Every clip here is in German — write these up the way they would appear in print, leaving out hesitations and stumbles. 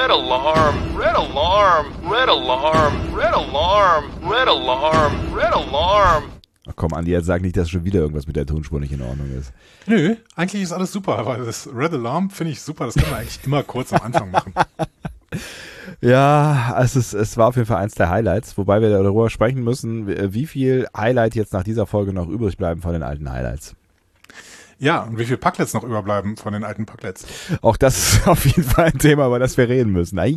red alarm, red alarm, red alarm, red alarm, red alarm, red alarm. Ach komm, Andi, jetzt sag nicht, dass schon wieder irgendwas mit der Tonspur nicht in Ordnung ist. Nö, eigentlich ist alles super, aber das Red Alarm finde ich super, das können wir eigentlich immer kurz am Anfang machen. Ja, es war auf jeden Fall eins der Highlights, wobei wir darüber sprechen müssen, wie viel Highlight jetzt nach dieser Folge noch übrig bleiben von den alten Highlights. Ja, und wie viele Packlets noch überbleiben von den alten Packlets. Auch das ist auf jeden Fall ein Thema, über das wir reden müssen. Wollen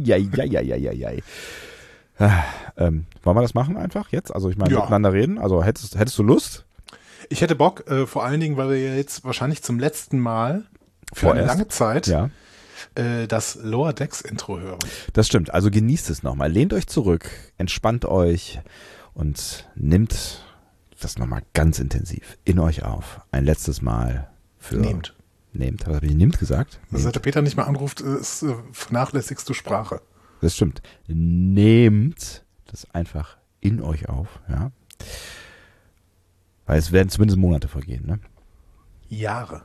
wir das machen einfach jetzt? Also ich meine, miteinander reden. Also hättest du Lust? Ich hätte Bock, vor allen Dingen, weil wir ja jetzt wahrscheinlich zum letzten Mal für eine lange Zeit das Lower Decks Intro hören. Das stimmt. Also genießt es nochmal. Lehnt euch zurück, entspannt euch und nimmt das nochmal ganz intensiv in euch auf. Ein letztes Mal für... Nehmt. Was habe ich? Nimmt gesagt? Seit der Peter nicht mehr anruft, vernachlässigst du Sprache. Das stimmt. Nehmt das einfach in euch auf, ja. Weil es werden zumindest Monate vergehen, ne? Jahre.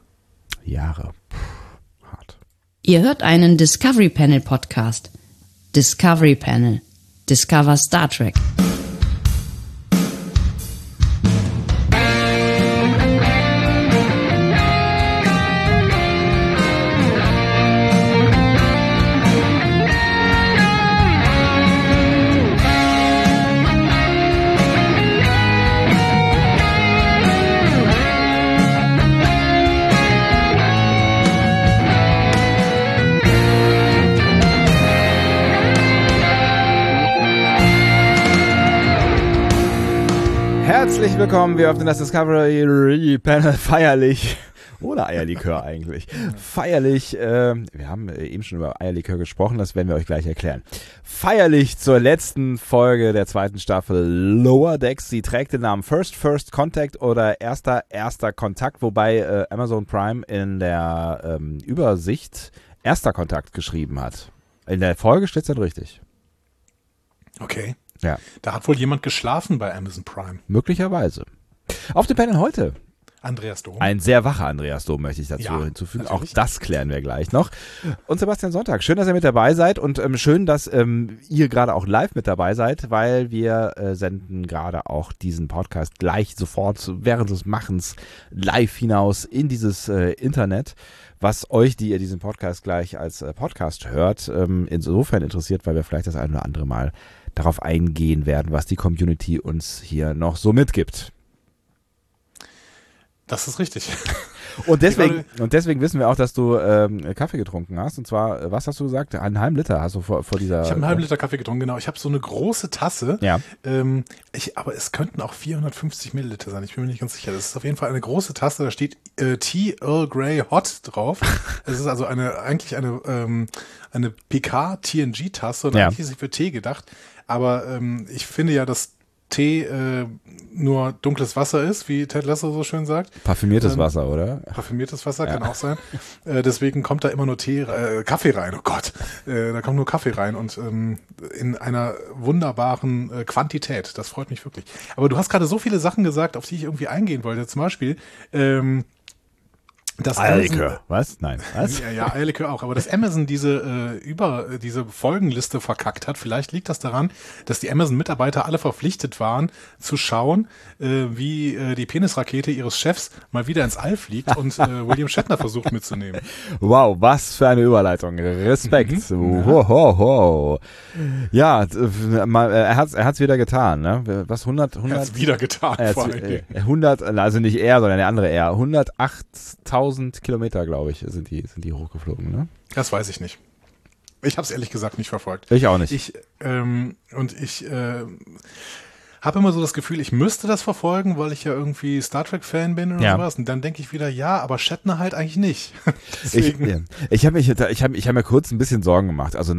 Hart. Ihr hört einen Discovery Panel Podcast. Discovery Panel. Discover Star Trek. Herzlich willkommen, wir öffnen das Discovery Panel feierlich, oder Eierlikör eigentlich, feierlich, wir haben eben schon über Eierlikör gesprochen, das werden wir euch gleich erklären, feierlich zur letzten Folge der zweiten Staffel Lower Decks. Sie trägt den Namen First Contact oder erster Kontakt, wobei Amazon Prime in der Übersicht erster Kontakt geschrieben hat. In der Folge steht es dann richtig. Okay. Ja. Da hat wohl jemand geschlafen bei Amazon Prime. Möglicherweise. Auf dem Panel heute. Andreas Dom. Ein sehr wacher Andreas Dom möchte ich dazu hinzufügen. Natürlich. Auch das klären wir gleich noch. Und Sebastian Sonntag. Schön, dass ihr mit dabei seid und schön, dass ihr gerade auch live mit dabei seid, weil wir senden gerade auch diesen Podcast gleich sofort während des Machens live hinaus in dieses Internet, was euch, die ihr diesen Podcast gleich als Podcast hört, insofern interessiert, weil wir vielleicht das ein oder andere Mal darauf eingehen werden, was die Community uns hier noch so mitgibt. Das ist richtig. Und deswegen wissen wir auch, dass du Kaffee getrunken hast. Und zwar, was hast du gesagt? Einen halben Liter hast du vor dieser... Ich habe einen halben Liter Kaffee getrunken, genau. Ich habe so eine große Tasse. Ja. Aber es könnten auch 450 Milliliter sein. Ich bin mir nicht ganz sicher. Das ist auf jeden Fall eine große Tasse. Da steht Tea Earl Grey Hot drauf. Es ist also eigentlich eine PK-TNG-Tasse. Und eigentlich ist sie für Tee gedacht. Aber ich finde ja, dass Tee nur dunkles Wasser ist, wie Ted Lasso so schön sagt. Parfümiertes Wasser, oder? Parfümiertes Wasser kann auch sein. Deswegen kommt da immer nur Kaffee rein. Oh Gott, da kommt nur Kaffee rein und in einer wunderbaren Quantität. Das freut mich wirklich. Aber du hast gerade so viele Sachen gesagt, auf die ich irgendwie eingehen wollte. Zum Beispiel das Eierlikör. Was? Nein. Was? Ja, Eierlikör auch. Aber dass Amazon diese Folgenliste verkackt hat, vielleicht liegt das daran, dass die Amazon-Mitarbeiter alle verpflichtet waren, zu schauen, wie die Penisrakete ihres Chefs mal wieder ins All fliegt und William Shatner versucht mitzunehmen. Wow, was für eine Überleitung. Respekt. Ja, er hat's wieder getan, ne? Was, 100? Er hat's wieder getan, vor allem. 100, also nicht er, sondern der andere er. 108.000 Kilometer, glaube ich, sind die hochgeflogen, ne? Das weiß ich nicht. Ich habe es ehrlich gesagt nicht verfolgt. Ich auch nicht. Ich habe immer so das Gefühl, ich müsste das verfolgen, weil ich ja irgendwie Star Trek-Fan bin oder sowas. Und dann denke ich wieder, ja, aber Shatner halt eigentlich nicht. Ich habe mir kurz ein bisschen Sorgen gemacht. Also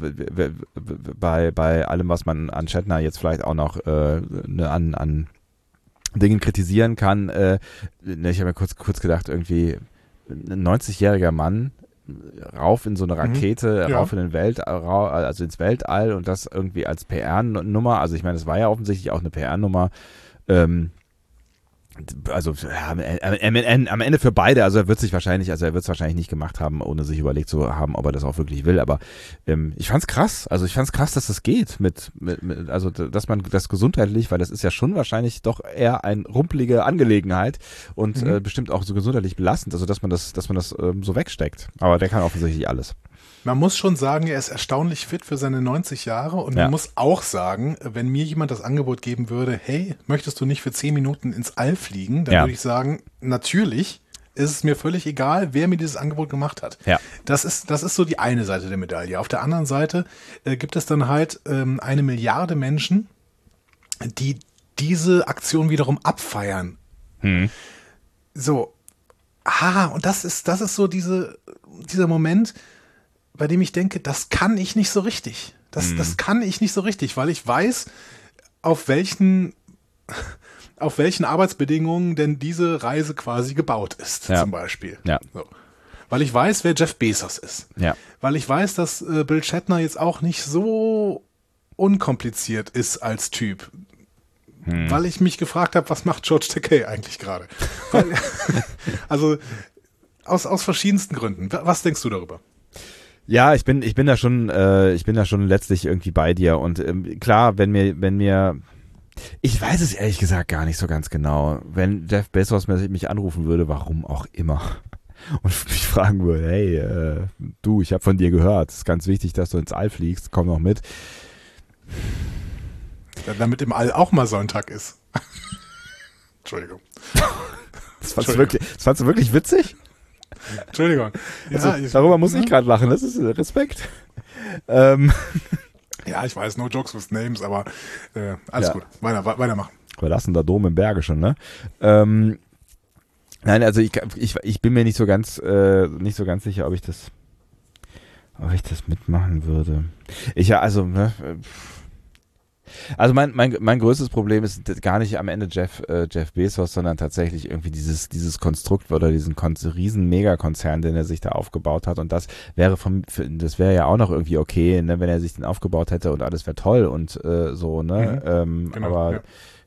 bei allem, was man an Shatner jetzt vielleicht auch noch an Dingen kritisieren kann. Ich habe mir kurz gedacht, irgendwie ein 90-jähriger Mann rauf in so eine Rakete, rauf in den also ins Weltall und das irgendwie als PR-Nummer. Also ich meine, es war ja offensichtlich auch eine PR-Nummer. Also ja, am Ende für beide, also er wird es wahrscheinlich nicht gemacht haben, ohne sich überlegt zu haben, ob er das auch wirklich will, aber ich fand's krass, dass das geht also dass man das gesundheitlich, weil das ist ja schon wahrscheinlich doch eher eine rumpelige Angelegenheit und bestimmt auch so gesundheitlich belastend, also dass man das so wegsteckt, aber der kann offensichtlich alles. Man muss schon sagen, er ist erstaunlich fit für seine 90 Jahre und man muss auch sagen, wenn mir jemand das Angebot geben würde, hey, möchtest du nicht für 10 Minuten ins All fliegen, dann würde ich sagen, natürlich ist es mir völlig egal, wer mir dieses Angebot gemacht hat. Ja. Das ist so die eine Seite der Medaille. Auf der anderen Seite gibt es dann halt 1 Milliarde Menschen, die diese Aktion wiederum abfeiern. So, und das ist so dieser Moment, bei dem ich denke, das kann ich nicht so richtig. Das kann ich nicht so richtig, weil ich weiß, auf welchen Arbeitsbedingungen denn diese Reise quasi gebaut ist, zum Beispiel. Ja. So. Weil ich weiß, wer Jeff Bezos ist. Ja. Weil ich weiß, dass Bill Shatner jetzt auch nicht so unkompliziert ist als Typ. Weil ich mich gefragt habe, was macht George Takei eigentlich gerade? Also aus verschiedensten Gründen. Was denkst du darüber? Ja, ich bin da schon letztlich irgendwie bei dir und klar, wenn mir ich weiß es ehrlich gesagt gar nicht so ganz genau, wenn Jeff Bezos mich anrufen würde, warum auch immer, und mich fragen würde, hey, du, ich habe von dir gehört, es ist ganz wichtig, dass du ins All fliegst, komm noch mit. Ja, damit im All auch mal Sonntag ist. Entschuldigung. Das fandst du wirklich witzig? Entschuldigung. Ja, darüber muss ich gerade lachen, das ist Respekt. Ja, ich weiß, no jokes with names, aber alles gut. Weitermachen. Verlassen der Dom im Bergischen, ne? Nein, also ich bin mir nicht so ganz sicher, ob ich das mitmachen würde. Also mein größtes Problem ist gar nicht am Ende Jeff Bezos, sondern tatsächlich irgendwie dieses Konstrukt oder diesen riesen Megakonzern, den er sich da aufgebaut hat, und das wäre ja auch noch irgendwie okay, ne, wenn er sich den aufgebaut hätte und alles wäre toll und so, ne, genau, aber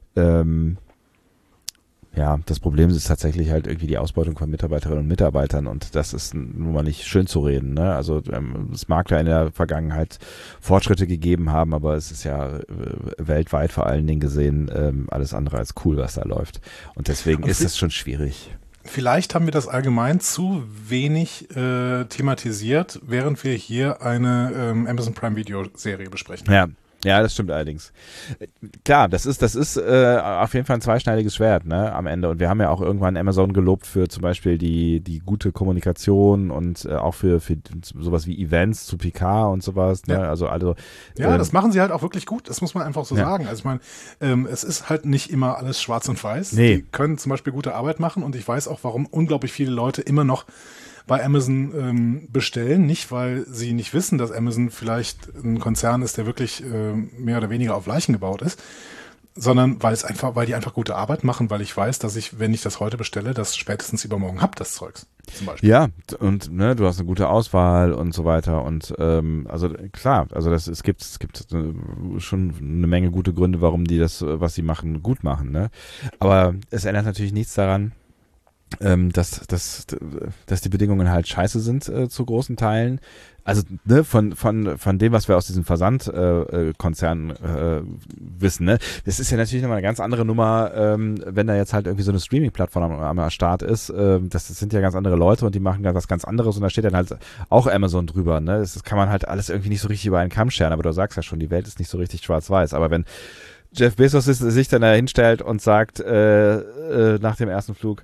ja, das Problem ist tatsächlich halt irgendwie die Ausbeutung von Mitarbeiterinnen und Mitarbeitern, und das ist nun mal nicht schön zu reden, ne? Also es mag da in der Vergangenheit Fortschritte gegeben haben, aber es ist ja weltweit vor allen Dingen gesehen alles andere als cool, was da läuft. Und deswegen ist es schon schwierig. Vielleicht haben wir das allgemein zu wenig thematisiert, während wir hier eine Amazon Prime Video Serie besprechen. Ja, das stimmt allerdings. Klar, das ist auf jeden Fall ein zweischneidiges Schwert, ne, am Ende. Und wir haben ja auch irgendwann Amazon gelobt für zum Beispiel die gute Kommunikation und auch für sowas wie Events zu Picard und sowas. Ne? Ja, das machen sie halt auch wirklich gut. Das muss man einfach so sagen. Also ich meine, es ist halt nicht immer alles schwarz und weiß. Nee. Die können zum Beispiel gute Arbeit machen, und ich weiß auch, warum unglaublich viele Leute immer noch bei Amazon bestellen, nicht weil sie nicht wissen, dass Amazon vielleicht ein Konzern ist, der wirklich mehr oder weniger auf Leichen gebaut ist, sondern weil die einfach gute Arbeit machen, weil ich weiß, dass ich, wenn ich das heute bestelle, das spätestens übermorgen hab, das Zeugs zum Beispiel. Ja, und ne, du hast eine gute Auswahl und so weiter, und also klar, also es gibt schon eine Menge gute Gründe, warum die das, was sie machen, gut machen, ne? Aber es ändert natürlich nichts daran, dass die Bedingungen halt scheiße sind zu großen Teilen. Also ne, von dem, was wir aus diesem Versandkonzern wissen, ne, das ist ja natürlich nochmal eine ganz andere Nummer, wenn da jetzt halt irgendwie so eine Streaming-Plattform am Start ist. Das sind ja ganz andere Leute und die machen was ganz anderes, und da steht dann halt auch Amazon drüber. Ne? Das kann man halt alles irgendwie nicht so richtig über einen Kamm scheren, aber du sagst ja schon, die Welt ist nicht so richtig schwarz-weiß. Aber wenn Jeff Bezos sich dann da hinstellt und sagt nach dem ersten Flug,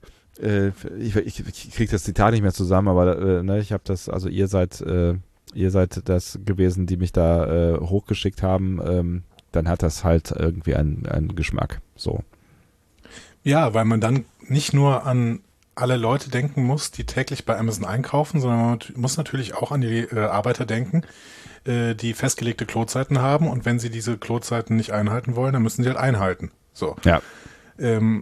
ich krieg das Zitat nicht mehr zusammen, aber ne, ich habe das, also ihr seid das gewesen, die mich da hochgeschickt haben, dann hat das halt irgendwie einen Geschmack. So. Ja, weil man dann nicht nur an alle Leute denken muss, die täglich bei Amazon einkaufen, sondern man muss natürlich auch an die Arbeiter denken, die festgelegte Klozeiten haben, und wenn sie diese Klozeiten nicht einhalten wollen, dann müssen sie halt einhalten. So. Ja.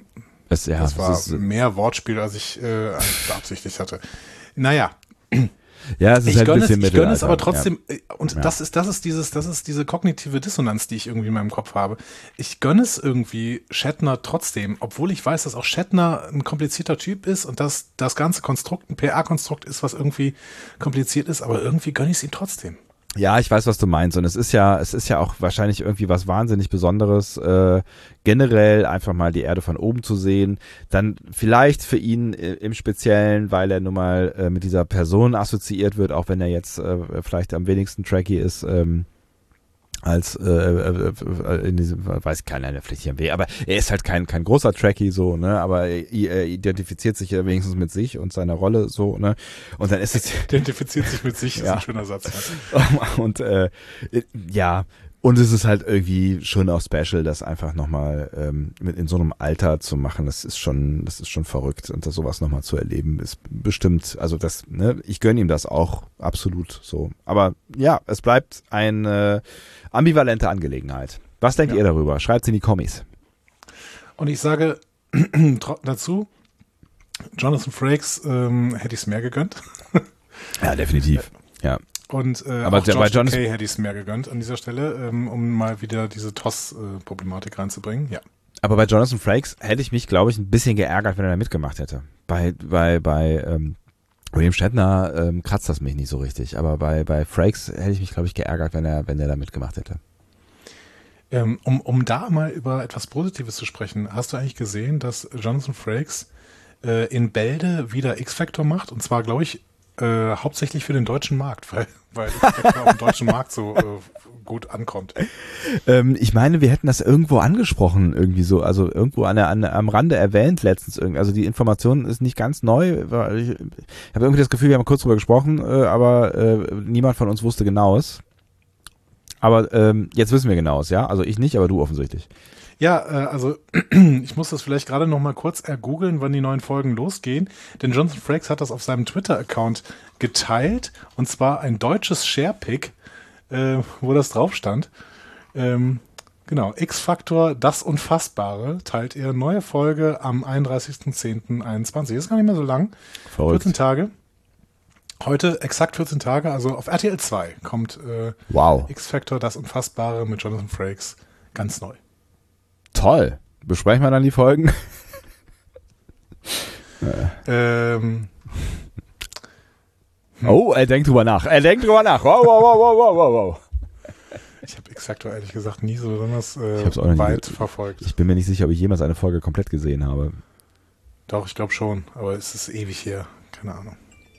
Das war mehr Wortspiel, als ich beabsichtigt hatte. Naja. Ja, es ist halt ein bisschen ich gönne es Mittelalter. aber trotzdem, und Ja. das ist diese kognitive Dissonanz, die ich irgendwie in meinem Kopf habe. Ich gönne es irgendwie Shatner trotzdem, obwohl ich weiß, dass auch Shatner ein komplizierter Typ ist und dass das ganze Konstrukt ein PR-Konstrukt ist, was irgendwie kompliziert ist, aber irgendwie gönne ich es ihm trotzdem. Ja, ich weiß, was du meinst. Und es ist ja auch wahrscheinlich irgendwie was wahnsinnig Besonderes, generell einfach mal die Erde von oben zu sehen. Dann vielleicht für ihn im Speziellen, weil er nun mal mit dieser Person assoziiert wird, auch wenn er jetzt vielleicht am wenigsten tracky ist, als in diesem, weiß keiner, vielleicht hier am Weg, aber er ist halt kein großer Tracky so, ne, aber er identifiziert sich ja wenigstens mit sich und seiner Rolle so, ne, und dann ist es Identifiziert sich mit sich, ist Ja. ein schöner Satz. Ja. und ja, und es ist halt irgendwie schon auch special, das einfach nochmal mit in so einem Alter zu machen, das ist schon verrückt und das sowas nochmal zu erleben ist bestimmt, also das, ne, ich gönne ihm das auch absolut so, aber ja, es bleibt eine ambivalente Angelegenheit. Was denkt ihr darüber? Schreibt es in die Kommis. Und ich sage dazu, Jonathan Frakes hätte ich es mehr gegönnt. Ja, definitiv. Ja. Und Aber auch George bei Jonathan- Takei hätte ich es mehr gegönnt an dieser Stelle, um mal wieder diese TOS-Problematik reinzubringen. Ja. Aber bei Jonathan Frakes hätte ich mich, glaube ich, ein bisschen geärgert, wenn er da mitgemacht hätte. Bei William Shatner kratzt das mich nicht so richtig, aber bei Frakes hätte ich mich, glaube ich, geärgert, wenn er da mitgemacht hätte. Um da mal über etwas Positives zu sprechen, hast du eigentlich gesehen, dass Jonathan Frakes in Bälde wieder X-Factor macht? Und zwar, glaube ich, hauptsächlich für den deutschen Markt, weil X-Factor auf dem deutschen Markt so gut ankommt. Ich meine, wir hätten das irgendwo angesprochen, irgendwie so, also irgendwo am Rande erwähnt letztens irgendwie. Also die Information ist nicht ganz neu. Ich habe irgendwie das Gefühl, wir haben kurz drüber gesprochen, aber niemand von uns wusste genaues. Aber jetzt wissen wir genaues, ja? Also ich nicht, aber du offensichtlich. Ja, also ich muss das vielleicht gerade noch mal kurz ergoogeln, wann die neuen Folgen losgehen, denn Jonathan Frakes hat das auf seinem Twitter-Account geteilt, und zwar ein deutsches Sharepick, wo das drauf stand. Genau, X-Factor, das Unfassbare, teilt er, neue Folge am 31.10.21. Ist gar nicht mehr so lang. Verrückt. 14 Tage. Heute exakt 14 Tage, also auf RTL 2 kommt Wow. X-Factor, das Unfassbare mit Jonathan Frakes ganz neu. Toll. Besprechen wir dann die Folgen? Oh, er denkt drüber nach. Wow, wow. Ich habe X-Factor ehrlich gesagt nie so besonders hab's auch noch nie weit ge- verfolgt. Ich bin mir nicht sicher, ob ich jemals eine Folge komplett gesehen habe. Doch, ich glaube schon, aber es ist ewig her. Keine Ahnung.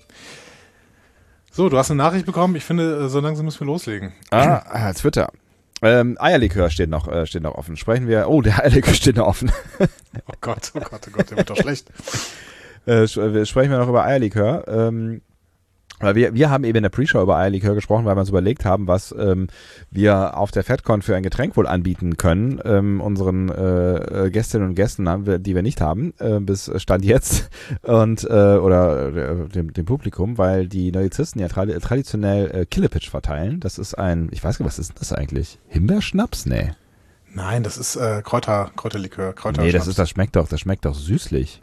So, du hast eine Nachricht bekommen. Ich finde, so langsam müssen wir loslegen. Twitter. Eierlikör steht noch offen. Sprechen wir. Oh, der Eierlikör steht noch offen. Oh Gott, der wird doch schlecht. Sprechen wir noch über Eierlikör. Weil wir haben eben in der Pre-Show über Eierlikör gesprochen, weil wir uns überlegt haben, was wir auf der FedCon für ein Getränk wohl anbieten können. Unseren Gästinnen und Gästen, die wir nicht haben, bis Stand jetzt und oder dem Publikum, weil die Neuzisten ja traditionell Killepitch verteilen. Das ist ich weiß gar nicht, was ist das eigentlich? Himbeerschnaps? Nee. Nein, das ist Kräuterlikör. Nee, das schmeckt doch süßlich.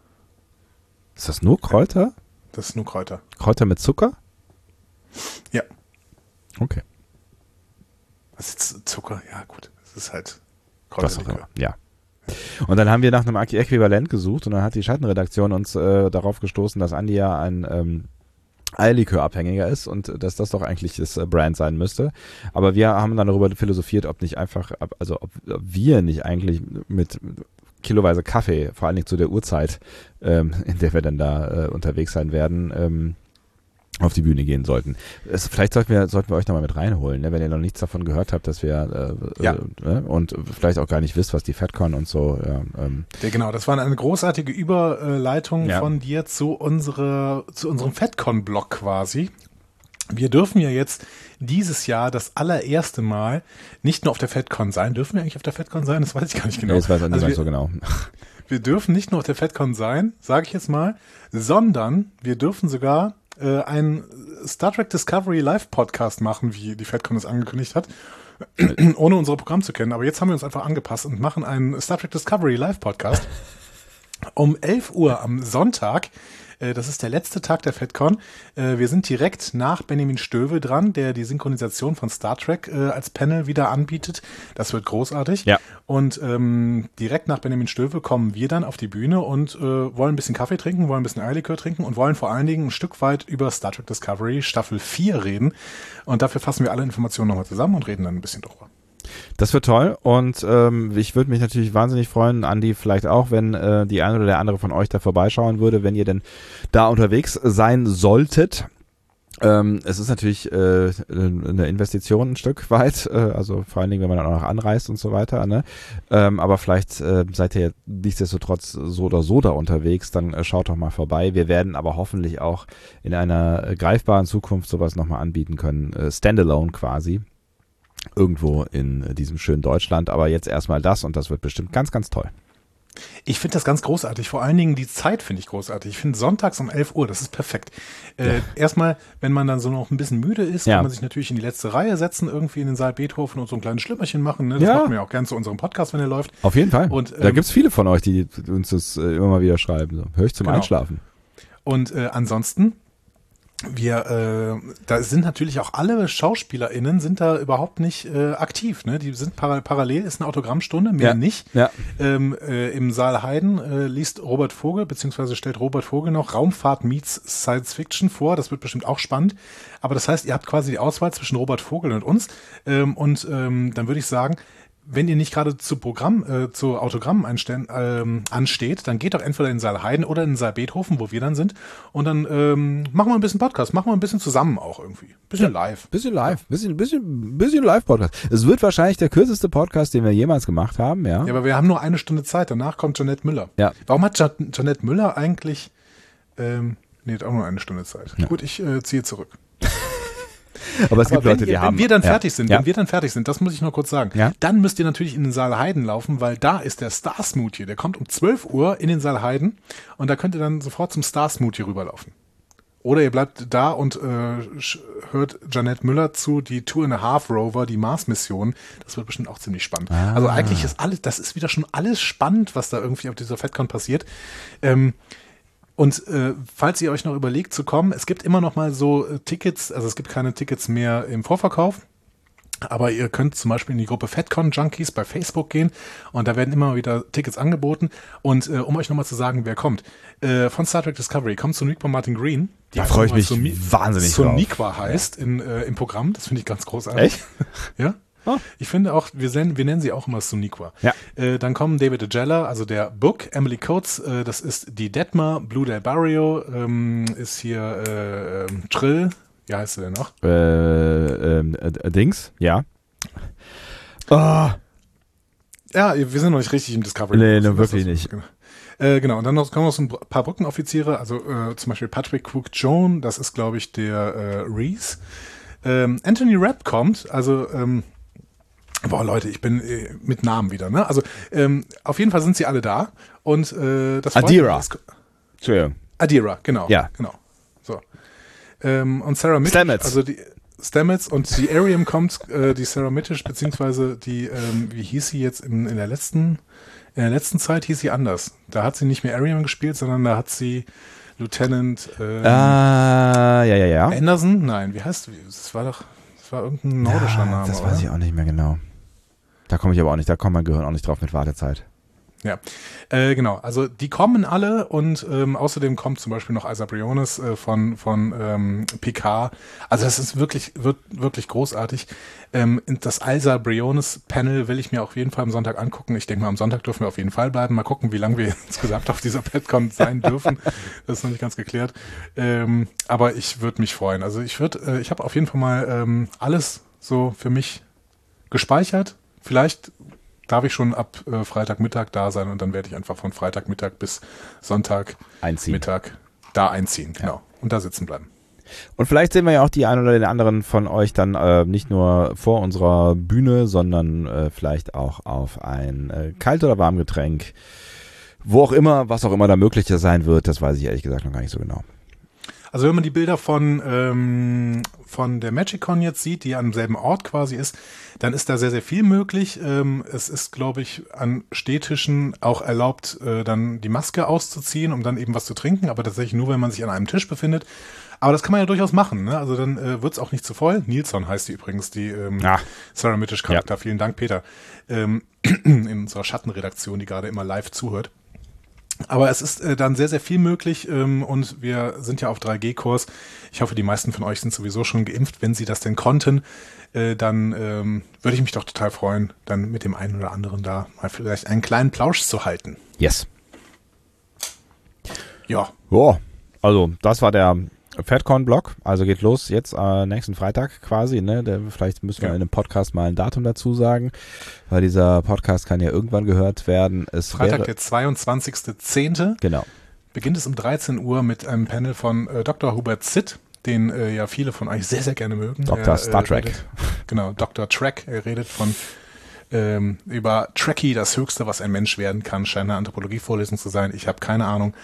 Ist das nur Kräuter? Das ist nur Kräuter. Kräuter mit Zucker? Ja. Okay. Was ist Zucker? Ja, gut. Das ist halt Was auch Kräuterlikör. immer, ja. Und dann haben wir nach einem Äquivalent gesucht und dann hat die Schattenredaktion uns darauf gestoßen, dass Andi ja ein Eierlikör-Abhängiger ist und dass das doch eigentlich das Brand sein müsste. Aber wir haben dann darüber philosophiert, ob wir nicht eigentlich mit kiloweise Kaffee, vor allen Dingen zu der Uhrzeit, in der wir dann da unterwegs sein werden, auf die Bühne gehen sollten. Vielleicht sollten wir euch nochmal mit reinholen, ne? Wenn ihr noch nichts davon gehört habt, dass wir und vielleicht auch gar nicht wisst, was die FedCon und so. Ja, genau, das war eine großartige Überleitung von dir zu unserem FedCon-Blog quasi. Wir dürfen ja jetzt dieses Jahr das allererste Mal nicht nur auf der FedCon sein. Dürfen wir eigentlich auf der FedCon sein? Das weiß ich gar nicht genau. Nee, das weiß auch niemand wir, so genau. Wir dürfen nicht nur auf der FedCon sein, sage ich jetzt mal, sondern wir dürfen sogar einen Star Trek Discovery Live Podcast machen, wie die FedCon es angekündigt hat, ohne unser Programm zu kennen. Aber jetzt haben wir uns einfach angepasst und machen einen Star Trek Discovery Live Podcast. Um 11 Uhr am Sonntag, das ist der letzte Tag der FedCon. Wir sind direkt nach Benjamin Stöwe dran, der die Synchronisation von Star Trek als Panel wieder anbietet. Das wird großartig. Ja. Und direkt nach Benjamin Stöwe kommen wir dann auf die Bühne und wollen ein bisschen Kaffee trinken, wollen ein bisschen Eierlikör trinken und wollen vor allen Dingen ein Stück weit über Star Trek Discovery Staffel 4 reden. Und dafür fassen wir alle Informationen nochmal zusammen und reden dann ein bisschen drüber. Das wird toll und ich würde mich natürlich wahnsinnig freuen, Andi vielleicht auch, wenn die eine oder der andere von euch da vorbeischauen würde, wenn ihr denn da unterwegs sein solltet. Es ist natürlich eine Investition ein Stück weit, also vor allen Dingen, wenn man dann auch noch anreist und so weiter, ne? Aber vielleicht seid ihr ja nichtsdestotrotz so oder so da unterwegs, dann schaut doch mal vorbei. Wir werden aber hoffentlich auch in einer greifbaren Zukunft sowas nochmal anbieten können, Standalone quasi. Irgendwo in diesem schönen Deutschland, aber jetzt erstmal das und das wird bestimmt ganz, ganz toll. Ich finde das ganz großartig, vor allen Dingen die Zeit finde ich großartig. Ich finde sonntags um 11 Uhr, das ist perfekt. Erstmal, wenn man dann so noch ein bisschen müde ist, kann man sich natürlich in die letzte Reihe setzen, irgendwie in den Saal Beethoven und so ein kleines Schlümmerchen machen. Ne? Das machen wir ja auch gern zu unserem Podcast, wenn er läuft. Auf jeden Fall. Und, da gibt es viele von euch, die uns das immer mal wieder schreiben. So. Höre ich zum Einschlafen. Und ansonsten da sind natürlich auch alle SchauspielerInnen sind da überhaupt nicht aktiv, ne? Die sind parallel, ist eine Autogrammstunde, mehr nicht. Ja. Im Saal Heiden liest Robert Vogel, beziehungsweise stellt Robert Vogel noch Raumfahrt meets Science Fiction vor, das wird bestimmt auch spannend. Aber das heißt, ihr habt quasi die Auswahl zwischen Robert Vogel und uns. Dann würde ich sagen, wenn ihr nicht gerade zu Autogrammen ansteht, dann geht doch entweder in den Saal Heiden oder in den Saal Beethoven, wo wir dann sind. Und dann machen wir ein bisschen Podcast, machen wir ein bisschen zusammen auch irgendwie. Bisschen live. Bisschen Live-Podcast. Es wird wahrscheinlich der kürzeste Podcast, den wir jemals gemacht haben, ja. Ja, aber wir haben nur 1 Stunde Zeit, danach kommt Jeanette Müller. Ja. Warum hat Jeanette Müller eigentlich, hat auch nur 1 Stunde Zeit. Ja. Gut, ich ziehe zurück. Aber es gibt Leute, die haben. Wenn wir dann fertig sind, das muss ich noch kurz sagen, dann müsst ihr natürlich in den Saal Heiden laufen, weil da ist der Star Smoothie. Der kommt um 12 Uhr in den Saal Heiden und da könnt ihr dann sofort zum Star Smoothie rüberlaufen. Oder ihr bleibt da und hört Jeanette Müller zu, die 2.5 Rover, die Mars-Mission. Das wird bestimmt auch ziemlich spannend. Also eigentlich ist das ist wieder schon alles spannend, was da irgendwie auf dieser FedCon passiert. Und falls ihr euch noch überlegt zu kommen, es gibt immer noch mal so Tickets, also es gibt keine Tickets mehr im Vorverkauf, aber ihr könnt zum Beispiel in die Gruppe FedCon Junkies bei Facebook gehen und da werden immer wieder Tickets angeboten. Und um euch nochmal zu sagen, wer kommt, von Star Trek Discovery kommt Soniqua Martin Green. Da freue ich mich wahnsinnig drauf. Soniqua heißt im Programm, das finde ich ganz großartig. Echt? Ja. Oh. Ich finde auch, wir nennen sie auch immer Soniqua. Ja. Dann kommen David Agella, also der Book, Emily Coates, das ist die Detmar, Blue Del Barrio, ist hier Trill, wie heißt sie denn noch? Dings, ja. Oh. Ja, wir sind noch nicht richtig im Discovery. Nee, wirklich nicht. Genau, und dann kommen noch so ein paar Brückenoffiziere, also zum Beispiel Patrick Cook-Jones, das ist, glaube ich, der Reese. Anthony Rapp kommt, also boah, Leute, ich bin mit Namen wieder, ne? Also, auf jeden Fall sind sie alle da. Und das Adira. Entschuldigung. Adira, genau. Ja. Genau. So. Und Sarah Mittisch. Stamets. Also die Stamets und die Ariam kommt, die Sarah Mittisch, beziehungsweise die, wie hieß sie jetzt in der letzten Zeit hieß sie anders. Da hat sie nicht mehr Ariam gespielt, sondern da hat sie Lieutenant ja. Anderson? Nein, wie heißt das war irgendein nordischer Name. Das weiß ich auch nicht mehr genau. Da komme ich aber auch nicht, da kommt mein Gehirn auch nicht drauf mit Wartezeit. Ja, genau. Also die kommen alle und außerdem kommt zum Beispiel noch Isa Briones von Picard. Also das ist wird wirklich großartig. Das Isa Briones Panel will ich mir auf jeden Fall am Sonntag angucken. Ich denke mal, am Sonntag dürfen wir auf jeden Fall bleiben. Mal gucken, wie lange wir insgesamt auf dieser FedCon sein dürfen. Das ist noch nicht ganz geklärt. Aber ich würde mich freuen. Also ich habe auf jeden Fall mal alles so für mich gespeichert. Vielleicht darf ich schon ab Freitagmittag da sein und dann werde ich einfach von Freitagmittag bis Sonntagmittag da einziehen. Genau. Und da sitzen bleiben. Und vielleicht sehen wir ja auch die einen oder den anderen von euch dann nicht nur vor unserer Bühne, sondern vielleicht auch auf ein Kalt- oder Warmgetränk. Wo auch immer, was auch immer da möglich sein wird, das weiß ich ehrlich gesagt noch gar nicht so genau. Also wenn man die Bilder von der MagicCon jetzt sieht, die am selben Ort quasi ist, dann ist da sehr, sehr viel möglich. Es ist, glaube ich, an Stehtischen auch erlaubt, dann die Maske auszuziehen, um dann eben was zu trinken, aber tatsächlich nur, wenn man sich an einem Tisch befindet. Aber das kann man ja durchaus machen, ne? Also dann wird's auch nicht zu voll. Nilsson heißt die übrigens, die Sarah Mittisch-Charakter. Ja. Vielen Dank, Peter. In unserer Schattenredaktion, die gerade immer live zuhört. Aber es ist dann sehr, sehr viel möglich und wir sind ja auf 3G-Kurs. Ich hoffe, die meisten von euch sind sowieso schon geimpft. Wenn sie das denn konnten, dann würde ich mich doch total freuen, dann mit dem einen oder anderen da mal vielleicht einen kleinen Plausch zu halten. Yes. Ja. Oh, also das war der FedCon-Blog, also geht los jetzt nächsten Freitag quasi, ne? Vielleicht müssen wir in einem Podcast mal ein Datum dazu sagen, weil dieser Podcast kann ja irgendwann gehört werden. Freitag, der 22.10. Genau. Beginnt es um 13 Uhr mit einem Panel von Dr. Hubert Zitt, den ja viele von euch sehr, sehr gerne mögen. Dr. Star Trek. Genau, Dr. Trek. Er redet von über Trekkie, das Höchste, was ein Mensch werden kann. Scheint eine Anthropologie-Vorlesung zu sein. Ich habe keine Ahnung.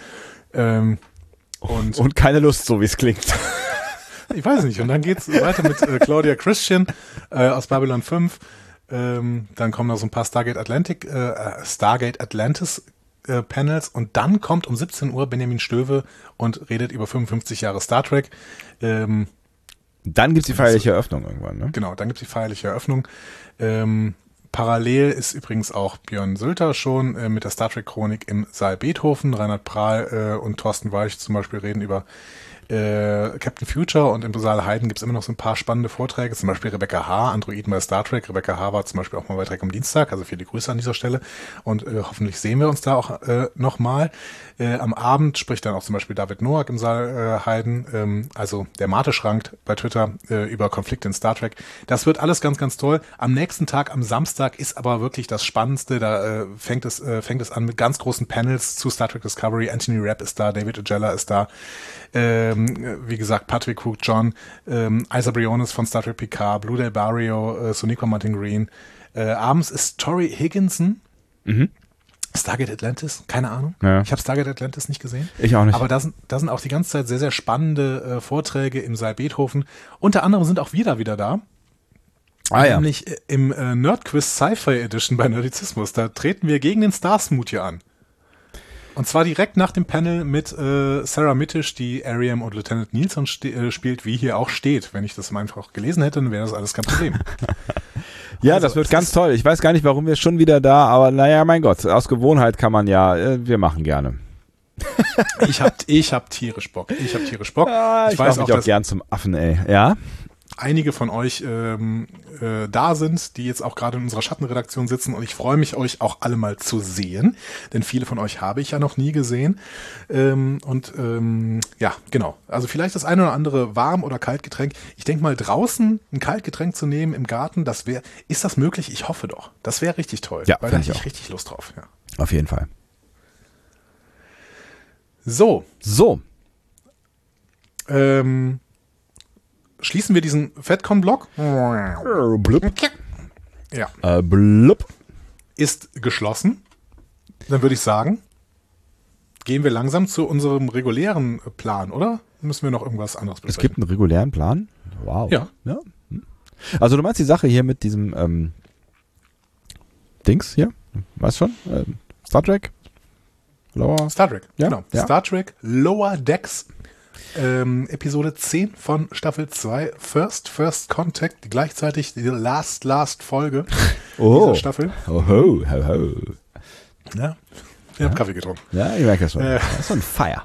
Und keine Lust, so wie es klingt. Ich weiß nicht. Und dann geht's weiter mit Claudia Christian aus Babylon 5. Dann kommen noch so ein paar Stargate Atlantis Panels. Und dann kommt um 17 Uhr Benjamin Stöwe und redet über 55 Jahre Star Trek. Dann gibt's die feierliche Eröffnung irgendwann, ne? Genau, dann gibt's die feierliche Eröffnung. Parallel ist übrigens auch Björn Sülter schon mit der Star Trek Chronik im Saal Beethoven. Reinhard Prahl und Thorsten Weich zum Beispiel reden über Captain Future, und im Saal Heiden gibt es immer noch so ein paar spannende Vorträge, zum Beispiel Rebecca H., Androiden bei Star Trek. Rebecca H. war zum Beispiel auch mal bei Trek am Dienstag, also viele Grüße an dieser Stelle, und hoffentlich sehen wir uns da auch nochmal. Am Abend spricht dann auch zum Beispiel David Nowak im Saal Heiden, also der Mate-Schrank bei Twitter über Konflikte in Star Trek. Das wird alles ganz, ganz toll. Am nächsten Tag, am Samstag, ist aber wirklich das Spannendste. Da fängt es an mit ganz großen Panels zu Star Trek Discovery. Anthony Rapp ist da, David Agella ist da. Wie gesagt, Patrick Hook John, Isa Briones von Star Trek Picard, Blue Del Barrio, Sonequa Martin Green. Abends ist Tori Higginson. Stargate Atlantis, keine Ahnung. Ja. Ich habe Stargate Atlantis nicht gesehen. Ich auch nicht. Aber da sind auch die ganze Zeit sehr, sehr spannende Vorträge im Saal Beethoven. Unter anderem sind auch wir da wieder da. Nämlich im Nerdquiz Sci-Fi Edition bei Nerdizismus. Da treten wir gegen den Starsmoothie an. Und zwar direkt nach dem Panel mit Sarah Mittisch, die Ariam und Lieutenant Nilsson spielt, wie hier auch steht. Wenn ich das einfach gelesen hätte, dann wäre das alles kein Problem. Ja, also, das wird ganz toll. Ich weiß gar nicht, warum wir schon wieder da, aber naja, mein Gott, aus Gewohnheit kann man ja, wir machen gerne. Ich hab tierisch Bock. Ich weiß auch gern zum Affen, ey. Ja? Einige von euch da sind, die jetzt auch gerade in unserer Schattenredaktion sitzen, und ich freue mich, euch auch alle mal zu sehen, denn viele von euch habe ich ja noch nie gesehen. Ja, genau. Also vielleicht das eine oder andere Warm- oder Kaltgetränk. Ich denke mal, draußen ein Kaltgetränk zu nehmen im Garten, ist das möglich? Ich hoffe doch. Das wäre richtig toll, ja, weil da hätte ich richtig Lust drauf. Ja. Auf jeden Fall. So. Schließen wir diesen FedCon-Blog. Blub. Ja. Blub. Ist geschlossen. Dann würde ich sagen, gehen wir langsam zu unserem regulären Plan, oder? Müssen wir noch irgendwas anderes besprechen? Es gibt einen regulären Plan? Wow. Ja. Also du meinst die Sache hier mit diesem Dings hier? Weißt schon? Star Trek? Star Trek, ja? Genau. Ja. Star Trek Lower Decks. Episode 10 von Staffel 2, First Contact, gleichzeitig die Last Folge dieser Staffel. Ho. Ja, ich habe Kaffee getrunken. Ja, ich merke das schon. Das ist so ein Feier.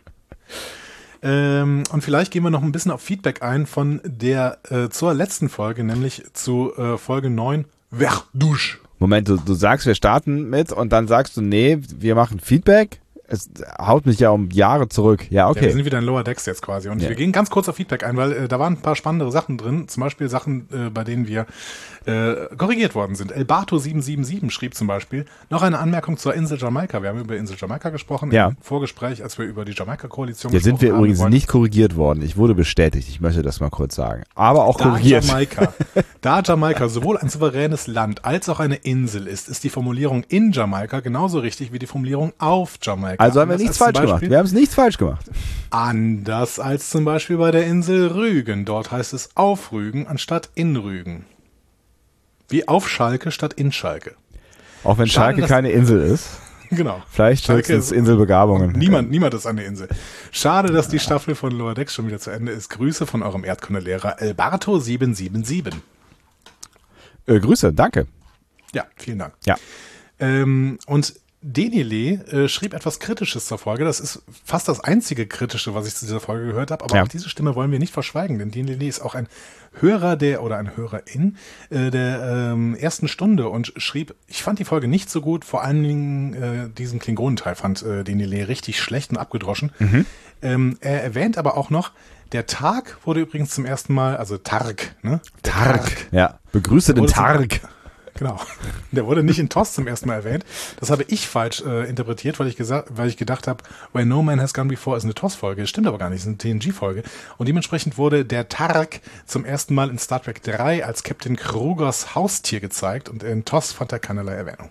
Und vielleicht gehen wir noch ein bisschen auf Feedback ein von der zur letzten Folge, nämlich zu Folge 9, Verdouche. Moment, du sagst, wir starten mit, und dann sagst du, nee, wir machen Feedback? Es haut mich ja um Jahre zurück. Ja, okay. Ja, wir sind wieder in Lower Decks jetzt quasi. Und wir gehen ganz kurz auf Feedback ein, weil da waren ein paar spannende Sachen drin. Zum Beispiel Sachen, bei denen wir korrigiert worden sind. Elbato777 schrieb zum Beispiel, noch eine Anmerkung zur Insel Jamaika. Wir haben über Insel Jamaika gesprochen im Vorgespräch, als wir über die Jamaika-Koalition gesprochen haben. Da sind wir übrigens nicht korrigiert worden. Ich wurde bestätigt. Ich möchte das mal kurz sagen. Aber auch korrigiert. Da Jamaika sowohl ein souveränes Land als auch eine Insel ist die Formulierung in Jamaika genauso richtig wie die Formulierung auf Jamaika. Also haben wir nichts falsch gemacht. Wir haben es nichts falsch gemacht. Anders als zum Beispiel bei der Insel Rügen. Dort heißt es auf Rügen anstatt in Rügen. Wie auf Schalke statt in Schalke. Auch wenn Schalke keine Insel ist. Genau. Vielleicht höchstens Inselbegabungen. Niemand ist an der Insel. Schade, dass die Staffel von Lower Decks schon wieder zu Ende ist. Grüße von eurem Erdkundelehrer Elbarto777. Grüße, danke. Ja, vielen Dank. Ja. Und Denile schrieb etwas Kritisches zur Folge. Das ist fast das einzige Kritische, was ich zu dieser Folge gehört habe. Aber auch diese Stimme wollen wir nicht verschweigen, denn Denile ist auch ein Hörer oder eine Hörerin der ersten Stunde und schrieb, ich fand die Folge nicht so gut, vor allen Dingen diesen Klingonenteil fand Denile richtig schlecht und abgedroschen. Er erwähnt aber auch noch, der Tag wurde übrigens zum ersten Mal, also Targ, ne? Targ. Ja, begrüße den Targ. Genau. Der wurde nicht in TOS zum ersten Mal erwähnt. Das habe ich falsch interpretiert, weil ich gedacht habe, Where No Man Has Gone Before ist eine TOS-Folge. Das stimmt aber gar nicht, es ist eine TNG-Folge. Und dementsprechend wurde der Targ zum ersten Mal in Star Trek 3 als Captain Krugers Haustier gezeigt und in TOS fand er keinerlei Erwähnung.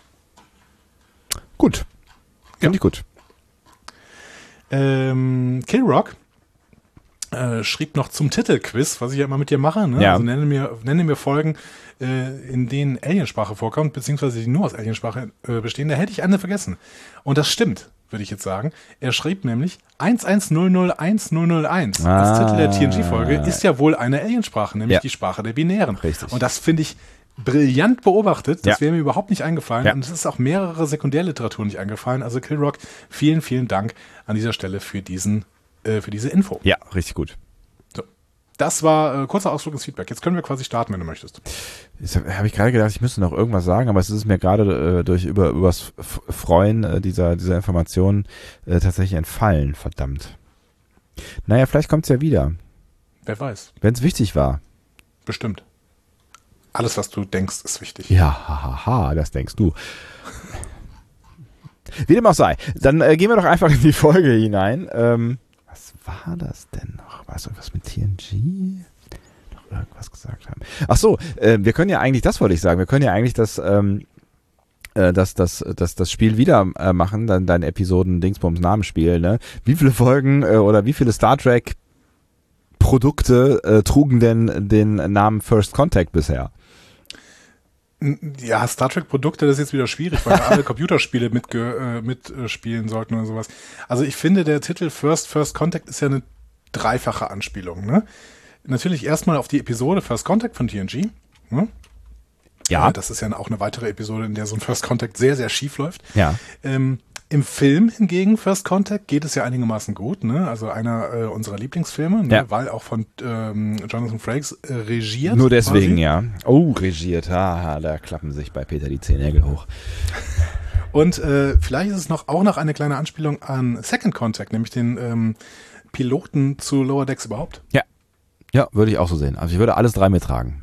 Gut. Finde ich gut. Killrock schrieb noch zum Titelquiz, was ich ja immer mit dir mache. Ne? Ja. Also nenne mir Folgen, in denen Aliensprache vorkommt, beziehungsweise die nur aus Aliensprache bestehen. Da hätte ich eine vergessen. Und das stimmt, würde ich jetzt sagen. Er schrieb nämlich 1100101. Das Titel der TNG-Folge ist ja wohl eine Aliensprache, nämlich die Sprache der Binären. Richtig. Und das finde ich brillant beobachtet. Das wäre mir überhaupt nicht eingefallen. Und es ist auch mehrere Sekundärliteratur nicht eingefallen. Also Killrock, vielen, vielen Dank an dieser Stelle für diese Info. Ja, richtig gut. So. Das war kurzer Ausflug ins Feedback. Jetzt können wir quasi starten, wenn du möchtest. Jetzt habe ich gerade gedacht, ich müsste noch irgendwas sagen, aber es ist mir gerade übers Freuen dieser Informationen tatsächlich entfallen. Verdammt. Naja, vielleicht kommt es ja wieder. Wer weiß. Wenn es wichtig war. Bestimmt. Alles, was du denkst, ist wichtig. Ja, hahaha, das denkst du. Wie dem auch sei. Dann gehen wir doch einfach in die Folge hinein. Was war das denn noch? War es irgendwas mit TNG? Noch irgendwas gesagt haben. Ach so, wir können ja eigentlich, das wollte ich sagen, wir können ja eigentlich das Spiel wieder machen, dann dein Episoden-Dingsbums Namensspiel, ne? Wie viele Folgen oder wie viele Star Trek Produkte trugen denn den Namen First Contact bisher? Ja, Star Trek Produkte, das ist jetzt wieder schwierig, weil alle Computerspiele mitspielen sollten oder sowas. Also ich finde, der Titel First Contact ist ja eine dreifache Anspielung, ne? Natürlich erstmal auf die Episode First Contact von TNG, ne? Ja. Das ist ja auch eine weitere Episode, in der so ein First Contact sehr, sehr schief läuft. Ja. Im Film hingegen, First Contact, geht es ja einigermaßen gut, ne? Also einer unserer Lieblingsfilme, ne? Weil auch von Jonathan Frakes regiert. Nur deswegen, quasi. Ja. Oh, regiert. Haha, da klappen sich bei Peter die Zehennägel hoch. Und vielleicht ist es auch noch eine kleine Anspielung an Second Contact, nämlich den Piloten zu Lower Decks überhaupt. Ja. Ja, würde ich auch so sehen. Also ich würde alles drei mittragen.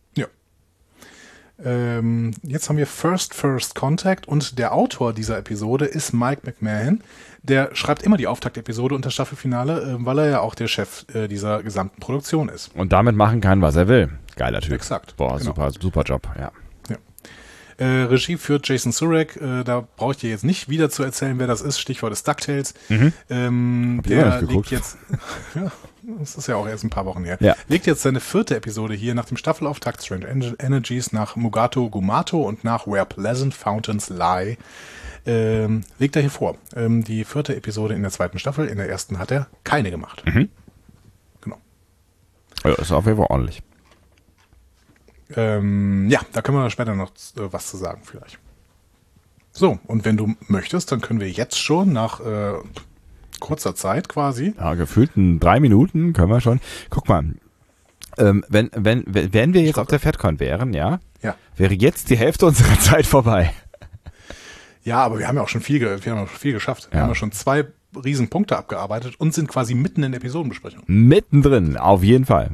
Jetzt haben wir First Contact und der Autor dieser Episode ist Mike McMahon. Der schreibt immer die Auftaktepisode und das Staffelfinale, weil er ja auch der Chef dieser gesamten Produktion ist. Und damit machen kann, was er will. Geiler Typ. Exakt. Boah, genau. super Job, ja. Regie führt Jason Sureck. Da brauche ich dir jetzt nicht wieder zu erzählen, wer das ist. Stichwort ist DuckTales. Der legt jetzt, ja, das ist ja auch erst ein paar Wochen her, legt jetzt seine 4. Episode hier nach dem Staffelauftakt Strange Energies nach Mugato Gumato und nach Where Pleasant Fountains Lie. Legt er hier vor. Die 4. Episode in der 2. Staffel. In der 1. hat er keine gemacht. Genau. Ja, ist auf jeden Fall ordentlich. Da können wir später noch was zu sagen vielleicht. So, und wenn du möchtest, dann können wir jetzt schon nach kurzer Zeit quasi. Ja, gefühlten 3 Minuten können wir schon. Guck mal, wenn wir jetzt auf der FedCon wären, ja, wäre jetzt die Hälfte unserer Zeit vorbei. Ja, aber wir haben ja auch schon viel geschafft. Wir haben ja schon 2 Riesenpunkte abgearbeitet und sind quasi mitten in der Episodenbesprechung. Mittendrin, auf jeden Fall.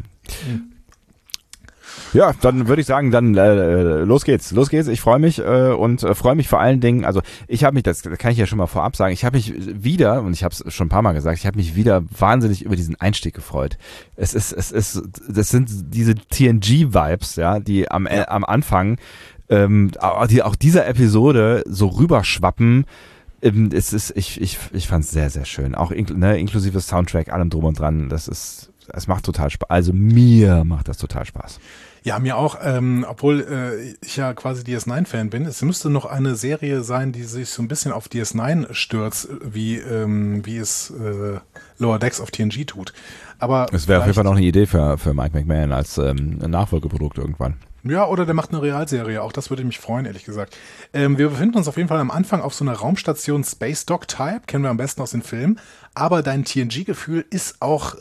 Ja, dann würde ich sagen, dann los geht's. Ich freue mich und freue mich vor allen Dingen, also ich habe mich, das kann ich ja schon mal vorab sagen, ich habe mich wieder, und ich habe es schon ein paar Mal gesagt, ich habe mich wieder wahnsinnig über diesen Einstieg gefreut. Das sind diese TNG-Vibes, ja, die am Anfang, die auch dieser Episode so rüberschwappen, Ich fand es sehr, sehr schön. Auch inklusive Soundtrack, allem drum und dran. Es macht total Spaß. Also mir macht das total Spaß. Ja, mir auch, obwohl ich ja quasi DS9-Fan bin. Es müsste noch eine Serie sein, die sich so ein bisschen auf DS9 stürzt, wie es Lower Decks auf TNG tut. Aber es wäre auf jeden Fall noch eine Idee für Mike McMahon als Nachfolgeprodukt irgendwann. Ja, oder der macht eine Realserie. Auch das würde mich freuen, ehrlich gesagt. Wir befinden uns auf jeden Fall am Anfang auf so einer Raumstation Space Dock Type. Kennen wir am besten aus den Filmen. Aber dein TNG-Gefühl ist auch...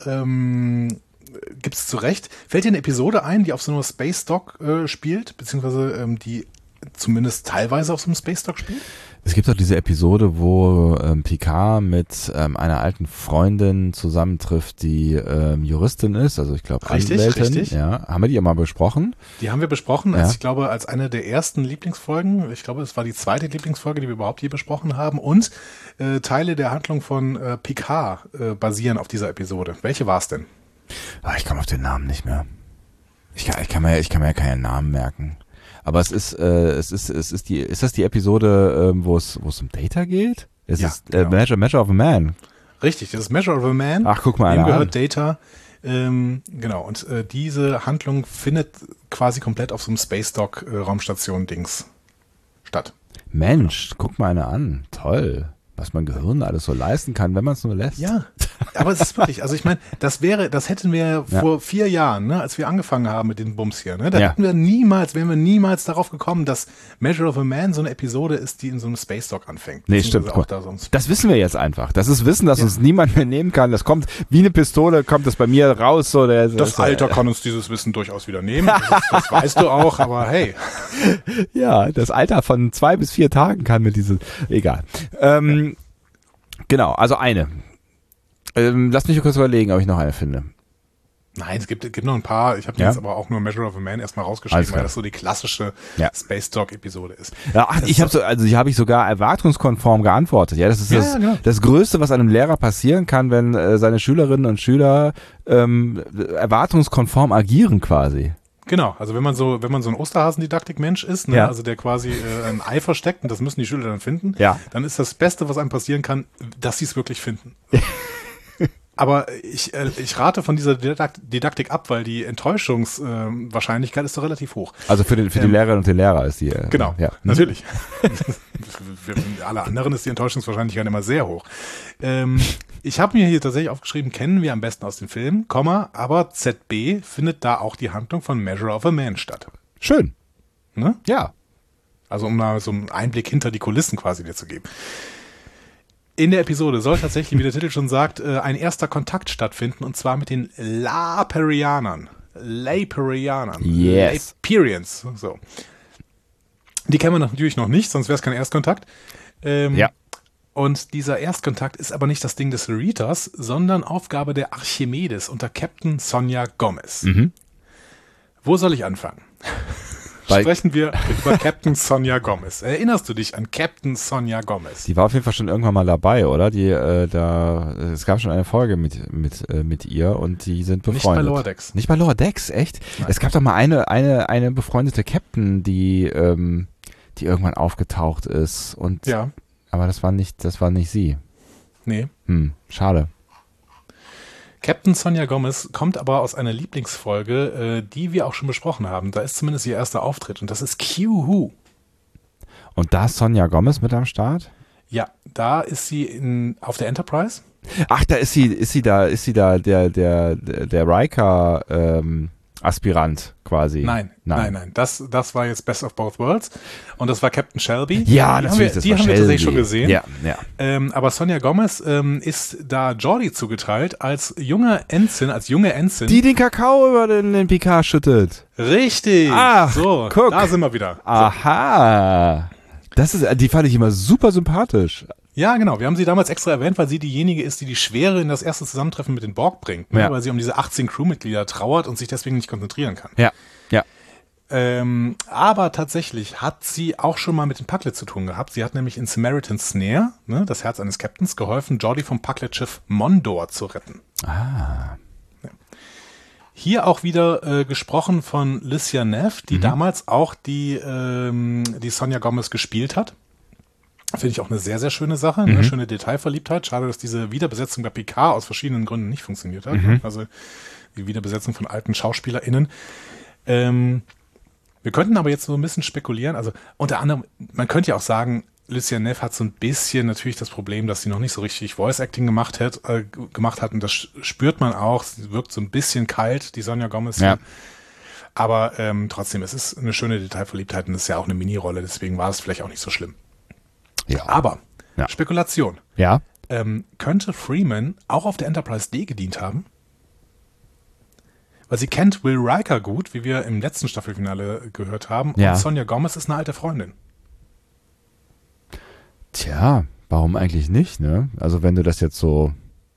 gibt's zu Recht. Fällt dir eine Episode ein, die auf so einer Space Dock spielt, beziehungsweise die zumindest teilweise auf so einem Space Dock spielt? Es gibt auch diese Episode, wo Picard mit einer alten Freundin zusammentrifft, die Juristin ist, also ich glaube Anwältin. Richtig. Ja, haben wir die mal besprochen? Die haben wir besprochen, Ja. ich glaube, als eine der ersten Lieblingsfolgen. Ich glaube, es war die zweite Lieblingsfolge, die wir überhaupt je besprochen haben. Und Teile der Handlung von Picard basieren auf dieser Episode. Welche war es denn? Ich komme auf den Namen nicht mehr. Ich kann mir ja keinen Namen merken. Aber ist das die Episode, wo es um Data geht? Es Ja, ist genau. Measure of a Man. Richtig, das ist Measure of a Man. Ach, guck mal Dem einer an. gehört Data. Genau, und diese Handlung findet quasi komplett auf so einem Space Dock Raumstation-Dings statt. Mensch, guck mal einer an. Toll. Was mein Gehirn alles so leisten kann, wenn man es nur lässt. Ja, aber es ist wirklich, also ich meine, das hätten wir vor 4 Jahren, ne, als wir angefangen haben mit den Bums hier, ne, da wären wir niemals darauf gekommen, dass Measure of a Man so eine Episode ist, die in so einem Space Dock anfängt. Nee, stimmt. Auch da sonst. Das wissen wir jetzt einfach. Das ist Wissen, das uns niemand mehr nehmen kann. Das kommt wie eine Pistole, kommt das bei mir raus. So, Das Alter kann uns dieses Wissen durchaus wieder nehmen. Das weißt du auch, aber hey. Ja, das Alter von 2 bis 4 Tagen kann mir diese... Egal. Genau, also eine. Lass mich kurz überlegen, ob ich noch eine finde. Nein, es gibt noch ein paar. Ich habe jetzt aber auch nur Measure of a Man erstmal rausgeschrieben, weil das so die klassische Space Dock-Episode ist. Ja, die habe ich sogar erwartungskonform geantwortet. Ja, das ist genau. das Größte, was einem Lehrer passieren kann, wenn seine Schülerinnen und Schüler erwartungskonform agieren quasi. Genau, also wenn man so ein Osterhasendidaktik-Mensch ist, ne, also der quasi ein Ei versteckt und das müssen die Schüler dann finden, dann ist das Beste, was einem passieren kann, dass sie es wirklich finden. Aber ich rate von dieser Didaktik ab, weil die Enttäuschungswahrscheinlichkeit ist doch relativ hoch. Also für die Lehrerin und den Lehrer ist die. Genau, natürlich. Für alle anderen ist die Enttäuschungswahrscheinlichkeit immer sehr hoch. Ich habe mir hier tatsächlich aufgeschrieben, kennen wir am besten aus den Filmen, aber ZB findet da auch die Handlung von Measure of a Man statt. Schön. Ne? Ja. Also um mal so einen Einblick hinter die Kulissen quasi dir zu geben. In der Episode soll tatsächlich, wie der Titel schon sagt, ein erster Kontakt stattfinden, und zwar mit den Laperianern. Yes. Laperians. So. Die kennen wir natürlich noch nicht, sonst wäre es kein Erstkontakt. Und dieser Erstkontakt ist aber nicht das Ding des Cerritos, sondern Aufgabe der Archimedes unter Captain Sonia Gomez. Mhm. Wo soll ich anfangen? Sprechen wir über Captain Sonia Gomez. Erinnerst du dich an Captain Sonia Gomez? Die war auf jeden Fall schon irgendwann mal dabei, oder? Es gab schon eine Folge mit ihr und die sind befreundet. Nicht bei Lower Decks. Nicht bei Lower Decks, echt? Nein. Es gab doch mal eine befreundete Captain, die irgendwann aufgetaucht ist und aber das war nicht sie. Nee. Schade. Captain Sonia Gomez kommt aber aus einer Lieblingsfolge, die wir auch schon besprochen haben. Da ist zumindest ihr erster Auftritt und das ist Q-Who. Und da ist Sonia Gomez mit am Start? Ja, da ist sie auf der Enterprise. Ach, da ist sie da der Riker Aspirant quasi. Nein. Das war jetzt Best of Both Worlds und das war Captain Shelby. Ja, die natürlich. Die haben wir tatsächlich schon gesehen. Ja. Aber Sonia Gomez ist da Geordi zugeteilt als junge Ensign. Die den Kakao über den Picard schüttet. Richtig. So, guck. Da sind wir wieder. Aha. Die fand ich immer super sympathisch. Ja, genau. Wir haben sie damals extra erwähnt, weil sie diejenige ist, die Schwere in das erste Zusammentreffen mit den Borg bringt. Ne? Weil sie um diese 18 Crewmitglieder trauert und sich deswegen nicht konzentrieren kann. Ja. Aber tatsächlich hat sie auch schon mal mit dem Packlet zu tun gehabt. Sie hat nämlich in Samaritan's Snare, ne, das Herz eines Captains, geholfen, Geordi vom Packlet-Schiff Mondor zu retten. Ah. Ja. Hier auch wieder gesprochen von Lycia Neff, die damals auch die Sonia Gomez gespielt hat. Finde ich auch eine sehr, sehr schöne Sache, eine schöne Detailverliebtheit. Schade, dass diese Wiederbesetzung bei Picard aus verschiedenen Gründen nicht funktioniert hat. Also die Wiederbesetzung von alten SchauspielerInnen. Wir könnten aber jetzt so ein bisschen spekulieren. Also unter anderem, man könnte ja auch sagen, Lucien Neff hat so ein bisschen natürlich das Problem, dass sie noch nicht so richtig Voice-Acting gemacht hat. Und das spürt man auch. Sie wirkt so ein bisschen kalt, die Sonja Gomez. Ja. Aber trotzdem, es ist eine schöne Detailverliebtheit und es ist ja auch eine Mini-Rolle. Deswegen war es vielleicht auch nicht so schlimm. Ja. Aber, Spekulation. Ja. Könnte Freeman auch auf der Enterprise D gedient haben? Weil sie kennt Will Riker gut, wie wir im letzten Staffelfinale gehört haben. Ja. Und Sonja Gomez ist eine alte Freundin. Tja, warum eigentlich nicht, ne? Also wenn du das jetzt hier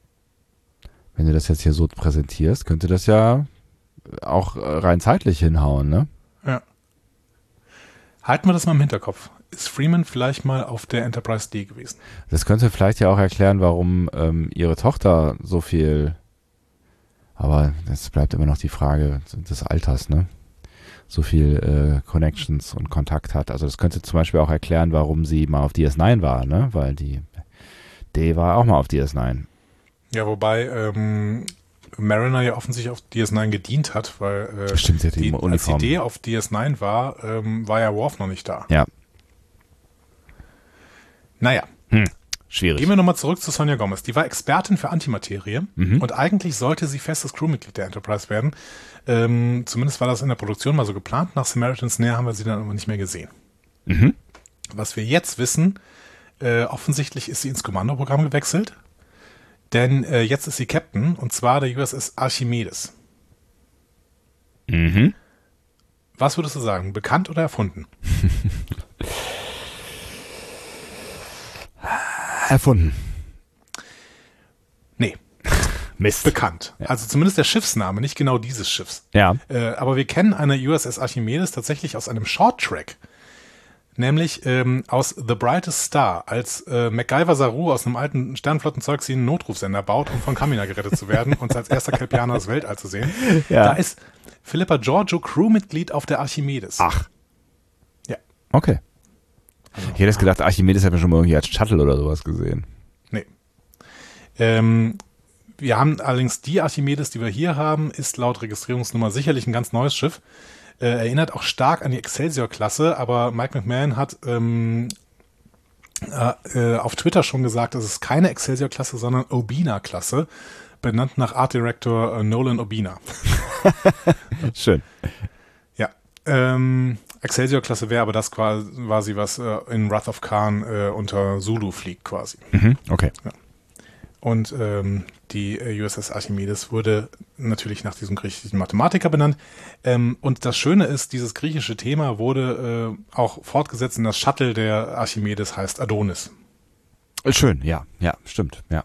so präsentierst, könnte das ja auch rein zeitlich hinhauen, ne? Ja. Halten wir das mal im Hinterkopf. Ist Freeman vielleicht mal auf der Enterprise D gewesen? Das könnte vielleicht ja auch erklären, warum ihre Tochter so viel, aber das bleibt immer noch die Frage des Alters, ne? So viel Connections und Kontakt hat. Also das könnte zum Beispiel auch erklären, warum sie mal auf DS9 war, ne? Weil die D war auch mal auf DS9. Ja, wobei Mariner ja offensichtlich auf DS9 gedient hat, weil Stimmt, sie hat die Uniform. als die D auf DS9 war, war ja Worf noch nicht da. Ja. Naja. Schwierig. Gehen wir nochmal zurück zu Sonja Gomez. Die war Expertin für Antimaterie und eigentlich sollte sie festes Crewmitglied der Enterprise werden. Zumindest war das in der Produktion mal so geplant. Nach Samaritan's Snare haben wir sie dann aber nicht mehr gesehen. Was wir jetzt wissen, offensichtlich ist sie ins Kommandoprogramm gewechselt, denn jetzt ist sie Captain und zwar der USS Archimedes. Was würdest du sagen? Bekannt oder erfunden? Erfunden. Nee. Mist. Bekannt. Ja. Also zumindest der Schiffsname, nicht genau dieses Schiffs. Ja. Aber wir kennen eine USS Archimedes tatsächlich aus einem Short-Track. Nämlich aus The Brightest Star, als MacGyver Saru aus einem alten Sternflottenzeug sie einen Notrufsender baut, um von Kamina gerettet zu werden und als erster Kelpianer das Weltall zu sehen. Ja. Da ist Philippa Georgiou Crewmitglied auf der Archimedes. Ach. Ja. Okay. Ich hätte jetzt gedacht, Archimedes hat man schon mal irgendwie als Shuttle oder sowas gesehen. Nee. Wir haben allerdings die Archimedes, die wir hier haben, ist laut Registrierungsnummer sicherlich ein ganz neues Schiff. Erinnert auch stark an die Excelsior-Klasse, aber Mike McMahon hat auf Twitter schon gesagt, es ist keine Excelsior-Klasse, sondern Obina-Klasse, benannt nach Art Director Nolan Obina. Schön. Ja. Excelsior-Klasse wäre aber das quasi, was in Wrath of Khan unter Zulu fliegt quasi. Okay. Ja. Und die USS Archimedes wurde natürlich nach diesem griechischen Mathematiker benannt. Und das Schöne ist, dieses griechische Thema wurde auch fortgesetzt in das Shuttle der Archimedes, heißt Adonis. Schön, ja, stimmt, ja.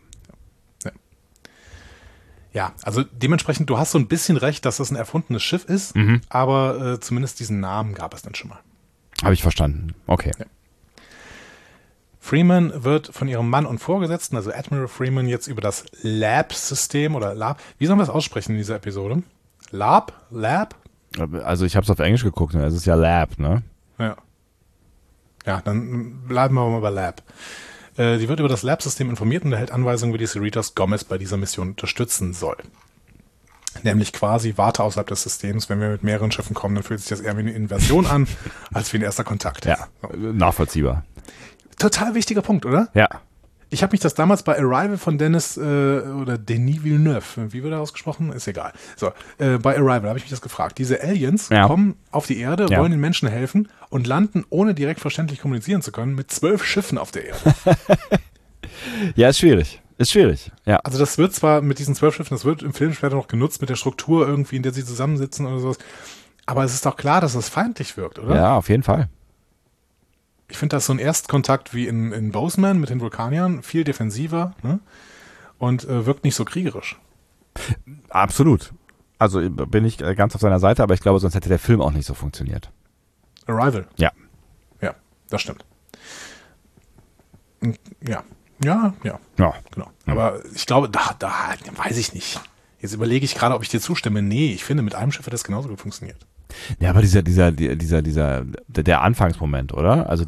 Ja, also dementsprechend, du hast so ein bisschen recht, dass das ein erfundenes Schiff ist, aber zumindest diesen Namen gab es dann schon mal. Habe ich verstanden, okay. Ja. Freeman wird von ihrem Mann und Vorgesetzten, also Admiral Freeman, jetzt über das Lab-System oder Lab, wie sollen wir das aussprechen in dieser Episode? Lab? Also ich habe es auf Englisch geguckt, ne? Es ist ja Lab, ne? Ja. Ja, dann bleiben wir mal bei Lab. Die wird über das Lab-System informiert und erhält Anweisungen, wie die Cerritos Gomez bei dieser Mission unterstützen soll. Nämlich quasi warte außerhalb des Systems. Wenn wir mit mehreren Schiffen kommen, dann fühlt sich das eher wie eine Inversion an, als wie ein erster Kontakt. Ja, so. Nachvollziehbar. Total wichtiger Punkt, oder? Ja. Ich habe mich das damals bei Arrival von Denis Villeneuve, wie wird er ausgesprochen? Ist egal. So, bei Arrival habe ich mich das gefragt. Diese Aliens kommen auf die Erde, wollen den Menschen helfen und landen, ohne direkt verständlich kommunizieren zu können, mit 12 Schiffen auf der Erde. Ja, ist schwierig. Ja. Also das wird zwar mit diesen 12 Schiffen, das wird im Film später noch genutzt, mit der Struktur irgendwie, in der sie zusammensitzen oder sowas. Aber es ist doch klar, dass es feindlich wirkt, oder? Ja, auf jeden Fall. Ich finde das so ein Erstkontakt wie in Boseman mit den Vulkaniern, viel defensiver, ne? Und wirkt nicht so kriegerisch. Absolut. Also bin ich ganz auf seiner Seite, aber ich glaube, sonst hätte der Film auch nicht so funktioniert. Arrival? Ja. Ja, das stimmt. Ja, genau. Aber ich glaube, da weiß ich nicht. Jetzt überlege ich gerade, ob ich dir zustimme. Nee, ich finde, mit einem Schiff hat das genauso gut funktioniert. Ja, aber der Anfangsmoment, oder? Also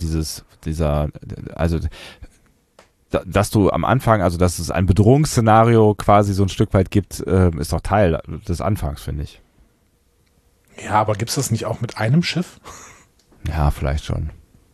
dass du am Anfang, also dass es ein Bedrohungsszenario quasi so ein Stück weit gibt, ist doch Teil des Anfangs, finde ich. Ja, aber gibt's das nicht auch mit einem Schiff? Ja, vielleicht schon.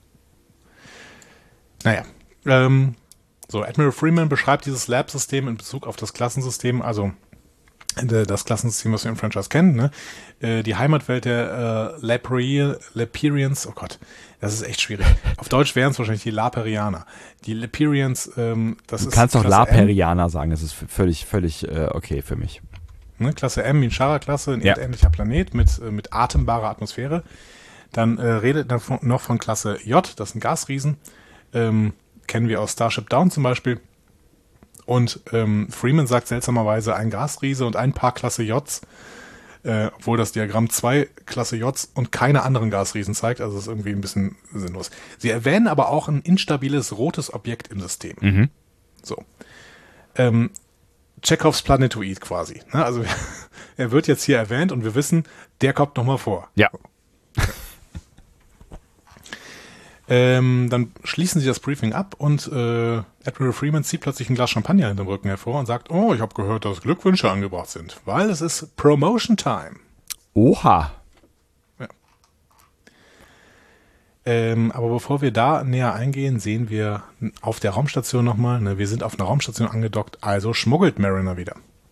Naja, so, Admiral Freeman beschreibt dieses Lab-System in Bezug auf das Klassensystem, also das Klassensystem, was wir im Franchise kennen, ne? Die Heimatwelt der Leperians, oh Gott, das ist echt schwierig. Auf Deutsch wären es wahrscheinlich die Laperianer. Die Leperians, das ist Du kannst auch Klasse Laperianer sagen, das ist völlig okay für mich. Ne, Klasse M, Minshara-Klasse, ein erdähnlicher Planet mit atembarer Atmosphäre. Dann redet er noch von Klasse J, das sind Gasriesen. Kennen wir aus Starship Down zum Beispiel. Und Freeman sagt seltsamerweise ein Gasriese und ein paar Klasse Js, obwohl das Diagramm 2 Klasse Js und keine anderen Gasriesen zeigt, also das ist irgendwie ein bisschen sinnlos. Sie erwähnen aber auch ein instabiles rotes Objekt im System. Mhm. So. Chekhovs Planetoid quasi. Ne? Also er wird jetzt hier erwähnt und wir wissen, der kommt nochmal vor. Ja. Dann schließen sie das Briefing ab und Admiral Freeman zieht plötzlich ein Glas Champagner hinterm Rücken hervor und sagt, oh, ich habe gehört, dass Glückwünsche angebracht sind, weil es ist Promotion Time. Oha. Ja. Aber bevor wir da näher eingehen, sehen wir auf der Raumstation nochmal, ne, wir sind auf einer Raumstation angedockt, also schmuggelt Mariner wieder.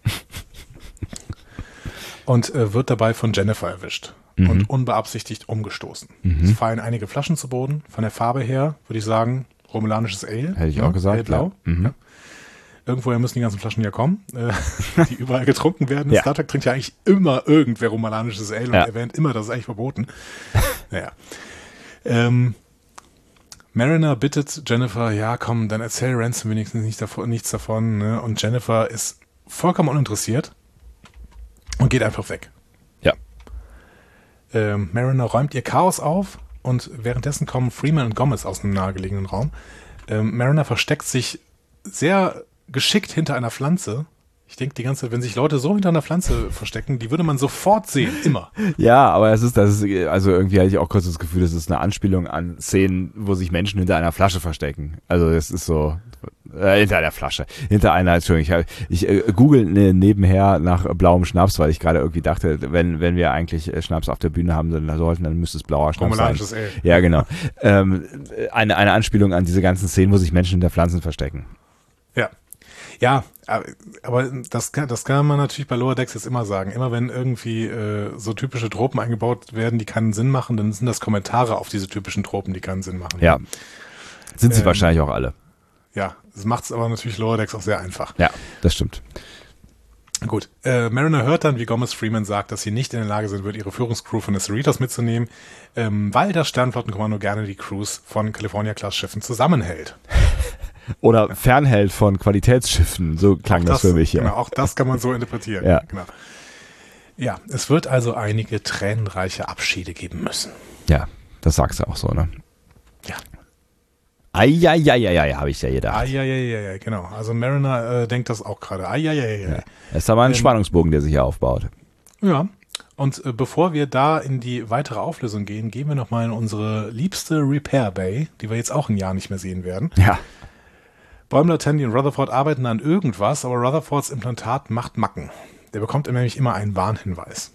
Und wird dabei von Jennifer erwischt. Und unbeabsichtigt umgestoßen. Es fallen einige Flaschen zu Boden. Von der Farbe her würde ich sagen, romulanisches Ale. Hätte ich auch gesagt. Hellblau. Ja. Ja. Irgendwoher müssen die ganzen Flaschen ja kommen, die überall getrunken werden. Ja. Star Trek trinkt ja eigentlich immer irgendwer romulanisches Ale und erwähnt immer, das ist eigentlich verboten. Naja. Mariner bittet Jennifer, ja komm, dann erzähl Ransom wenigstens nichts davon. Ne? Und Jennifer ist vollkommen uninteressiert und geht einfach weg. Ja. Mariner räumt ihr Chaos auf und währenddessen kommen Freeman und Gomez aus einem nahegelegenen Raum. Mariner versteckt sich sehr geschickt hinter einer Pflanze. Ich denke die ganze Zeit, wenn sich Leute so hinter einer Pflanze verstecken, die würde man sofort sehen, immer. Ja, aber das ist, also irgendwie hatte ich auch kurz das Gefühl, das ist eine Anspielung an Szenen, wo sich Menschen hinter einer Flasche verstecken. Also das ist so, hinter einer Flasche, hinter einer, Entschuldigung, ich google nebenher nach blauem Schnaps, weil ich gerade irgendwie dachte, wenn wir eigentlich Schnaps auf der Bühne haben sollten, dann müsste es blauer Schnaps sein. Ale. Ja, genau. Eine Anspielung an diese ganzen Szenen, wo sich Menschen hinter Pflanzen verstecken. Ja. Ja, aber das kann man natürlich bei Lower Decks jetzt immer sagen. Immer wenn irgendwie so typische Tropen eingebaut werden, die keinen Sinn machen, dann sind das Kommentare auf diese typischen Tropen, die keinen Sinn machen. Ja, sind sie wahrscheinlich auch alle. Ja, das macht es aber natürlich Lower Decks auch sehr einfach. Ja, das stimmt. Gut, Mariner hört dann, wie Gomez Freeman sagt, dass sie nicht in der Lage sein wird, ihre Führungscrew von den Cerritos mitzunehmen, weil das Sternflottenkommando gerne die Crews von California-Class-Schiffen zusammenhält. Oder fernhält von Qualitätsschiffen, so klang das für mich. Ja. Genau, auch das kann man so interpretieren. Ja. Genau. Ja, es wird also einige tränenreiche Abschiede geben müssen. Ja, das sagst du auch so, ne? Ja. Eieieiei, habe ich ja gedacht. Eieieiei, genau. Also Mariner denkt das auch gerade. Eieieiei. Ja. Das ist aber ein Spannungsbogen, der sich hier aufbaut. Ja, und bevor wir da in die weitere Auflösung gehen, gehen wir nochmal in unsere liebste Repair Bay, die wir jetzt auch ein Jahr nicht mehr sehen werden. Ja. Bäumler, Tandy und Rutherford arbeiten an irgendwas, aber Rutherfords Implantat macht Macken. Der bekommt nämlich immer einen Warnhinweis.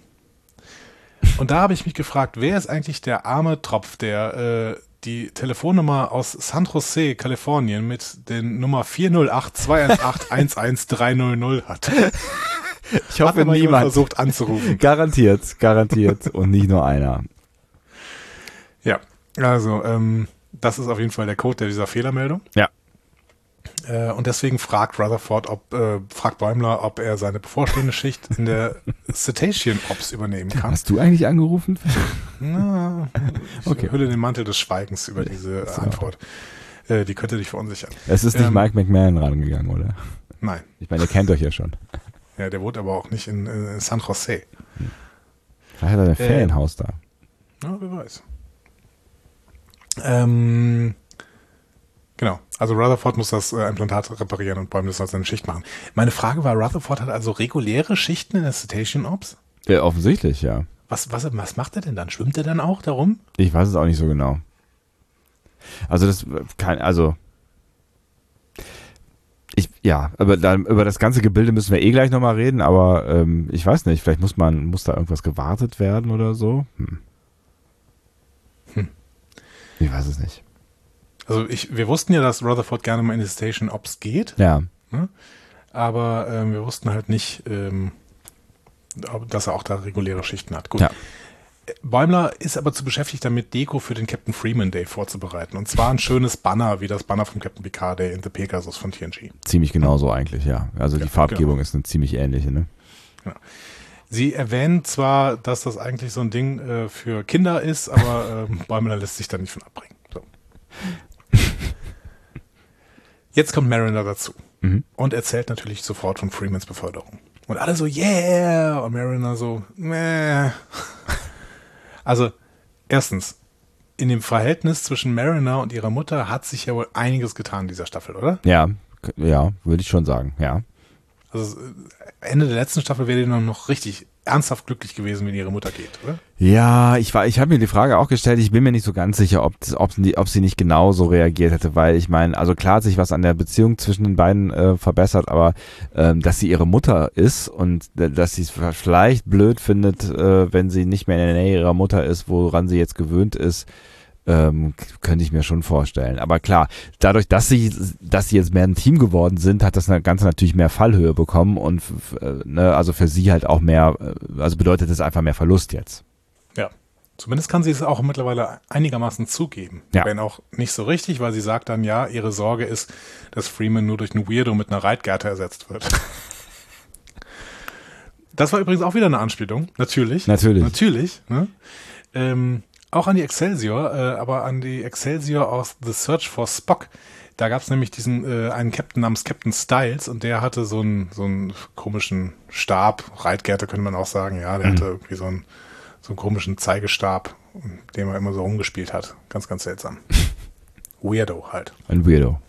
Und da habe ich mich gefragt, wer ist eigentlich der arme Tropf, der die Telefonnummer aus San Jose, Kalifornien mit den Nummer 408-218-11300 hat? Ich hoffe, niemand versucht anzurufen. Garantiert und nicht nur einer. Ja, also das ist auf jeden Fall der Code dieser Fehlermeldung. Ja. Und deswegen fragt Bäumler, ob er seine bevorstehende Schicht in der Cetacean Ops übernehmen kann. Hast du eigentlich angerufen? Na, ich okay. hülle den Mantel des Schweigens über diese Antwort. Die könnte dich verunsichern. Es ist nicht Mike McMahon rangegangen, oder? Nein. Ich meine, ihr kennt euch ja schon. Ja, der wohnt aber auch nicht in San Jose. Vielleicht hat er ein Ferienhaus da. Ja, wer weiß. Genau, also Rutherford muss das Implantat reparieren und Bäumler soll seine Schicht machen. Meine Frage war, Rutherford hat also reguläre Schichten in der Cetacean Ops? Ja, offensichtlich, ja. Was macht er denn dann? Schwimmt er dann auch darum? Ich weiß es auch nicht so genau. Also aber über das ganze Gebilde müssen wir gleich nochmal reden, aber ich weiß nicht, vielleicht muss da irgendwas gewartet werden oder so. Ich weiß es nicht. Also wir wussten ja, dass Rutherford gerne mal in die Station Ops geht. Ja. Ne? Aber wir wussten halt nicht, dass er auch da reguläre Schichten hat. Gut. Ja. Bäumler ist aber zu beschäftigt damit, Deko für den Captain Freeman Day vorzubereiten. Und zwar ein schönes Banner, wie das Banner vom Captain Picard Day in The Pegasus von TNG. Ziemlich genauso eigentlich, ja. Also die Farbgebung ist eine ziemlich ähnliche, ne? Ja. Sie erwähnen zwar, dass das eigentlich so ein Ding für Kinder ist, aber Bäumler lässt sich da nicht von abbringen. So. Jetzt kommt Mariner dazu und erzählt natürlich sofort von Freemans Beförderung. Und alle so, yeah! Und Mariner so, meh. Also, erstens, in dem Verhältnis zwischen Mariner und ihrer Mutter hat sich ja wohl einiges getan in dieser Staffel, oder? Ja, würde ich schon sagen, ja. Also, Ende der letzten Staffel wäre die noch richtig ernsthaft glücklich gewesen, wenn ihre Mutter geht, oder? Ja, ich habe mir die Frage auch gestellt, ich bin mir nicht so ganz sicher, ob sie nicht genauso reagiert hätte, weil ich meine, also klar hat sich was an der Beziehung zwischen den beiden verbessert, aber dass sie ihre Mutter ist und dass sie es vielleicht blöd findet, wenn sie nicht mehr in der Nähe ihrer Mutter ist, woran sie jetzt gewöhnt ist, könnte ich mir schon vorstellen. Aber klar, dadurch, dass sie jetzt mehr ein Team geworden sind, hat das Ganze natürlich mehr Fallhöhe bekommen und also für sie halt auch mehr, also bedeutet es einfach mehr Verlust jetzt. Ja, zumindest kann sie es auch mittlerweile einigermaßen zugeben. Ja. Wenn auch nicht so richtig, weil sie sagt dann, ja, ihre Sorge ist, dass Freeman nur durch einen Weirdo mit einer Reitgerte ersetzt wird. Das war übrigens auch wieder eine Anspielung. Natürlich. Ne? Auch an die Excelsior, aber an die Excelsior aus The Search for Spock. Da gab es nämlich einen Captain namens Captain Styles und der hatte so einen komischen Stab, Reitgerte könnte man auch sagen, ja, der hatte irgendwie so einen komischen Zeigestab, den er immer so rumgespielt hat. Ganz, ganz seltsam. Weirdo halt. Ein Weirdo.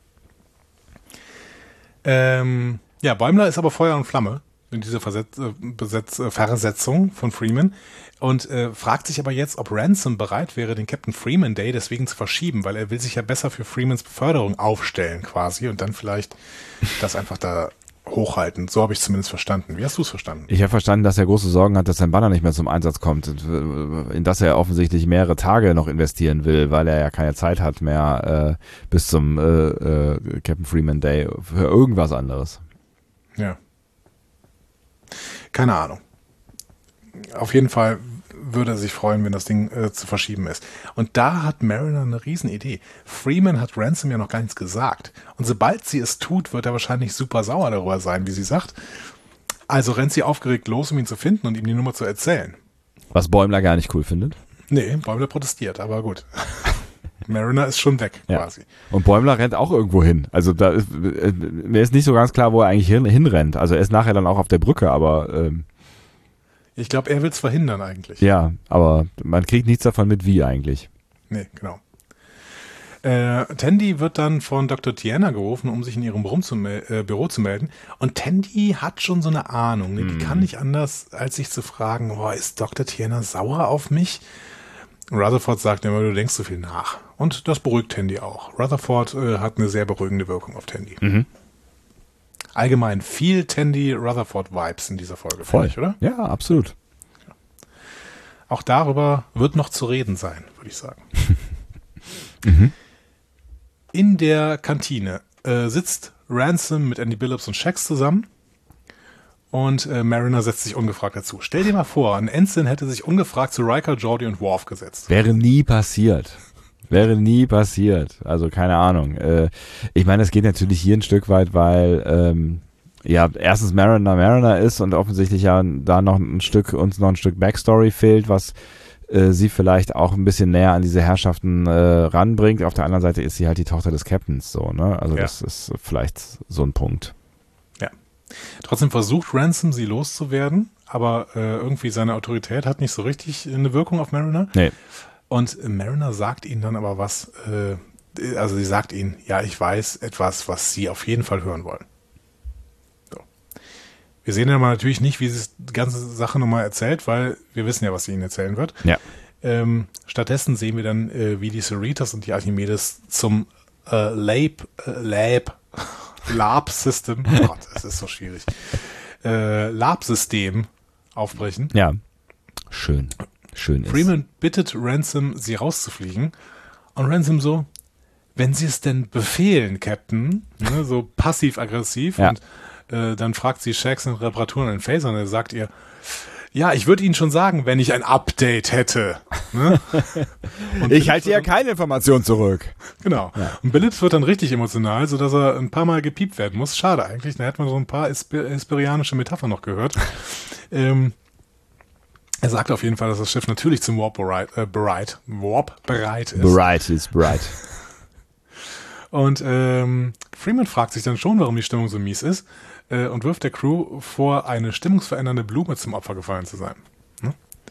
Ja, Bäumler ist aber Feuer und Flamme in dieser Versetzung von Freeman und fragt sich aber jetzt, ob Ransom bereit wäre, den Captain Freeman Day deswegen zu verschieben, weil er will sich ja besser für Freemans Beförderung aufstellen quasi und dann vielleicht das einfach da hochhalten. So habe ich es zumindest verstanden. Wie hast du es verstanden? Ich habe verstanden, dass er große Sorgen hat, dass sein Banner nicht mehr zum Einsatz kommt, in das er offensichtlich mehrere Tage noch investieren will, weil er ja keine Zeit hat mehr bis zum Captain Freeman Day für irgendwas anderes. Ja. Keine Ahnung. Auf jeden Fall würde er sich freuen, wenn das Ding zu verschieben ist. Und da hat Mariner eine Riesenidee. Freeman hat Ransom ja noch gar nichts gesagt. Und sobald sie es tut, wird er wahrscheinlich super sauer darüber sein, wie sie sagt. Also rennt sie aufgeregt los, um ihn zu finden und ihm die Nummer zu erzählen. Was Bäumler gar nicht cool findet. Nee, Bäumler protestiert, aber gut. Mariner ist schon weg, quasi. Und Bäumler rennt auch irgendwo hin. Also mir ist nicht so ganz klar, wo er eigentlich hinrennt. Also er ist nachher dann auch auf der Brücke, aber ich glaube, er will es verhindern eigentlich. Ja, aber man kriegt nichts davon mit, wie eigentlich. Nee, genau. Tandy wird dann von Dr. Tiana gerufen, um sich in ihrem Büro zu melden. Und Tandy hat schon so eine Ahnung. Ne? Die kann nicht anders, als sich zu fragen, ist Dr. Tiana sauer auf mich? Rutherford sagt immer, du denkst so viel nach. Und das beruhigt Tandy auch. Rutherford hat eine sehr beruhigende Wirkung auf Tandy. Allgemein viel Tandy-Rutherford-Vibes in dieser Folge, voll, ich, oder? Ja, absolut. Ja. Auch darüber wird noch zu reden sein, würde ich sagen. In der Kantine sitzt Ransom mit Andy Billups und Shax zusammen. Und Mariner setzt sich ungefragt dazu. Stell dir mal vor, ein Ensign hätte sich ungefragt zu Riker, Geordi und Worf gesetzt. Wäre nie passiert. Also keine Ahnung. Ich meine, es geht natürlich hier ein Stück weit, weil erstens Mariner ist und offensichtlich ja da uns noch ein Stück Backstory fehlt, was sie vielleicht auch ein bisschen näher an diese Herrschaften ranbringt. Auf der anderen Seite ist sie halt die Tochter des Captains, so, ne? Also das ist vielleicht so ein Punkt. Trotzdem versucht Ransom, sie loszuwerden, aber irgendwie seine Autorität hat nicht so richtig eine Wirkung auf Mariner. Nee. Und Mariner sagt ihnen dann aber was, also sie sagt ihnen, ja, ich weiß etwas, was sie auf jeden Fall hören wollen. So. Wir sehen ja mal natürlich nicht, wie sie die ganze Sache nochmal erzählt, weil wir wissen ja, was sie ihnen erzählen wird. Ja. Stattdessen sehen wir dann, wie die Cerritos und die Archimedes zum Lab-System, oh Gott, das ist so schwierig, Lab-System aufbrechen. Ja, schön ist. Freeman bittet Ransom, sie rauszufliegen und Ransom so, wenn sie es denn befehlen, Captain, ne, so passiv-aggressiv Ja. und dann fragt sie Shax nach Reparaturen an den Phaser und er sagt ihr, ja, ich würde Ihnen schon sagen, wenn ich ein Update hätte. Ne? Und Ich halte ja keine Information zurück. Genau. Ja. Und Billups wird dann richtig emotional, sodass er ein paar Mal gepiept werden muss. Schade eigentlich, da hätte man so ein paar hesperianische Metaphern noch gehört. Er sagt auf jeden Fall, dass das Schiff natürlich zum Warp bereit ist. Bereit ist bereit. Und Freeman fragt sich dann schon, warum die Stimmung so mies ist und wirft der Crew vor, eine stimmungsverändernde Blume zum Opfer gefallen zu sein. Hm?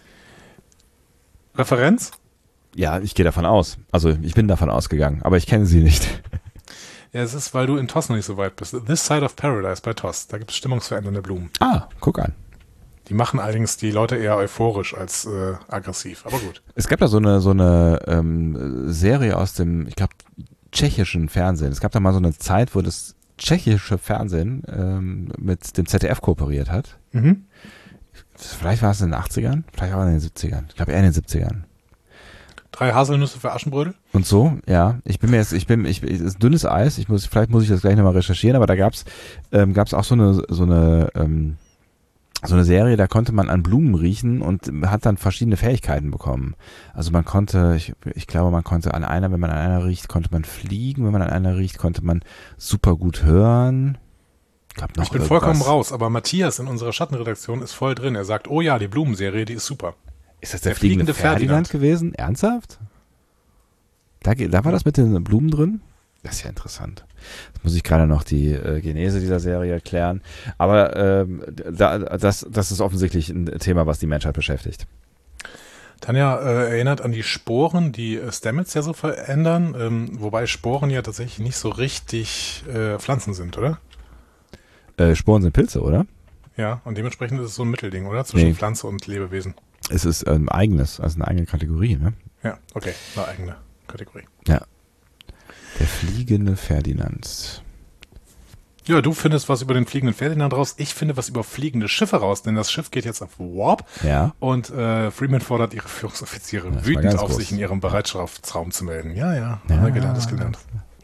Referenz? Ja, ich gehe davon aus. Also ich bin davon ausgegangen, aber ich kenne sie nicht. Ja, es ist, weil du in TOS noch nicht so weit bist. This Side of Paradise bei TOS, da gibt es stimmungsverändernde Blumen. Ah, guck an. Die machen allerdings die Leute eher euphorisch als aggressiv, aber gut. Es gab da so eine Serie aus dem, ich glaube, tschechischen Fernsehen. Es gab da mal so eine Zeit, wo das tschechische Fernsehen mit dem ZDF kooperiert hat. Mhm. Vielleicht war es in den 80ern, vielleicht auch in den 70ern. Ich glaube eher in den 70ern. 3 Haselnüsse für Aschenbrödel? Und so, ja. Ich bin ist dünnes Eis. Vielleicht muss ich das gleich nochmal recherchieren, aber da gab's auch so eine Serie, da konnte man an Blumen riechen und hat dann verschiedene Fähigkeiten bekommen. Also man konnte, ich glaube, wenn man an einer riecht, konnte man fliegen. Wenn man an einer riecht, konnte man super gut hören. Ich bin vollkommen raus, aber Matthias in unserer Schattenredaktion ist voll drin. Er sagt, oh ja, die Blumenserie, die ist super. Ist das der fliegende Ferdinand gewesen? Ernsthaft? Da war das mit den Blumen drin? Das ist ja interessant. Jetzt muss ich gerade noch die Genese dieser Serie erklären. Aber das ist offensichtlich ein Thema, was die Menschheit beschäftigt. Tanja erinnert an die Sporen, die Stamets ja so verändern, wobei Sporen ja tatsächlich nicht so richtig Pflanzen sind, oder? Sporen sind Pilze, oder? Ja, und dementsprechend ist es so ein Mittelding, oder? Zwischen Pflanze und Lebewesen. Es ist ein eigenes, also eine eigene Kategorie, ne? Ja, okay, eine eigene Kategorie. Ja. Der fliegende Ferdinand. Ja, du findest was über den fliegenden Ferdinand raus. Ich finde was über fliegende Schiffe raus, denn das Schiff geht jetzt auf Warp. Ja. Und Freeman fordert ihre Führungsoffiziere wütend auf, sich in ihrem Bereitschaftsraum zu melden. Ja. Gelernt ist gelernt.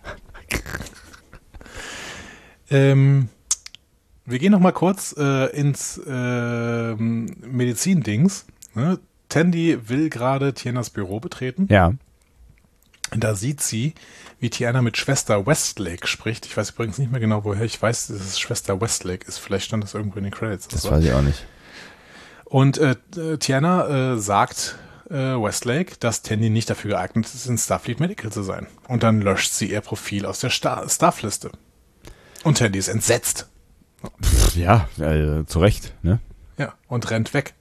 Wir gehen noch mal kurz ins Medizin-Dings. Ne? Tandy will gerade Tianas Büro betreten. Ja. Da sieht sie, wie Tiana mit Schwester Westlake spricht. Ich weiß übrigens nicht mehr genau, woher ich weiß, dass es Schwester Westlake ist. Vielleicht stand das irgendwo in den Credits. Das weiß ich auch nicht. Und Tiana sagt Westlake, dass Tandy nicht dafür geeignet ist, in Starfleet Medical zu sein. Und dann löscht sie ihr Profil aus der Staffliste. Und Tandy ist entsetzt. Ja, zu Recht, ne? Ja, und rennt weg.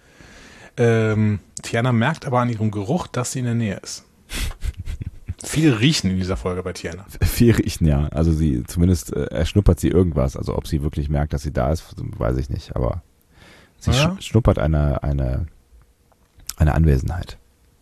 Tiana merkt aber an ihrem Geruch, dass sie in der Nähe ist. Viel riechen in dieser Folge bei Tiana. Viel riechen, ja. Also sie, zumindest erschnuppert sie irgendwas. Also ob sie wirklich merkt, dass sie da ist, weiß ich nicht. Aber sie schnuppert eine Anwesenheit.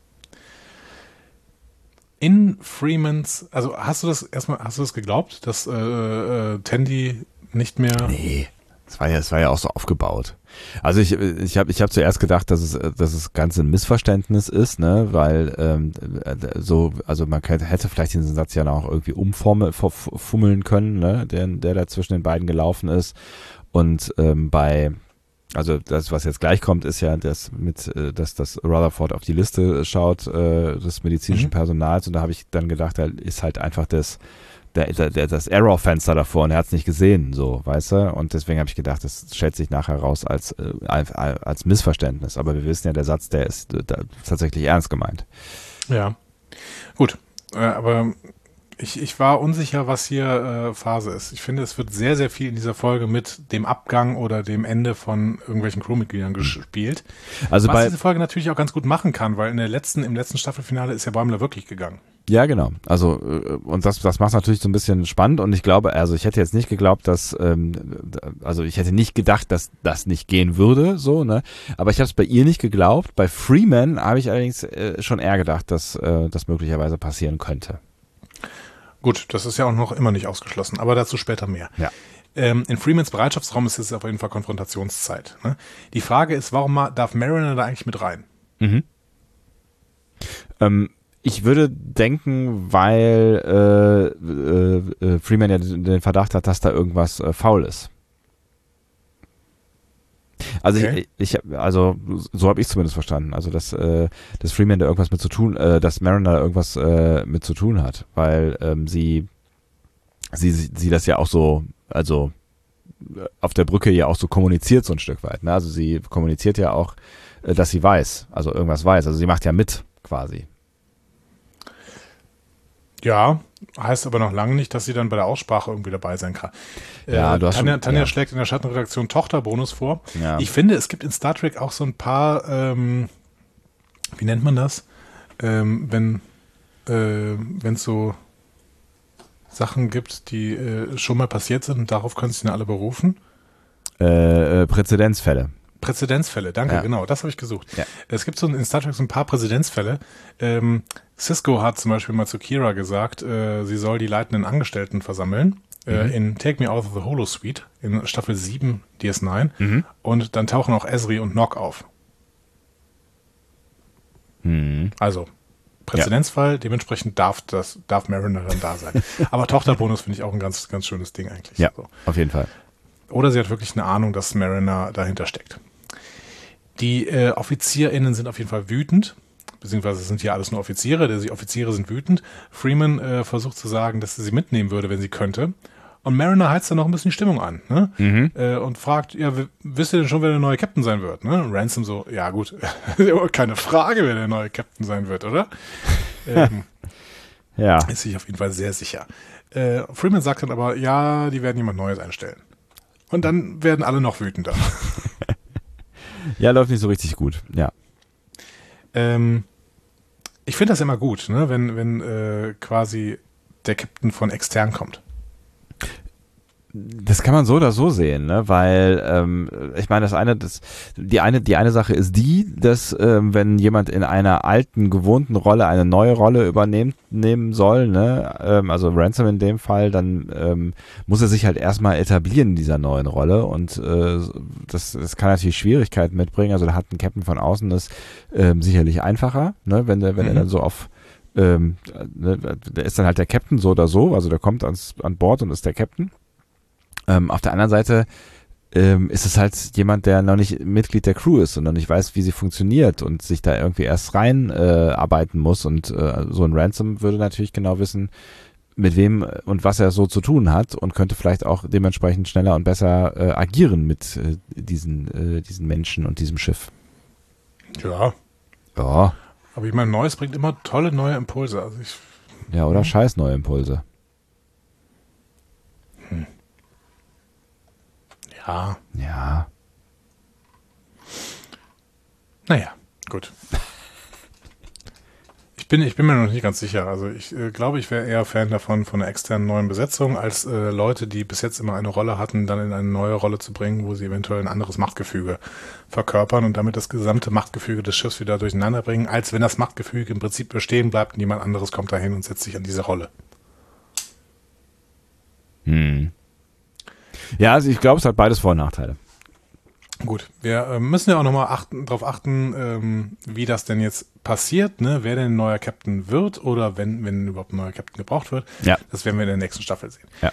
In Freemans, also hast du das geglaubt, dass Tandy nicht mehr... Nee, das war ja auch so aufgebaut. Also ich hab zuerst gedacht, dass es ganz ein Missverständnis ist, ne, weil also man hätte vielleicht diesen Satz ja auch irgendwie umfummeln können, ne, der da zwischen den beiden gelaufen ist. Und also das, was jetzt gleich kommt, ist ja dass Rutherford auf die Liste schaut des medizinischen Personals, und da habe ich dann gedacht, da ist halt einfach das Error-Fenster davor und er hat es nicht gesehen, so, weißt du? Und deswegen habe ich gedacht, das stellt sich nachher raus als Missverständnis. Aber wir wissen ja, der Satz, der ist tatsächlich ernst gemeint. Ja, gut. Aber Ich war unsicher, was hier Phase ist. Ich finde, es wird sehr, sehr viel in dieser Folge mit dem Abgang oder dem Ende von irgendwelchen Crewmitgliedern gespielt. Also was diese Folge natürlich auch ganz gut machen kann, weil im letzten Staffelfinale ist ja Bäumler wirklich gegangen. Ja, genau. Also und das macht es natürlich so ein bisschen spannend und ich glaube, also ich hätte jetzt nicht geglaubt, dass, also ich hätte nicht gedacht, dass das nicht gehen würde, so, ne? Aber ich habe es bei ihr nicht geglaubt. Bei Freeman habe ich allerdings schon eher gedacht, dass das möglicherweise passieren könnte. Gut, das ist ja auch noch immer nicht ausgeschlossen, aber dazu später mehr. Ja. In Freemans Bereitschaftsraum ist es auf jeden Fall Konfrontationszeit. Ne? Die Frage ist, warum darf Mariner da eigentlich mit rein? Mhm. Ich würde denken, weil Freeman ja den Verdacht hat, dass da irgendwas faul ist. Also okay. Also so habe ich es zumindest verstanden. Also dass Freeman da irgendwas mit zu tun, dass Mariner da irgendwas mit zu tun hat, weil sie das ja auch so, also auf der Brücke ja auch so kommuniziert so ein Stück weit. Ne? Also sie kommuniziert ja auch, dass sie weiß, also irgendwas weiß. Also sie macht ja mit quasi. Ja, heißt aber noch lange nicht, dass sie dann bei der Aussprache irgendwie dabei sein kann. Ja, du hast Tanja schlägt in der Schattenredaktion Tochterbonus vor. Ja. Ich finde, es gibt in Star Trek auch so ein paar, wie nennt man das? Wenn es so Sachen gibt, die schon mal passiert sind und darauf können sich dann alle berufen. Präzedenzfälle. Präzedenzfälle, danke, Ja. genau, das habe ich gesucht. Ja. Es gibt in Star Trek so ein paar Präzedenzfälle. Sisko hat zum Beispiel mal zu Kira gesagt, sie soll die leitenden Angestellten versammeln in Take Me Out of the Holosuite in Staffel 7 DS9 und dann tauchen auch Ezri und Nock auf. Also Präzedenzfall, dementsprechend darf Mariner dann da sein. Aber Tochterbonus finde ich auch ein ganz, ganz schönes Ding eigentlich. Ja, so. auf jeden Fall. Oder sie hat wirklich eine Ahnung, dass Mariner dahinter steckt. Die OffizierInnen sind auf jeden Fall wütend, beziehungsweise sind ja alles nur Offiziere, die Offiziere sind wütend. Freeman versucht zu sagen, dass sie mitnehmen würde, wenn sie könnte. Und Mariner heizt dann noch ein bisschen die Stimmung an, ne? Und fragt, ja, wisst ihr denn schon, wer der neue Captain sein wird? Ne? Und Ransom so, ja gut, keine Frage, wer der neue Captain sein wird, oder? Ja. Ist sich auf jeden Fall sehr sicher. Freeman sagt dann aber, ja, die werden jemand Neues einstellen. Und dann werden alle noch wütender. Ja, läuft nicht so richtig gut, ja. Ich finde das immer gut, ne? wenn quasi der Captain von extern kommt. Das kann man so oder so sehen, ne? Weil ich meine, die eine Sache ist dass wenn jemand in einer alten, gewohnten Rolle eine neue Rolle nehmen soll, ne? Also Ransom in dem Fall, dann muss er sich halt erstmal etablieren in dieser neuen Rolle und das kann natürlich Schwierigkeiten mitbringen. Also da hat ein Captain von außen das sicherlich einfacher, ne? Wenn er dann so auf der ist dann halt der Captain so oder so, also der kommt an Bord und ist der Captain. Auf der anderen Seite ist es halt jemand, der noch nicht Mitglied der Crew ist und noch nicht weiß, wie sie funktioniert und sich da irgendwie erst rein arbeiten muss. Und so ein Ransom würde natürlich genau wissen, mit wem und was er so zu tun hat und könnte vielleicht auch dementsprechend schneller und besser agieren mit diesen Menschen und diesem Schiff. Ja. Ja. Aber ich meine, Neues bringt immer tolle neue Impulse. Also ja, oder scheiß neue Impulse. Ja. Ja. Naja, gut. Ich bin mir noch nicht ganz sicher. Also ich glaube, ich wäre eher Fan davon, von einer externen neuen Besetzung, als Leute, die bis jetzt immer eine Rolle hatten, dann in eine neue Rolle zu bringen, wo sie eventuell ein anderes Machtgefüge verkörpern und damit das gesamte Machtgefüge des Schiffs wieder durcheinander bringen, als wenn das Machtgefüge im Prinzip bestehen bleibt und jemand anderes kommt dahin und setzt sich an diese Rolle. Ja, also ich glaube, es hat beides Vor- und Nachteile. Gut, wir müssen ja auch nochmal darauf achten, wie das denn jetzt passiert, ne? Wer denn ein neuer Captain wird oder wenn überhaupt ein neuer Captain gebraucht wird. Ja. Das werden wir in der nächsten Staffel sehen. Ja.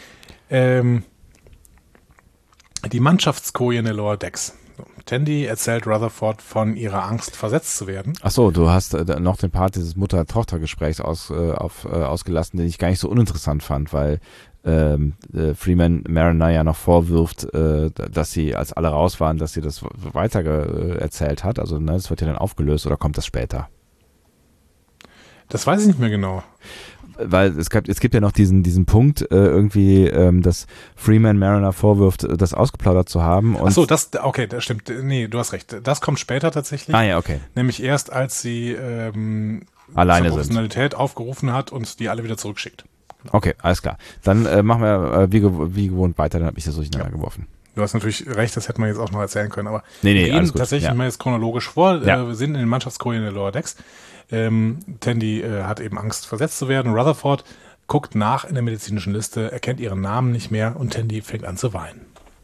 Die Mannschaftskoje in der Lower Decks. So, Tandy erzählt Rutherford von ihrer Angst, versetzt zu werden. Ach so, du hast noch den Part dieses Mutter-Tochter-Gesprächs ausgelassen, den ich gar nicht so uninteressant fand, weil Freeman Mariner ja noch vorwirft, dass sie, als alle raus waren, dass sie das weiter erzählt hat. Also das wird ja dann aufgelöst oder kommt das später? Das weiß ich nicht mehr genau. weil es gibt ja noch diesen Punkt irgendwie, dass Freeman Mariner vorwirft, das ausgeplaudert zu haben. Ach so, das stimmt. Nee, du hast recht. Das kommt später tatsächlich. Ah ja, okay. Nämlich erst, als sie alleine zur Professionalität aufgerufen hat und die alle wieder zurückschickt. Okay, alles klar. Dann machen wir wie gewohnt weiter, dann habe ich das durcheinander geworfen. Du hast natürlich recht, das hätte man jetzt auch noch erzählen können, aber wir gehen tatsächlich mal jetzt chronologisch vor. Ja. Wir sind in den Mannschaftskojen der Lower Decks. Tandy hat eben Angst, versetzt zu werden. Rutherford guckt nach in der medizinischen Liste, erkennt ihren Namen nicht mehr und Tandy fängt an zu weinen.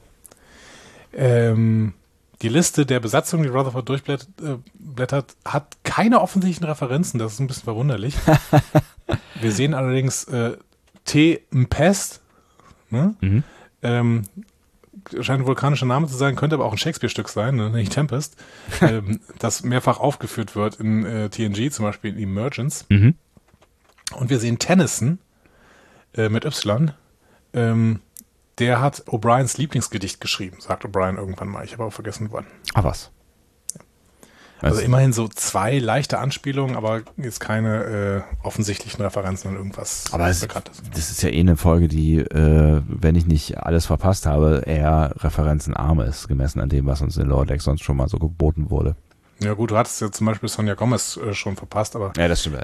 Die Liste der Besatzung, die Rutherford durchblättert, hat keine offensichtlichen Referenzen. Das ist ein bisschen verwunderlich. Wir sehen allerdings Tempest, ne? Scheint ein vulkanischer Name zu sein, könnte aber auch ein Shakespeare-Stück sein, ne? Nicht Tempest, das mehrfach aufgeführt wird in TNG, zum Beispiel in Emergence. Und wir sehen Tennyson mit Y, der hat O'Briens Lieblingsgedicht geschrieben, sagt O'Brien irgendwann mal. Ich habe auch vergessen, wann. Ah, was? Also immerhin so 2 leichte Anspielungen, aber jetzt keine offensichtlichen Referenzen an irgendwas Bekanntes. Das ist ja eine Folge, die, wenn ich nicht alles verpasst habe, eher referenzenarm ist, gemessen an dem, was uns in Lower Decks sonst schon mal so geboten wurde. Ja gut, du hattest ja zum Beispiel Sonja Gomez schon verpasst, aber... Ja, das stimmt.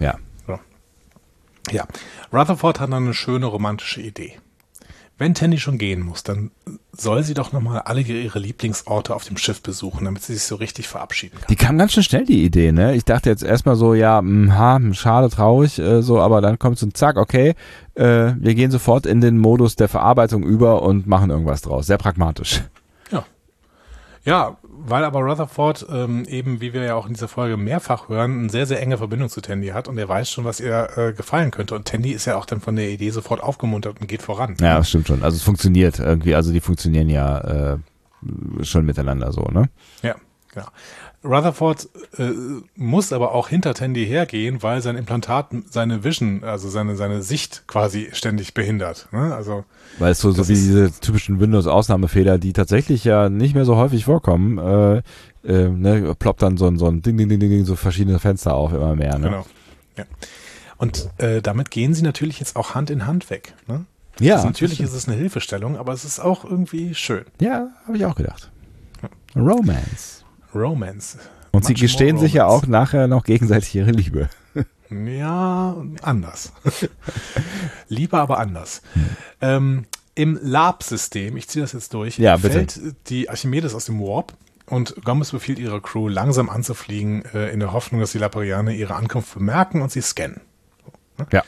Ja. Rutherford hat dann eine schöne romantische Idee. Wenn Tandy schon gehen muss, dann soll sie doch nochmal alle ihre Lieblingsorte auf dem Schiff besuchen, damit sie sich so richtig verabschieden kann. Die kam ganz schön schnell, die Idee, ne? Ich dachte jetzt erstmal so, ja, schade, traurig, so, aber dann kommt so ein Zack, okay, wir gehen sofort in den Modus der Verarbeitung über und machen irgendwas draus. Sehr pragmatisch. Ja, weil aber Rutherford eben, wie wir ja auch in dieser Folge mehrfach hören, eine sehr, sehr enge Verbindung zu Tandy hat und er weiß schon, was ihr gefallen könnte. Und Tandy ist ja auch dann von der Idee sofort aufgemuntert und geht voran. Ja, das stimmt schon. Also es funktioniert irgendwie, also die funktionieren ja schon miteinander so, ne? Ja, genau. Rutherford muss aber auch hinter Tandy hergehen, weil sein Implantat seine Vision, also seine Sicht quasi ständig behindert. Ne? Also, weil es so wie diese typischen Windows-Ausnahmefehler, die tatsächlich ja nicht mehr so häufig vorkommen, ploppt dann so ein Ding, so verschiedene Fenster auf, immer mehr. Ne? Genau. Ja. Und damit gehen sie natürlich jetzt auch Hand in Hand weg. Ne? Ja. Also natürlich ist es eine Hilfestellung, aber es ist auch irgendwie schön. Ja, habe ich auch gedacht. Ja. Romance. Und sie gestehen sich ja auch nachher noch gegenseitig ihre Liebe. Ja, anders. Lieber, aber anders. Im Lab-System, ich ziehe das jetzt durch, fällt die Archimedes aus dem Warp und Gomez befiehlt ihrer Crew, langsam anzufliegen, in der Hoffnung, dass die Laparianer ihre Ankunft bemerken und sie scannen. Ja.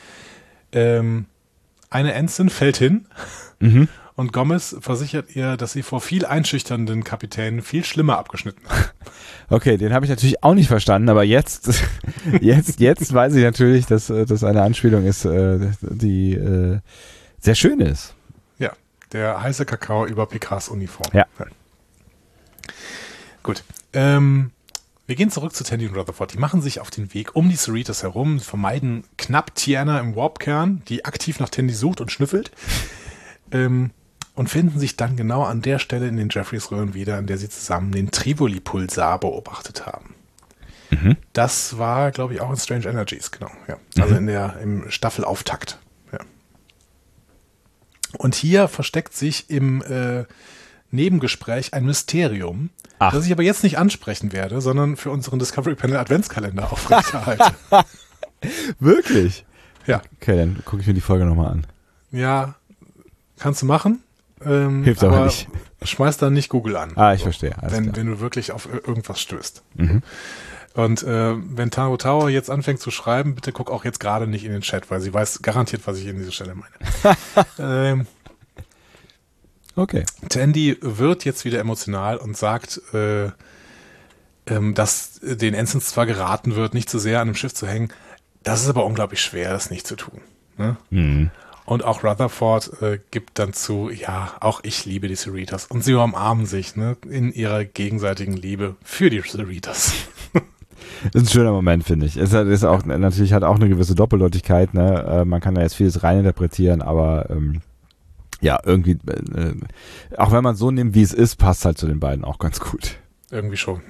Eine Ensign fällt hin. Und Gomez versichert ihr, dass sie vor viel einschüchternden Kapitänen viel schlimmer abgeschnitten hat. Okay, den habe ich natürlich auch nicht verstanden, aber jetzt weiß ich natürlich, dass das eine Anspielung ist, die sehr schön ist. Ja, der heiße Kakao über Picards Uniform. Ja. Gut. Wir gehen zurück zu Tandy und Rutherford. Die machen sich auf den Weg um die Cerritos herum, vermeiden knapp Tiana im Warp-Kern, die aktiv nach Tandy sucht und schnüffelt. Und finden sich dann genau an der Stelle in den Jeffreys-Röhren wieder, an der sie zusammen den Trivoli-Pulsar beobachtet haben. Das war, glaube ich, auch in Strange Energies, genau. Ja. Also im Staffelauftakt. Ja. Und hier versteckt sich im Nebengespräch ein Mysterium, das ich aber jetzt nicht ansprechen werde, sondern für unseren Discovery Panel Adventskalender aufrechterhalte. Wirklich? Ja. Okay, dann gucke ich mir die Folge nochmal an. Ja, kannst du machen. Hilft aber nicht. Schmeiß dann nicht Google an. Ich verstehe. Wenn du wirklich auf irgendwas stößt. Und wenn Taro Tower jetzt anfängt zu schreiben, bitte guck auch jetzt gerade nicht in den Chat, weil sie weiß garantiert, was ich in dieser Stelle meine. Okay. Tandy wird jetzt wieder emotional und sagt, dass den Ensigns zwar geraten wird, nicht zu sehr an dem Schiff zu hängen. Das ist aber unglaublich schwer, das nicht zu tun. Ne? Und auch Rutherford gibt dann zu, ja, auch ich liebe die Cerritos. Und sie umarmen sich, ne, in ihrer gegenseitigen Liebe für die Cerritos. Das ist ein schöner Moment, finde ich. Es ist auch, natürlich hat auch eine gewisse Doppeldeutigkeit, ne? Man kann da jetzt vieles reininterpretieren, aber ja, irgendwie, auch wenn man es so nimmt, wie es ist, passt halt zu den beiden auch ganz gut. Irgendwie schon, ja.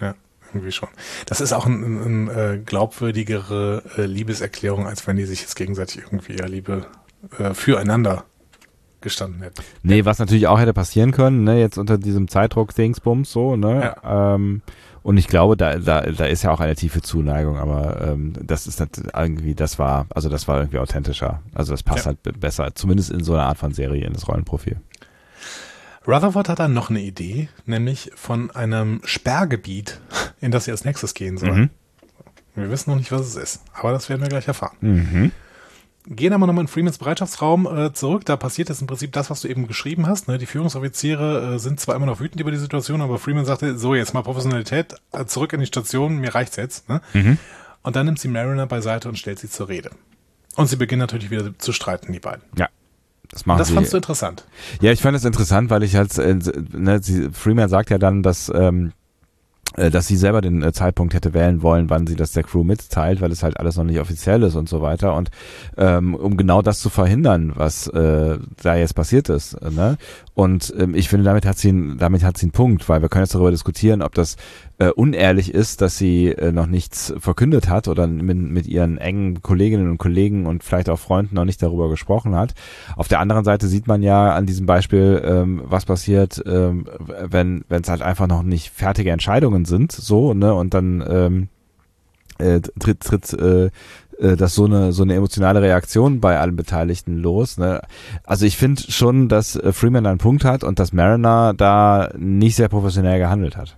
irgendwie schon. Das ist auch eine glaubwürdigere Liebeserklärung, als wenn die sich jetzt gegenseitig irgendwie Liebe füreinander gestanden hätten. Nee, was natürlich auch hätte passieren können, ne, jetzt unter diesem Zeitdruck-Dingsbums so, ne, Ja. Und ich glaube, da ist ja auch eine tiefe Zuneigung, aber das ist irgendwie, das war irgendwie authentischer. Also das passt halt besser, zumindest in so einer Art von Serie in das Rollenprofil. Rutherford hat dann noch eine Idee, nämlich von einem Sperrgebiet, in das sie als nächstes gehen sollen. Wir wissen noch nicht, was es ist, aber das werden wir gleich erfahren. Gehen aber nochmal in Freemans Bereitschaftsraum zurück. Da passiert jetzt im Prinzip das, was du eben geschrieben hast. Ne? Die Führungsoffiziere sind zwar immer noch wütend über die Situation, aber Freeman sagte, so jetzt mal Professionalität, zurück in die Station, mir reicht's jetzt. Ne? Und dann nimmt sie Mariner beiseite und stellt sie zur Rede. Und sie beginnen natürlich wieder zu streiten, die beiden. Ja. Das fandst du interessant? Ja, ich fand es interessant, weil ich halt, Freeman sagt ja dann, dass sie selber den Zeitpunkt hätte wählen wollen, wann sie das der Crew mitteilt, weil es halt alles noch nicht offiziell ist und so weiter. Und um genau das zu verhindern, was da jetzt passiert ist. Ne? Und ich finde, damit hat sie einen Punkt, weil wir können jetzt darüber diskutieren, ob das unehrlich ist, dass sie noch nichts verkündet hat oder mit ihren engen Kolleginnen und Kollegen und vielleicht auch Freunden noch nicht darüber gesprochen hat. Auf der anderen Seite sieht man ja an diesem Beispiel, was passiert, wenn es halt einfach noch nicht fertige Entscheidungen sind, so, ne, und dann tritt das so eine emotionale Reaktion bei allen Beteiligten los. Ne? Also ich finde schon, dass Freeman einen Punkt hat und dass Mariner da nicht sehr professionell gehandelt hat.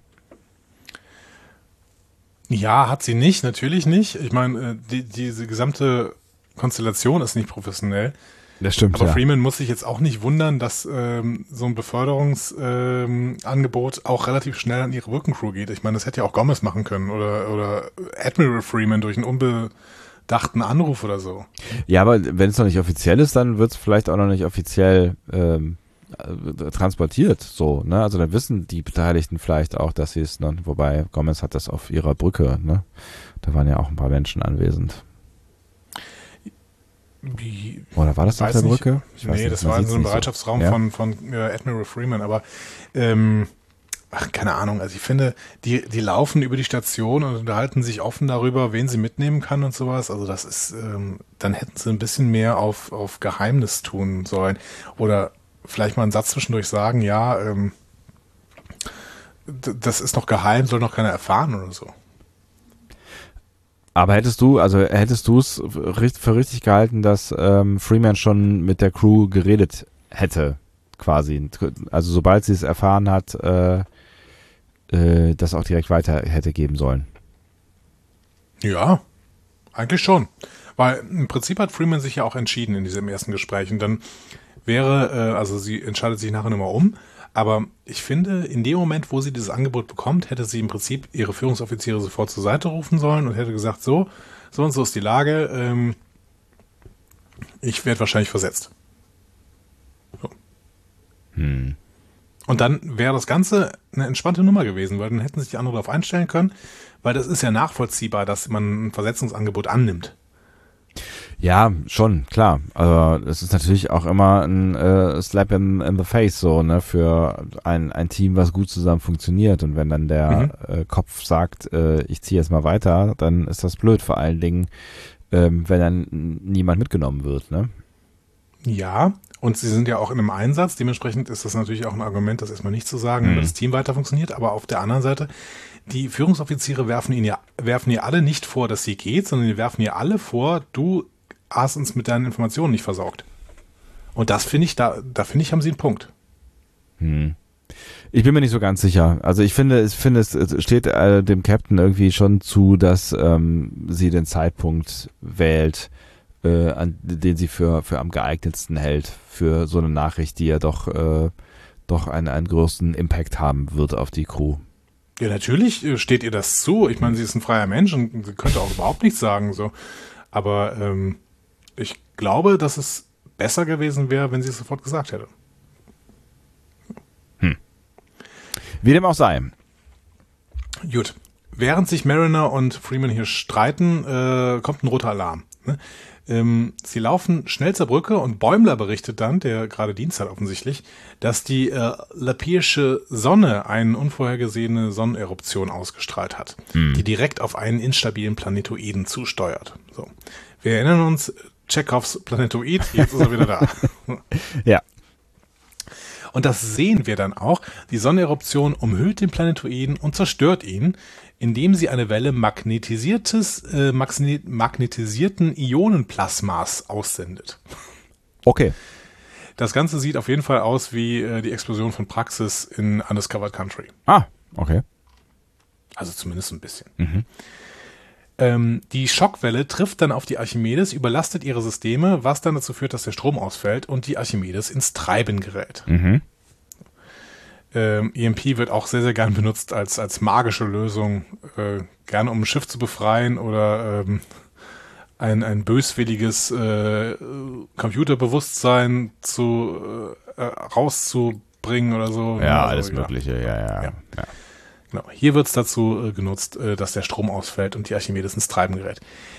Ja, hat sie nicht, natürlich nicht. Ich meine, diese gesamte Konstellation ist nicht professionell. Das stimmt, aber Freeman muss sich jetzt auch nicht wundern, dass so ein Beförderungsangebot auch relativ schnell an ihre Brückencrew geht. Ich meine, das hätte ja auch Gomez machen können oder Admiral Freeman durch einen unbedachten Anruf oder so. Ja, aber wenn es noch nicht offiziell ist, dann wird es vielleicht auch noch nicht offiziell transportiert, so, ne? Also dann wissen die Beteiligten vielleicht auch, dass sie es noch, wobei Gomez hat das auf ihrer Brücke, ne? Da waren ja auch ein paar Menschen anwesend. Oder war das auf der Brücke? Nee, das war in so einem Bereitschaftsraum von Admiral Freeman, aber keine Ahnung, also ich finde, die laufen über die Station und unterhalten sich offen darüber, wen sie mitnehmen kann und sowas, also das ist, dann hätten sie ein bisschen mehr auf Geheimnis tun sollen oder vielleicht mal einen Satz zwischendurch sagen, ja, das ist noch geheim, soll noch keiner erfahren oder so. Aber hättest du es für richtig gehalten, dass Freeman schon mit der Crew geredet hätte, quasi? Also sobald sie es erfahren hat, das auch direkt weiter hätte geben sollen? Ja, eigentlich schon. Weil im Prinzip hat Freeman sich ja auch entschieden in diesem ersten Gespräch und dann wäre, also sie entscheidet sich nachher nochmal um, aber ich finde, in dem Moment, wo sie dieses Angebot bekommt, hätte sie im Prinzip ihre Führungsoffiziere sofort zur Seite rufen sollen und hätte gesagt, so und so ist die Lage, ich werde wahrscheinlich versetzt. So. Und dann wäre das Ganze eine entspannte Nummer gewesen, weil dann hätten sich die anderen darauf einstellen können, weil das ist ja nachvollziehbar, dass man ein Versetzungsangebot annimmt. Ja, schon, klar. Aber es ist natürlich auch immer ein Slap in the face so, ne, für ein Team, was gut zusammen funktioniert. Und wenn dann der Kopf sagt, ich ziehe jetzt mal weiter, dann ist das blöd, vor allen Dingen, wenn dann niemand mitgenommen wird, ne? Ja, und sie sind ja auch in einem Einsatz, dementsprechend ist das natürlich auch ein Argument, das erstmal nicht zu sagen, damit das Team weiter funktioniert, aber auf der anderen Seite, die Führungsoffiziere werfen ihr alle nicht vor, dass sie geht, sondern die werfen ihr alle vor, du hast uns mit deinen Informationen nicht versorgt. Und das finde ich, da finde ich, haben sie einen Punkt. Ich bin mir nicht so ganz sicher. Also ich finde, es steht dem Captain irgendwie schon zu, dass sie den Zeitpunkt wählt, an den sie für am geeignetsten hält, für so eine Nachricht, die ja doch einen größten Impact haben wird auf die Crew. Ja, natürlich steht ihr das zu. Ich meine, sie ist ein freier Mensch und sie könnte auch überhaupt nichts sagen, so. Aber ich glaube, dass es besser gewesen wäre, wenn sie es sofort gesagt hätte. Wie dem auch sei. Gut. Während sich Mariner und Freeman hier streiten, kommt ein roter Alarm. Ne? Sie laufen schnell zur Brücke und Bäumler berichtet dann, der gerade Dienst hat offensichtlich, dass die Lapiersche Sonne eine unvorhergesehene Sonneneruption ausgestrahlt hat, die direkt auf einen instabilen Planetoiden zusteuert. So. Wir erinnern uns, Chekhovs Planetoid, jetzt ist er wieder da. Ja. Und das sehen wir dann auch. Die Sonneneruption umhüllt den Planetoiden und zerstört ihn, indem sie eine Welle magnetisierten Ionenplasmas aussendet. Okay. Das Ganze sieht auf jeden Fall aus wie die Explosion von Praxis in Undiscovered Country. Ah, okay. Also zumindest ein bisschen. Die Schockwelle trifft dann auf die Archimedes, überlastet ihre Systeme, was dann dazu führt, dass der Strom ausfällt und die Archimedes ins Treiben gerät. EMP wird auch sehr, sehr gern benutzt als magische Lösung, gerne um ein Schiff zu befreien oder ein böswilliges Computerbewusstsein rauszubringen oder so. Ja, also, alles Mögliche, ja. Genau. Hier wird es dazu genutzt, dass der Strom ausfällt und die Archimedes ins Treiben gerät.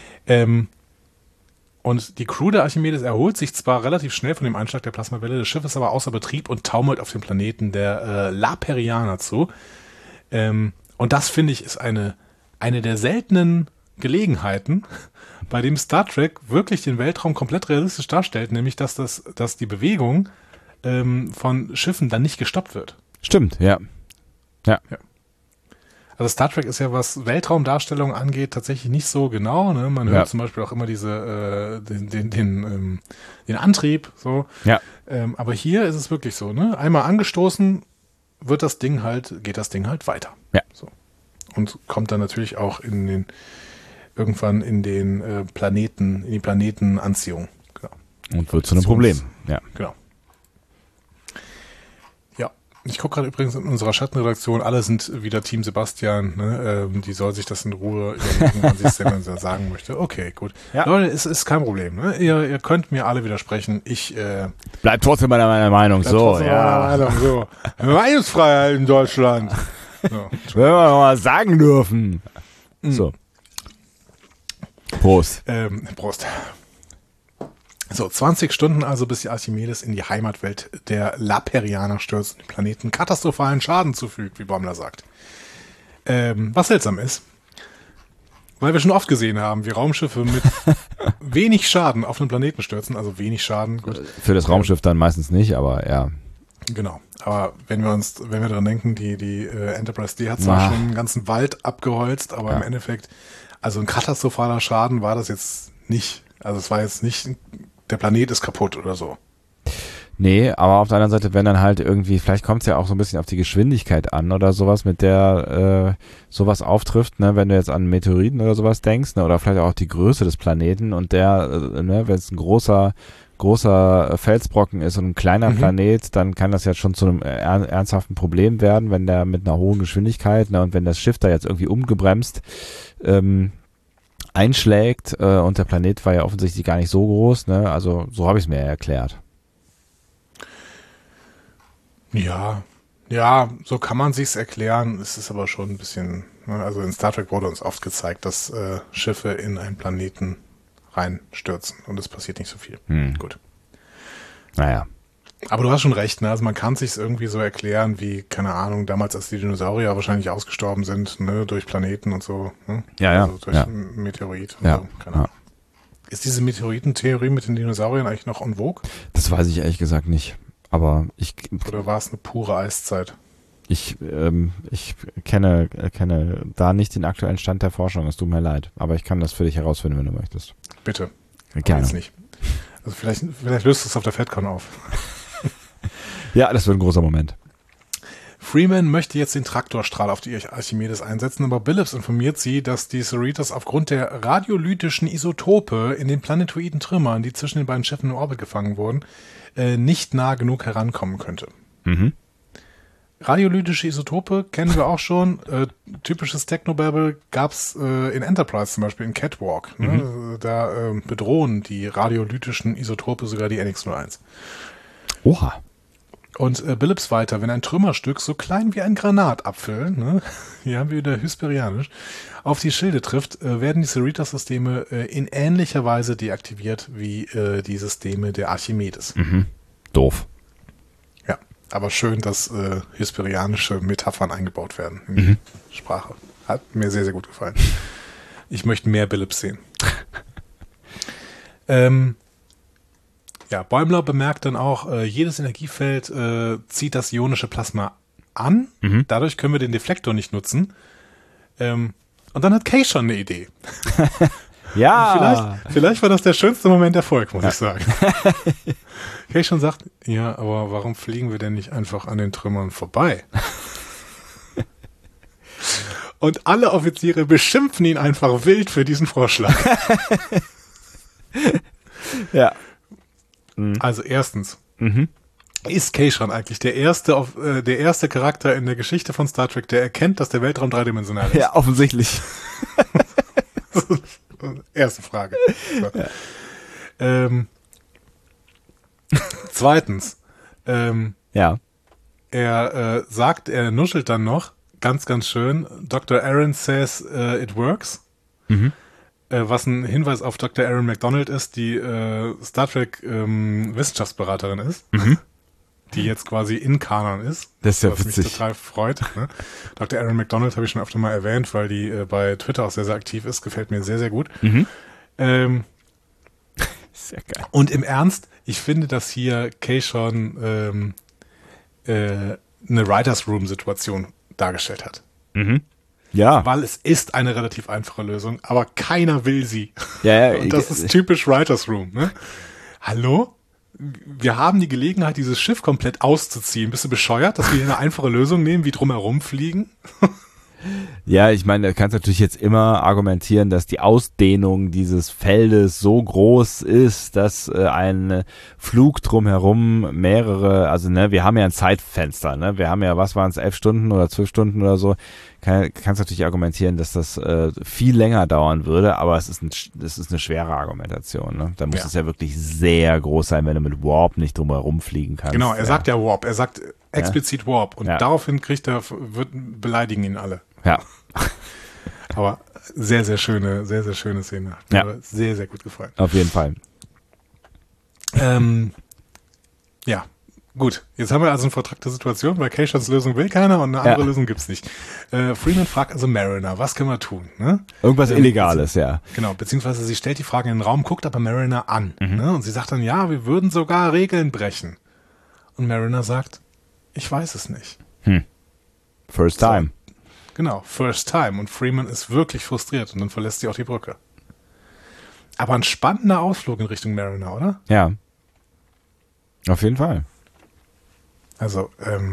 Und die Crew der Archimedes erholt sich zwar relativ schnell von dem Einschlag der Plasmawelle, das Schiff ist aber außer Betrieb und taumelt auf den Planeten der Laperianer zu. Und das, finde ich, ist eine der seltenen Gelegenheiten, bei dem Star Trek wirklich den Weltraum komplett realistisch darstellt, nämlich dass die Bewegung von Schiffen dann nicht gestoppt wird. Stimmt, ja. Also Star Trek ist ja, was Weltraumdarstellung angeht, tatsächlich nicht so genau. Ne? Man hört zum Beispiel auch immer den Antrieb. So. Ja. Aber hier ist es wirklich so. Ne? Einmal angestoßen, geht das Ding halt weiter. Ja. So. Und kommt dann natürlich auch irgendwann in die Planetenanziehung. Genau. Und wird zu einem Problem. Ja. Genau. Ich gucke gerade übrigens in unserer Schattenredaktion, alle sind wieder Team Sebastian, ne? Die soll sich das in Ruhe überlegen, wann sie es denn sagen möchte. Okay, gut. Ja. Leute, es ist kein Problem. Ne? Ihr könnt mir alle widersprechen. Ich bleib trotzdem bei meiner Meinung. So, ja. So. Meinungsfreiheit in Deutschland. So. Wenn wir mal sagen dürfen. So. Prost. Prost. So, 20 Stunden also, bis die Archimedes in die Heimatwelt der Laperianer stürzt und dem Planeten katastrophalen Schaden zufügt, wie Bäumler sagt. Was seltsam ist, weil wir schon oft gesehen haben, wie Raumschiffe mit wenig Schaden auf einen Planeten stürzen, also wenig Schaden. Gut. Für das Raumschiff dann meistens nicht, aber ja. Genau, aber wenn wir daran denken, die Enterprise D hat zwar schon einen ganzen Wald abgeholzt, aber im Endeffekt, also ein katastrophaler Schaden war das jetzt nicht. Also es war jetzt nicht, der Planet ist kaputt oder so. Nee, aber auf der anderen Seite, wenn dann halt irgendwie, vielleicht kommt es ja auch so ein bisschen auf die Geschwindigkeit an oder sowas, mit der sowas auftrifft, ne, wenn du jetzt an Meteoriten oder sowas denkst, ne, oder vielleicht auch die Größe des Planeten und wenn es ein großer Felsbrocken ist und ein kleiner Planet, dann kann das ja schon zu einem ernsthaften Problem werden, wenn der mit einer hohen Geschwindigkeit, ne, und wenn das Schiff da jetzt irgendwie umgebremst einschlägt und der Planet war ja offensichtlich gar nicht so groß, ne? Also so habe ich es mir erklärt. Ja, so kann man sich's erklären. Es ist aber schon ein bisschen, also in Star Trek wurde uns oft gezeigt, dass Schiffe in einen Planeten reinstürzen und es passiert nicht so viel. Gut. Naja. Aber du hast schon recht, ne? Also man kann sich's irgendwie so erklären, wie, keine Ahnung, damals, als die Dinosaurier wahrscheinlich ausgestorben sind, ne, durch Planeten und so. Ne? Ja. Also durch Meteorit und so. Keine Ahnung. Ist diese Meteoritentheorie mit den Dinosauriern eigentlich noch en vogue? Das weiß ich ehrlich gesagt nicht. Aber oder war es eine pure Eiszeit? Ich kenne da nicht den aktuellen Stand der Forschung, es tut mir leid. Aber ich kann das für dich herausfinden, wenn du möchtest. Bitte. Gerne. Jetzt nicht. Also vielleicht löst es auf der FedCon auf. Ja, das wird ein großer Moment. Freeman möchte jetzt den Traktorstrahl auf die Archimedes einsetzen, aber Billups informiert sie, dass die Cerritos aufgrund der radiolytischen Isotope in den planetoiden Trümmern, die zwischen den beiden Schiffen im Orbit gefangen wurden, nicht nah genug herankommen könnte. Radiolytische Isotope kennen wir auch schon. Typisches Technobabble gab's in Enterprise zum Beispiel, in Catwalk. Ne? Da bedrohen die radiolytischen Isotope sogar die NX-01. Oha. Und Billups weiter, wenn ein Trümmerstück so klein wie ein Granatapfel, ne, hier haben wir wieder Hysperianisch, auf die Schilde trifft, werden die Cerritos-Systeme in ähnlicher Weise deaktiviert wie die Systeme der Archimedes. Doof. Ja, aber schön, dass hysperianische Metaphern eingebaut werden in die Sprache. Hat mir sehr, sehr gut gefallen. Ich möchte mehr Billups sehen. Ja, Bäumler bemerkt dann auch, jedes Energiefeld zieht das ionische Plasma an. Dadurch können wir den Deflektor nicht nutzen. Und dann hat Kay schon eine Idee. Ja. Vielleicht war das der schönste Moment der Folge, muss ich sagen. Kay schon sagt, ja, aber warum fliegen wir denn nicht einfach an den Trümmern vorbei? Und alle Offiziere beschimpfen ihn einfach wild für diesen Vorschlag. Ja. Also erstens, ist Kayshon eigentlich der erste Charakter in der Geschichte von Star Trek, der erkennt, dass der Weltraum dreidimensional ist? Ja, offensichtlich. Erste Frage. So. Ja. Zweitens, Ja. er nuschelt dann noch, ganz, ganz schön, Dr. Aaron says it works. Was ein Hinweis auf Dr. Aaron McDonald ist, die Star Trek Wissenschaftsberaterin ist, die jetzt quasi in Kanon ist. Das ist ja was witzig. mich total freut. Ne? Dr. Aaron McDonald habe ich schon öfter mal erwähnt, weil die bei Twitter auch sehr, sehr aktiv ist. Gefällt mir sehr, sehr gut. Sehr geil. Und im Ernst, ich finde, dass hier Kayshon eine Writers Room Situation dargestellt hat. Ja. Weil es ist eine relativ einfache Lösung, aber keiner will sie. Ja, Und das ist typisch Writers Room. Ne? Hallo? Wir haben die Gelegenheit, dieses Schiff komplett auszuziehen. Bist du bescheuert, dass wir hier eine einfache Lösung nehmen, wie drumherum fliegen? Ja, ich meine, du kannst natürlich jetzt immer argumentieren, dass die Ausdehnung dieses Feldes so groß ist, dass ein Flug drumherum wir haben ja ein Zeitfenster, ne? Wir haben ja, was waren es, 11 Stunden oder 12 Stunden oder so. Kannst natürlich argumentieren, dass das viel länger dauern würde, aber es ist eine schwere Argumentation, ne? Da muss es ja wirklich sehr groß sein, wenn du mit Warp nicht drumherum fliegen kannst. Genau, er sagt ja Warp, er sagt explizit Warp und daraufhin beleidigen ihn alle. Ja. Aber sehr, sehr schöne Szene. Hat mir sehr, sehr gut gefallen. Auf jeden Fall. Ja, gut. Jetzt haben wir also eine vertrackte Situation, weil Kayshons Lösung will keiner und eine andere Lösung gibt's nicht. Freeman fragt also Mariner, was können wir tun? Ne? Irgendwas Illegales, ja. Genau, beziehungsweise sie stellt die Frage in den Raum, guckt aber Mariner an. Ne? Und sie sagt dann, ja, wir würden sogar Regeln brechen. Und Mariner sagt, ich weiß es nicht. First time. Genau, first time. Und Freeman ist wirklich frustriert und dann verlässt sie auch die Brücke. Aber ein spannender Ausflug in Richtung Mariner, oder? Ja. Auf jeden Fall. Also,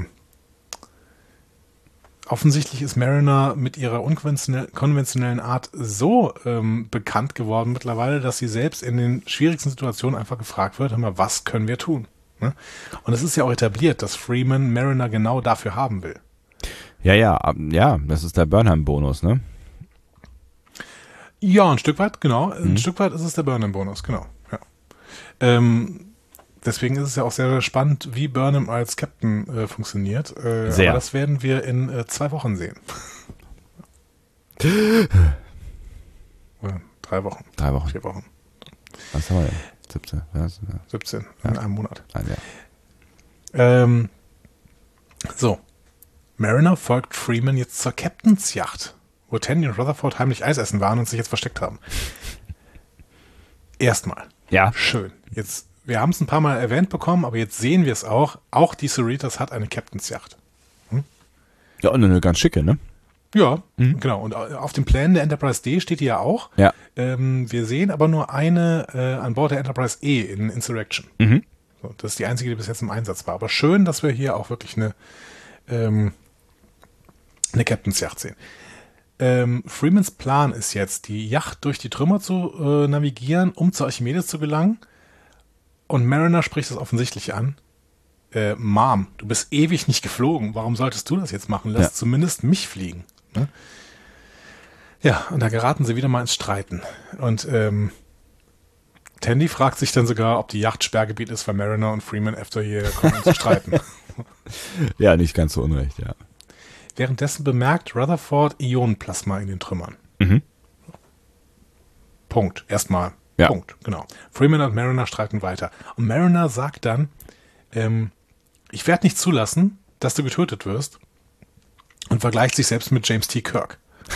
offensichtlich ist Mariner mit ihrer konventionellen Art so bekannt geworden mittlerweile, dass sie selbst in den schwierigsten Situationen einfach gefragt wird, hör mal, was können wir tun? Ne? Und es ist ja auch etabliert, dass Freeman Mariner genau dafür haben will. Ja, das ist der Burnham-Bonus, ne? Ja, ein Stück weit, genau. Ein Stück weit ist es der Burnham-Bonus, genau. Ja. Deswegen ist es ja auch sehr, sehr spannend, wie Burnham als Captain funktioniert. Sehr. Aber das werden wir in 2 Wochen sehen. Oder 3 Wochen. 3 Wochen. 4 Wochen. Was haben wir denn? 17. Ja. 17, in einem Monat. Ja. So. Mariner folgt Freeman jetzt zur Captains Yacht, wo Tandy und Rutherford heimlich Eis essen waren und sich jetzt versteckt haben. Erstmal. Ja. Schön. Jetzt, wir haben es ein paar Mal erwähnt bekommen, aber jetzt sehen wir es auch. Auch die Cerritos hat eine Captains Yacht. Ja, und eine ganz schicke, ne? Ja, genau. Und auf den Plänen der Enterprise D steht die ja auch. Ja. Wir sehen aber nur eine an Bord der Enterprise E in Insurrection. So, das ist die einzige, die bis jetzt im Einsatz war. Aber schön, dass wir hier auch wirklich eine Captains Yacht sehen. Freemans Plan ist jetzt, die Yacht durch die Trümmer zu navigieren, um zur Archimedes zu gelangen. Und Mariner spricht das offensichtlich an. Mom, du bist ewig nicht geflogen. Warum solltest du das jetzt machen? Lass zumindest mich fliegen. Ne? Ja, und da geraten sie wieder mal ins Streiten. Und Tandy fragt sich dann sogar, ob die Yacht Sperrgebiet ist, weil Mariner und Freeman öfter hier kommen, um zu streiten. Ja, nicht ganz so unrecht, ja. Währenddessen bemerkt Rutherford Ionenplasma in den Trümmern. Mhm. Punkt. Erstmal. Ja. Punkt, genau. Freeman und Mariner streiten weiter. Und Mariner sagt dann, ich werde nicht zulassen, dass du getötet wirst, und vergleicht sich selbst mit James T. Kirk.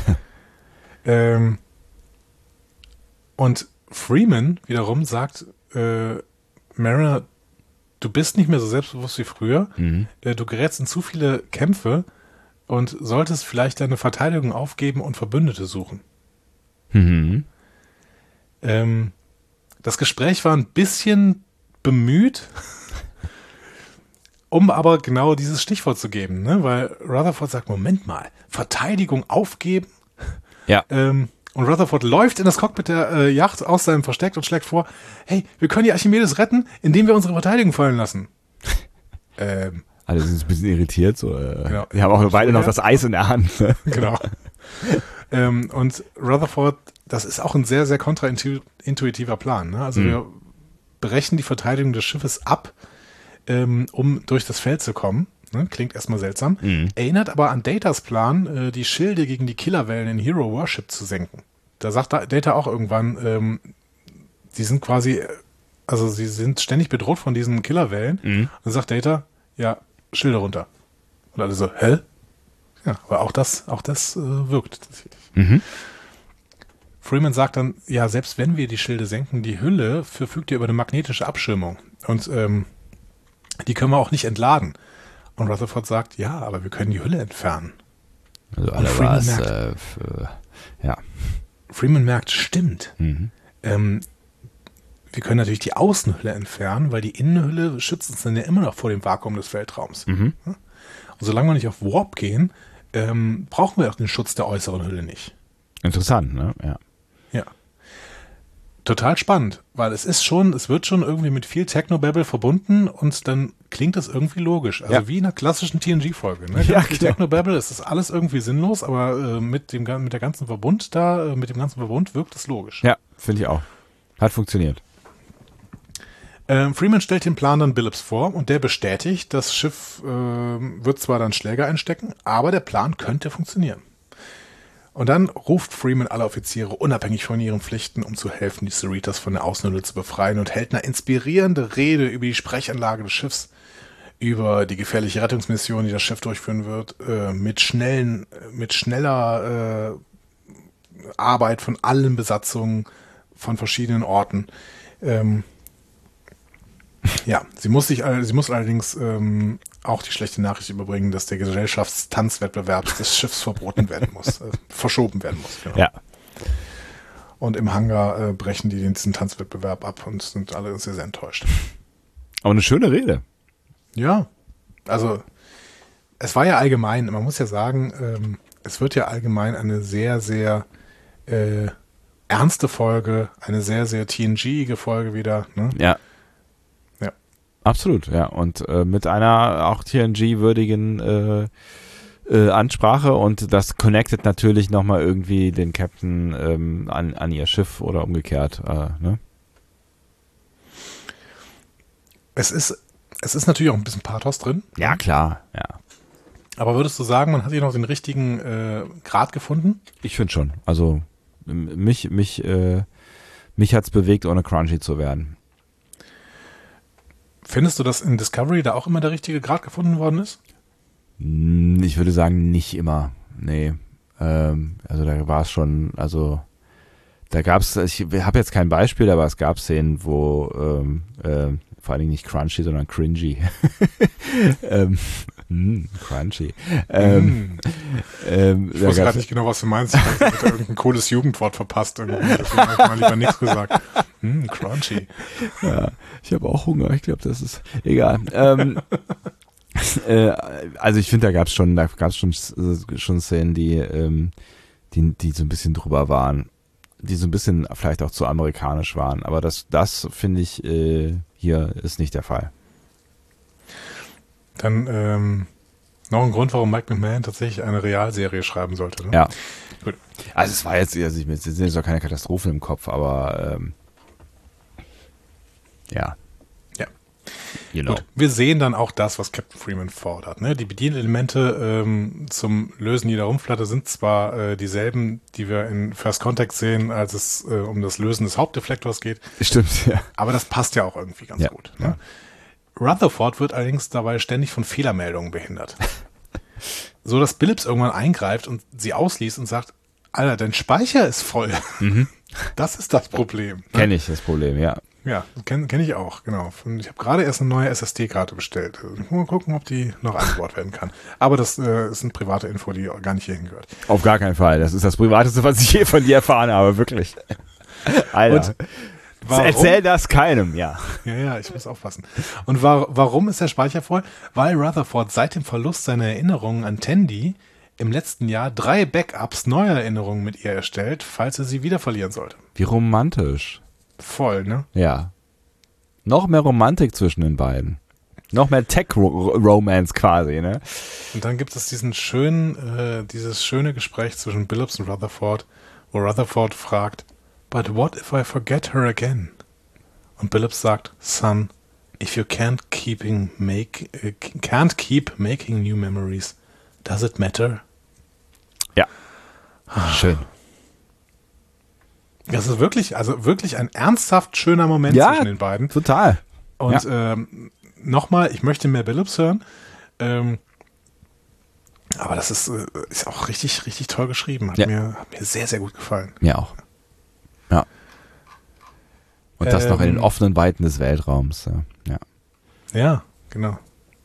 Und Freeman wiederum sagt, Mariner, du bist nicht mehr so selbstbewusst wie früher, du gerätst in zu viele Kämpfe und solltest vielleicht deine Verteidigung aufgeben und Verbündete suchen. Mhm. Das Gespräch war ein bisschen bemüht, um aber genau dieses Stichwort zu geben, ne? Weil Rutherford sagt, Moment mal, Verteidigung aufgeben? Ja. Und Rutherford läuft in das Cockpit der Yacht aus seinem Versteck und schlägt vor, hey, wir können die Archimedes retten, indem wir unsere Verteidigung fallen lassen. Alle sind ein bisschen irritiert. So, Genau. Die haben auch beide noch das Eis in der Hand. Ne? Genau. Und Rutherford, das ist auch ein sehr, sehr kontraintuitiver Plan. Ne? Also wir brechen die Verteidigung des Schiffes ab, um durch das Feld zu kommen. Ne? Klingt erstmal seltsam. Erinnert aber an Datas Plan, die Schilde gegen die Killerwellen in Hero Worship zu senken. Da sagt Data auch irgendwann, sie sind quasi, also sie sind ständig bedroht von diesen Killerwellen. Und dann sagt Data, ja, Schilde runter. Und alle so, hä? Ja, aber auch das wirkt tatsächlich. Freeman sagt dann, ja, selbst wenn wir die Schilde senken, die Hülle verfügt ja über eine magnetische Abschirmung. Und die können wir auch nicht entladen. Und Rutherford sagt, ja, aber wir können die Hülle entfernen. Also alle was, ja. Freeman merkt, stimmt. Wir können natürlich die Außenhülle entfernen, weil die Innenhülle schützt uns dann ja immer noch vor dem Vakuum des Weltraums. Und solange wir nicht auf Warp gehen, brauchen wir auch den Schutz der äußeren Hülle nicht. Interessant, ne? Ja. Ja. Total spannend, weil es wird schon irgendwie mit viel Technobabble verbunden und dann klingt das irgendwie logisch. Also wie in einer klassischen TNG-Folge. Ne? Ja, mit Technobabble ist das alles irgendwie sinnlos, aber mit dem ganzen Verbund wirkt es logisch. Ja, finde ich auch. Hat funktioniert. Freeman stellt den Plan dann Billups vor und der bestätigt, das Schiff wird zwar dann Schläger einstecken, aber der Plan könnte funktionieren. Und dann ruft Freeman alle Offiziere unabhängig von ihren Pflichten, um zu helfen, die Cerritos von der Außenhülle zu befreien, und hält eine inspirierende Rede über die Sprechanlage des Schiffs, über die gefährliche Rettungsmission, die das Schiff durchführen wird, mit schneller Arbeit von allen Besatzungen von verschiedenen Orten. Ja, sie muss allerdings auch die schlechte Nachricht überbringen, dass der Gesellschaftstanzwettbewerb des Schiffs verschoben werden muss. Genau. Ja. Und im Hangar brechen die diesen Tanzwettbewerb ab und sind alle sehr, sehr enttäuscht. Aber eine schöne Rede. Ja, also es war ja allgemein, man muss ja sagen, es wird ja allgemein eine sehr, sehr ernste Folge, eine sehr, sehr TNG-ige Folge wieder. Ne? Ja. Absolut, ja. Und mit einer auch TNG-würdigen Ansprache, und das connectet natürlich nochmal irgendwie den Captain an ihr Schiff oder umgekehrt. Ne? Es ist natürlich auch ein bisschen Pathos drin. Ja, klar, ja. Aber würdest du sagen, man hat hier noch den richtigen Grad gefunden? Ich finde schon. Also mich hat's bewegt, ohne crunchy zu werden. Findest du, dass in Discovery da auch immer der richtige Grad gefunden worden ist? Ich würde sagen, nicht immer. Nee. Also da war es schon, also da gab es, ich habe jetzt kein Beispiel, aber es gab Szenen, wo vor allen Dingen nicht crunchy, sondern cringy. Crunchy. Ich wusste gerade nicht genau, was du meinst. Ich habe irgendein cooles Jugendwort verpasst. Deswegen habe ich mal lieber nichts gesagt. Crunchy. Ja, ich habe auch Hunger. Ich glaube, das ist egal. Also ich finde, da gab es schon Szenen, die so ein bisschen drüber waren, die so ein bisschen vielleicht auch zu amerikanisch waren. Aber das finde ich hier ist nicht der Fall. Dann noch ein Grund, warum Mike McMahon tatsächlich eine Realserie schreiben sollte. Ne? Ja. Gut. Also es war jetzt, also es sind jetzt auch keine Katastrophen im Kopf, aber ja. Ja. Gut, wir sehen dann auch das, was Captain Freeman fordert. Ne? Die Bedienelemente zum Lösen jeder Rumpfplatte sind zwar dieselben, die wir in First Contact sehen, als es um das Lösen des Hauptdeflektors geht. Stimmt, ja. Aber das passt ja auch irgendwie ganz gut. Ne? Rutherford wird allerdings dabei ständig von Fehlermeldungen behindert. So, dass Billups irgendwann eingreift und sie ausliest und sagt, Alter, dein Speicher ist voll. Das ist das Problem. Ne? Kenne ich das Problem, ja. Ja, kenn ich auch, genau. Ich habe gerade erst eine neue SSD-Karte bestellt. Mal gucken, ob die noch eingebaut werden kann. Aber das ist eine private Info, die gar nicht hierhin gehört. Auf gar keinen Fall. Das ist das Privateste, was ich je von dir erfahren habe, wirklich. Alter. Erzähl das keinem, ja. Ja, ich muss aufpassen. Und warum ist der Speicher voll? Weil Rutherford seit dem Verlust seiner Erinnerungen an Tandy im letzten Jahr 3 Backups neuer Erinnerungen mit ihr erstellt, falls er sie wieder verlieren sollte. Wie romantisch. Voll, ne? Ja. Noch mehr Romantik zwischen den beiden. Noch mehr Tech-Romance quasi, ne? Und dann gibt es dieses schöne Gespräch zwischen Billups und Rutherford, wo Rutherford fragt, "But what if I forget her again?" Und Billups sagt, "Son, if you can't keep making new memories, does it matter?" Ja. Schön. Das ist wirklich ein ernsthaft schöner Moment zwischen den beiden. Total. Und nochmal, ich möchte mehr Billups hören. Aber das ist auch richtig, richtig toll geschrieben. Hat mir sehr, sehr gut gefallen. Mir auch. Ja. Und das noch in den offenen Weiten des Weltraums. Ja. Ja, genau.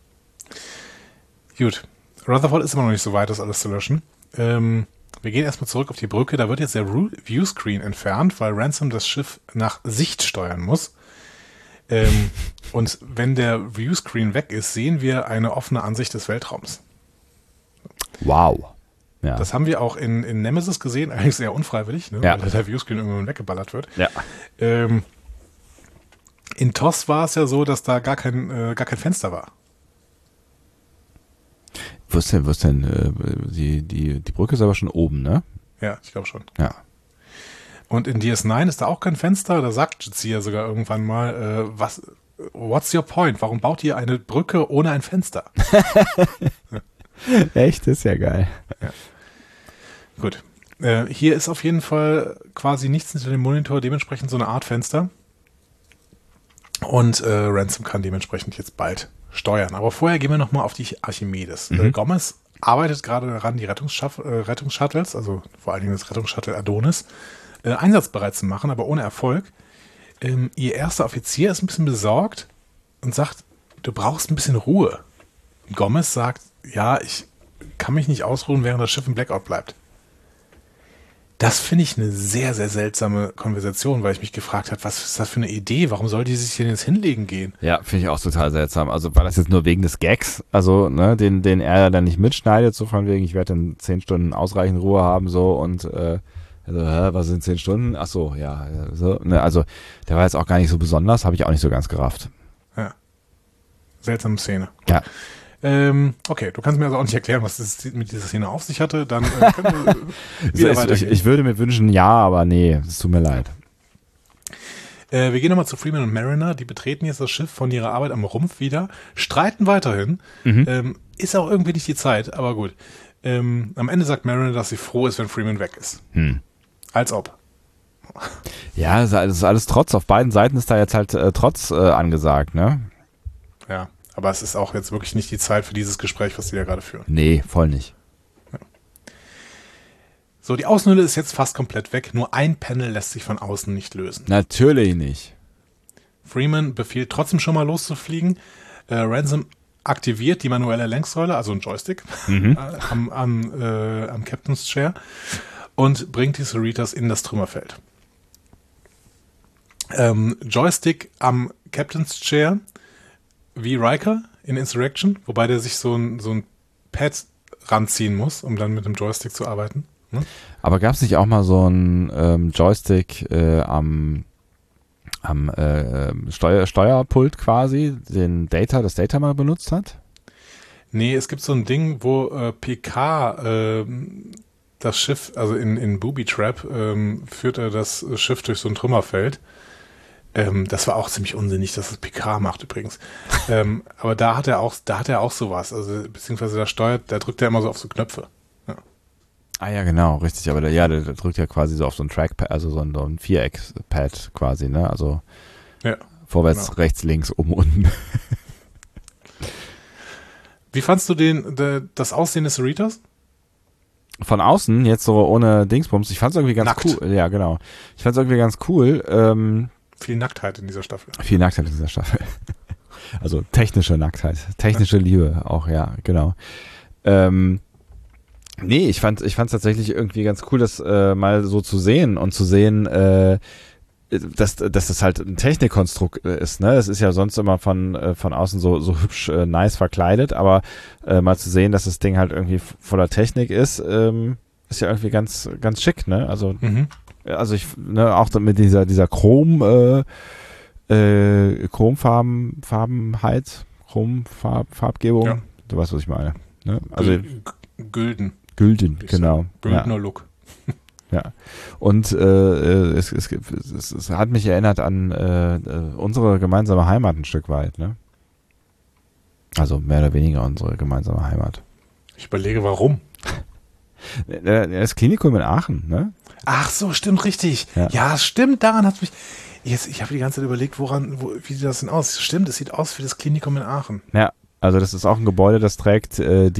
Gut. Rutherford ist immer noch nicht so weit, das alles zu löschen. Wir gehen erstmal zurück auf die Brücke. Da wird jetzt der Viewscreen entfernt, weil Ransom das Schiff nach Sicht steuern muss. Und wenn der Viewscreen weg ist, sehen wir eine offene Ansicht des Weltraums. Wow. Ja. Das haben wir auch in Nemesis gesehen, eigentlich sehr unfreiwillig, ne? Weil der Viewscreen irgendwann weggeballert wird. Ja. In TOS war es ja so, dass da gar kein Fenster war. Wo ist denn die Brücke ist aber schon oben, ne? Ja, ich glaube schon. Ja. Und in DS9 ist da auch kein Fenster. Da sagt Jadzia sogar irgendwann mal, what's your point? Warum baut ihr eine Brücke ohne ein Fenster? Echt? Das ist ja geil. Ja. Gut. Hier ist auf jeden Fall quasi nichts hinter dem Monitor, dementsprechend so eine Art Fenster. Und Ransom kann dementsprechend jetzt bald steuern. Aber vorher gehen wir nochmal auf die Archimedes. Gomez arbeitet gerade daran, die Rettungsshuttles, also vor allen Dingen das Rettungsshuttle Adonis, einsatzbereit zu machen, aber ohne Erfolg. Ihr erster Offizier ist ein bisschen besorgt und sagt, du brauchst ein bisschen Ruhe. Und Gomez sagt, ja, ich kann mich nicht ausruhen, während das Schiff im Blackout bleibt. Das finde ich eine sehr, sehr seltsame Konversation, weil ich mich gefragt habe, was ist das für eine Idee? Warum soll die sich denn jetzt hinlegen gehen? Ja, finde ich auch total seltsam. Also war das jetzt nur wegen des Gags, also ne, den er ja dann nicht mitschneidet, so von wegen, ich werde dann 10 Stunden ausreichend Ruhe haben, so und was sind 10 Stunden? Ach so, ja, so, ne, also der war jetzt auch gar nicht so besonders, habe ich auch nicht so ganz gerafft. Ja, seltsame Szene. Ja. Okay, du kannst mir also auch nicht erklären, was das mit dieser Szene auf sich hatte, dann können wir wieder weitergehen. Ich würde mir wünschen, ja, aber nee, es tut mir leid. Wir gehen nochmal zu Freeman und Mariner, die betreten jetzt das Schiff von ihrer Arbeit am Rumpf wieder, streiten weiterhin, ist auch irgendwie nicht die Zeit, aber gut. Am Ende sagt Mariner, dass sie froh ist, wenn Freeman weg ist. Als ob. Ja, das ist alles Trotz, auf beiden Seiten ist da jetzt halt Trotz angesagt, ne? Ja. Aber es ist auch jetzt wirklich nicht die Zeit für dieses Gespräch, was die da gerade führen. Nee, voll nicht. Ja. So, die Außenhülle ist jetzt fast komplett weg. Nur ein Panel lässt sich von außen nicht lösen. Natürlich nicht. Freeman befiehlt trotzdem schon mal loszufliegen. Ransom aktiviert die manuelle Lenksäule, also ein Joystick, am Captain's Chair und bringt die Cerritos in das Trümmerfeld. Joystick am Captain's Chair wie Riker in Insurrection, wobei der sich so ein Pad ranziehen muss, um dann mit dem Joystick zu arbeiten. Hm? Aber gab es nicht auch mal so ein Joystick am Steuerpult quasi, das Data mal benutzt hat? Nee, es gibt so ein Ding, wo PK das Schiff, also in Booby Trap, führt er das Schiff durch so ein Trümmerfeld. Das war auch ziemlich unsinnig, dass das Picard macht übrigens. Aber da hat er auch sowas. Also, beziehungsweise da drückt er immer so auf so Knöpfe. Ja. Ah ja, genau, richtig. Aber der drückt ja quasi so auf so ein Trackpad, also so ein Viereck-Pad quasi, ne? Also vorwärts, genau. Rechts, links, oben, unten. Wie fandst du das Aussehen des Cerritos? Von außen, jetzt so ohne Dingsbums, ich fand es irgendwie ganz cool. Ja, genau. Ich fand es irgendwie ganz cool. Viel Nacktheit in dieser Staffel. Also technische Nacktheit, technische Liebe auch, ja, genau. Nee, ich fand tatsächlich irgendwie ganz cool, das mal so zu sehen und zu sehen, dass das halt ein Technikkonstrukt ist, ne? Es ist ja sonst immer von außen so hübsch nice verkleidet, aber mal zu sehen, dass das Ding halt irgendwie voller Technik ist ja irgendwie ganz ganz schick, ne? Also ich auch mit dieser Chrom Chromfarbenheit, Chromfarbgebung, ja. Du weißt, was ich meine, ne? Also Gülden, genau. Güldener Look. Ja, und es hat mich erinnert an unsere gemeinsame Heimat ein Stück weit, ne? Also mehr oder weniger unsere gemeinsame Heimat. Ich überlege, warum. Das Klinikum in Aachen, ne? Ach so, stimmt, richtig. Ja, stimmt, daran hat mich... Ich habe die ganze Zeit überlegt, wie sieht das denn aus? Stimmt, es sieht aus wie das Klinikum in Aachen. Ja, also das ist auch ein Gebäude, das trägt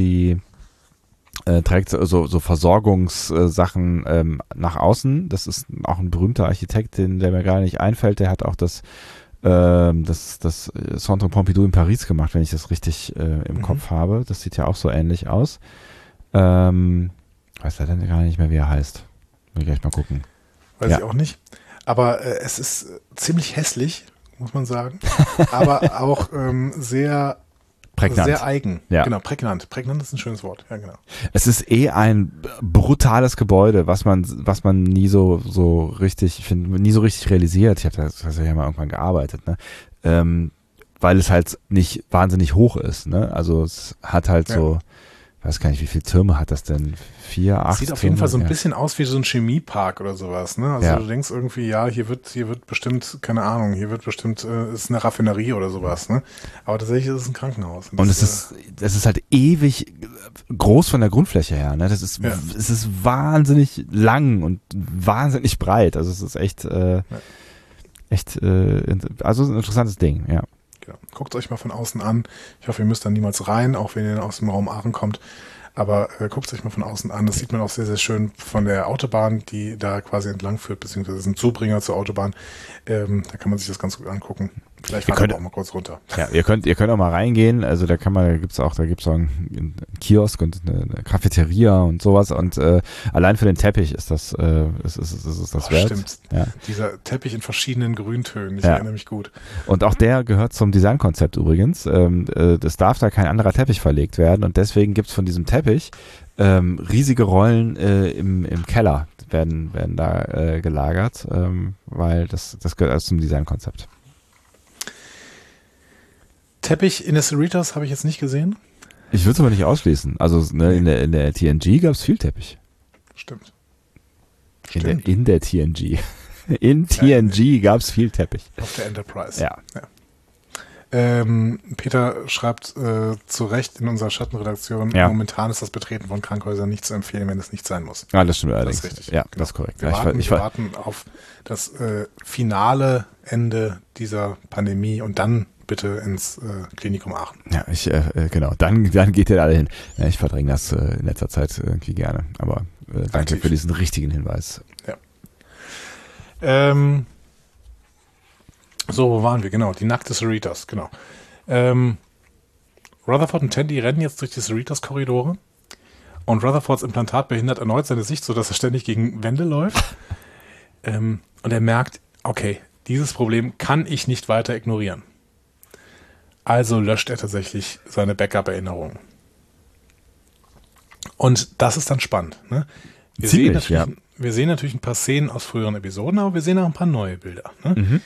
so Versorgungssachen nach außen. Das ist auch ein berühmter Architekt, der mir gerade nicht einfällt. Der hat auch das Centre Pompidou in Paris gemacht, wenn ich das richtig im Kopf habe. Das sieht ja auch so ähnlich aus. Weiß leider gar nicht mehr, wie er heißt. Will ich gleich mal gucken. Weiß ich auch nicht. Aber es ist ziemlich hässlich, muss man sagen. Aber auch sehr... Prägnant. Sehr eigen. Ja. Genau, prägnant. Prägnant ist ein schönes Wort. Ja, genau. Es ist ein brutales Gebäude, was man nie so richtig, ich finde, nie so richtig realisiert. Ich habe das ja mal irgendwann gearbeitet, ne? Weil es halt nicht wahnsinnig hoch ist, ne? Also es hat halt so, ich weiß gar nicht, wie viele Türme hat das denn? 4, 8 Sieht auf jeden Fall so ein bisschen aus wie so ein Chemiepark oder sowas, ne? Also du denkst irgendwie, hier wird bestimmt, keine Ahnung, ist eine Raffinerie oder sowas, ne? Aber tatsächlich ist es ein Krankenhaus. Und es ist halt ewig groß von der Grundfläche her, ne? Es ist wahnsinnig lang und wahnsinnig breit. Also es ist echt also ein interessantes Ding, ja. Genau. Guckt euch mal von außen an. Ich hoffe, ihr müsst da niemals rein, auch wenn ihr aus dem Raum Aachen kommt. Aber guckt es euch mal von außen an. Das sieht man auch sehr, sehr schön von der Autobahn, die da quasi entlang führt, beziehungsweise sind Zubringer zur Autobahn. Da kann man sich das ganz gut angucken. Vielleicht fahren wir auch mal kurz runter. Ja, ihr könnt auch mal reingehen. Also da gibt's auch einen Kiosk und eine Cafeteria und sowas. Und allein für den Teppich ist das wert. Stimmt. Ja. Dieser Teppich in verschiedenen Grüntönen. Ich erinnere mich gut. Und auch der gehört zum Designkonzept übrigens. Es darf da kein anderer Teppich verlegt werden. Und deswegen gibt's von diesem Teppich riesige Rollen im Keller werden da gelagert, weil das gehört alles zum Designkonzept. Teppich in der Cerritos habe ich jetzt nicht gesehen. Ich würde es aber nicht ausschließen. Also in der TNG gab es viel Teppich. Stimmt. In der TNG. In TNG gab es viel Teppich. Auf der Enterprise. Ja. Peter schreibt zu Recht in unserer Schattenredaktion, momentan ist das Betreten von Krankenhäusern nicht zu empfehlen, wenn es nicht sein muss. Ja, das stimmt allerdings. Das ist richtig. Ja, genau. Das ist korrekt. Wir warten auf das finale Ende dieser Pandemie und dann bitte ins Klinikum Aachen. Ja, genau. Dann geht ihr alle hin. Ja, ich verdränge das in letzter Zeit irgendwie gerne. Aber danke für diesen richtigen Hinweis. Ja. So, wo waren wir? Genau, die nackte Cerritos, genau. Rutherford und Tandy rennen jetzt durch die Cerritos-Korridore und Rutherfords Implantat behindert erneut seine Sicht, sodass er ständig gegen Wände läuft. Und er merkt, okay, dieses Problem kann ich nicht weiter ignorieren. Also löscht er tatsächlich seine Backup-Erinnerungen. Und das ist dann spannend. Ne? Wir sehen natürlich ein paar Szenen aus früheren Episoden, aber wir sehen auch ein paar neue Bilder. Ne?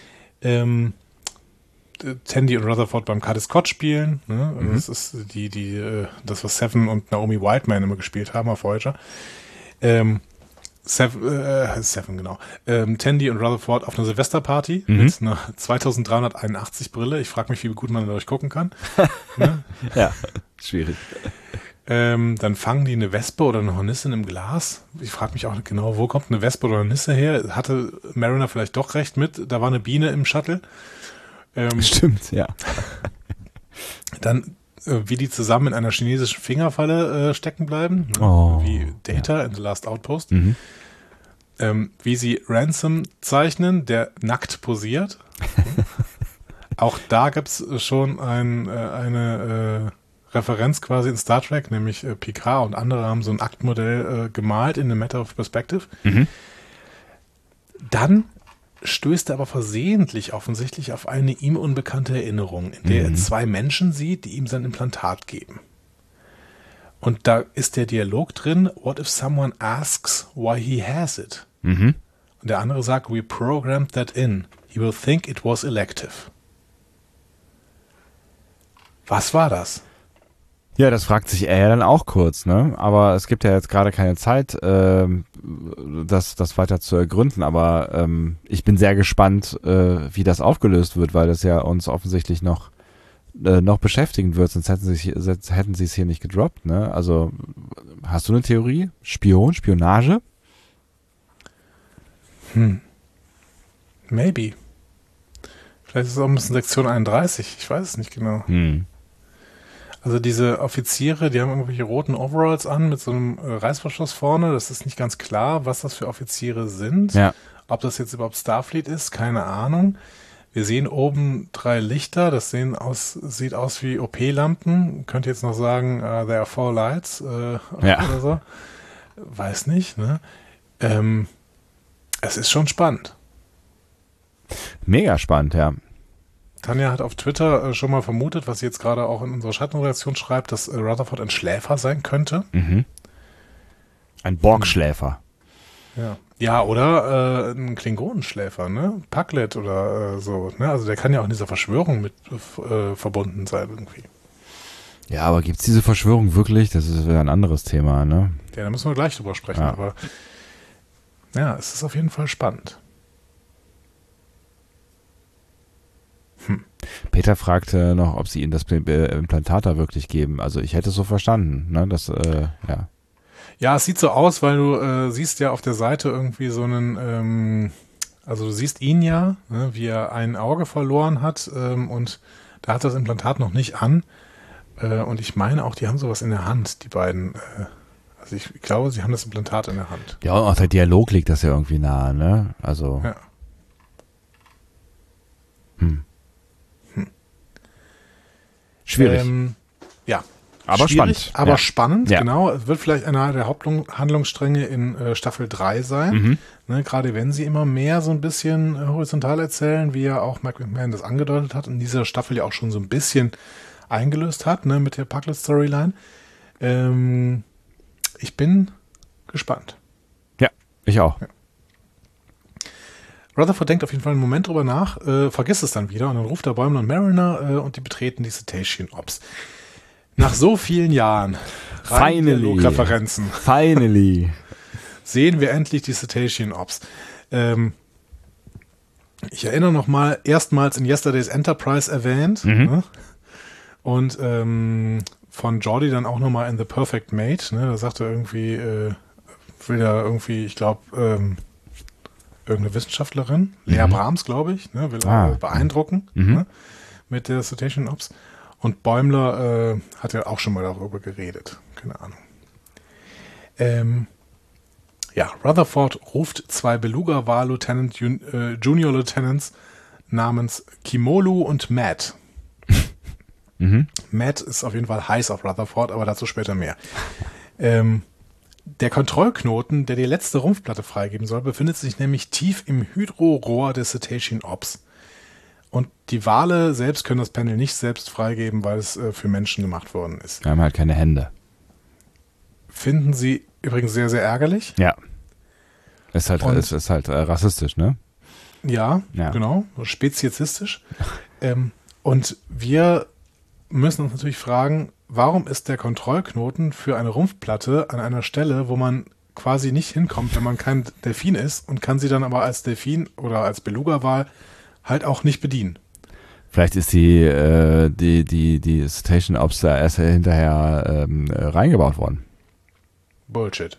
Tandy und Rutherford beim Cardis Scott spielen. Ne? Das ist das, was Seven und Naomi Wildman immer gespielt haben auf Voyager. Seven, genau. Tandy und Rutherford auf einer Silvesterparty mit einer 2381 Brille. Ich frage mich, wie gut man dadurch gucken kann. Ne? Ja, schwierig. Dann fangen die eine Wespe oder eine Hornisse im Glas. Ich frage mich auch nicht genau, wo kommt eine Wespe oder eine Hornisse her? Hatte Mariner vielleicht doch recht mit? Da war eine Biene im Shuttle. Stimmt, ja. Dann, wie die zusammen in einer chinesischen Fingerfalle stecken bleiben. Wie Data in The Last Outpost. Wie sie Ransom zeichnen, der nackt posiert. Auch da gibt es schon eine Referenz quasi in Star Trek, nämlich Picard und andere haben so ein Aktmodell gemalt in The Matter of Perspective. Dann stößt er aber versehentlich offensichtlich auf eine ihm unbekannte Erinnerung, in der er zwei Menschen sieht, die ihm sein Implantat geben. Und da ist der Dialog drin, what if someone asks why he has it? Und der andere sagt, we programmed that in. He will think it was elective. Was war das? Ja, das fragt sich er ja dann auch kurz, ne? Aber es gibt ja jetzt gerade keine Zeit, das weiter zu ergründen. Aber ich bin sehr gespannt, wie das aufgelöst wird, weil das ja uns offensichtlich noch beschäftigen wird, sonst hätten sie es hier nicht gedroppt, ne? Also, hast du eine Theorie? Spionage? Maybe. Vielleicht ist es auch ein bisschen Sektion 31, ich weiß es nicht genau. Also diese Offiziere, die haben irgendwelche roten Overalls an mit so einem Reißverschluss vorne. Das ist nicht ganz klar, was das für Offiziere sind. Ja. Ob das jetzt überhaupt Starfleet ist, keine Ahnung. Wir sehen oben 3 Lichter. Das sieht aus wie OP-Lampen. Könnt ihr jetzt noch sagen, there are 4 lights oder so. Weiß nicht. Ne? Es ist schon spannend. Mega spannend, ja. Tanja hat auf Twitter schon mal vermutet, was sie jetzt gerade auch in unserer Schattenredaktion schreibt, dass Rutherford ein Schläfer sein könnte. Ein Borg-Schläfer. Ja, oder ein Klingonenschläfer, ne? Paklet oder so. Ne? Also der kann ja auch in dieser Verschwörung mit verbunden sein irgendwie. Ja, aber gibt's diese Verschwörung wirklich? Das ist wieder ein anderes Thema, ne? Ja, da müssen wir gleich drüber sprechen. Ja. Aber ja, es ist auf jeden Fall spannend. Peter fragte noch, ob sie ihnen das Implantat da wirklich geben. Also ich hätte es so verstanden, ne? Das, ja. Ja, es sieht so aus, weil du siehst ja auf der Seite irgendwie so einen, also du siehst ihn ja, ne, wie er ein Auge verloren hat und da hat das Implantat noch nicht an. Und ich meine auch, die haben sowas in der Hand, die beiden. Also ich glaube, sie haben das Implantat in der Hand. Ja, und auch der Dialog liegt das ja irgendwie nahe, ne? Also. Ja. Schwierig. Ja. Aber schwierig, spannend. Aber ja. spannend, ja. Genau. Es wird vielleicht einer der Haupthandlungsstränge in Staffel 3 sein. Ne, gerade wenn sie immer mehr so ein bisschen horizontal erzählen, wie ja auch Mike McMahon das angedeutet hat und in dieser Staffel ja auch schon so ein bisschen eingelöst hat, ne, mit der Paklet-Storyline. Ich bin gespannt. Ja, ich auch. Ja. Rutherford denkt auf jeden Fall einen Moment drüber nach, vergisst es dann wieder und dann ruft er Bäumler und Mariner und die betreten die Cetacean Ops. Nach so vielen Jahren Dialogreferenzen Finally sehen wir endlich die Cetacean Ops. Ich erinnere nochmal, erstmals in Yesterday's Enterprise erwähnt, ne? Und von Geordi dann auch nochmal in The Perfect Mate, ne? Da sagt er irgendwie, will er irgendwie, ich glaube, irgendeine Wissenschaftlerin, Lea Brahms, glaube ich, ne? Will er beeindrucken ne? Mit der Cetacean Ops. Und Bäumler hat ja auch schon mal darüber geredet. Keine Ahnung. Ja, Rutherford ruft 2 Beluga-War-Lieutenant, Junior Lieutenants namens Kimolu und Matt. Matt ist auf jeden Fall heiß auf Rutherford, aber dazu später mehr. Der Kontrollknoten, der die letzte Rumpfplatte freigeben soll, befindet sich nämlich tief im Hydrorohr der Cetacean Ops. Und die Wale selbst können das Panel nicht selbst freigeben, weil es für Menschen gemacht worden ist. Wir haben halt keine Hände. Finden sie übrigens sehr, sehr ärgerlich. Ja. Ist halt rassistisch, ne? Ja, genau. Speziesistisch. Und wir müssen uns natürlich fragen, warum ist der Kontrollknoten für eine Rumpfplatte an einer Stelle, wo man quasi nicht hinkommt, wenn man kein Delfin ist und kann sie dann aber als Delfin oder als Beluga-Wal halt auch nicht bedienen. Vielleicht ist die Cetacean Ops da erst hinterher reingebaut worden. Bullshit.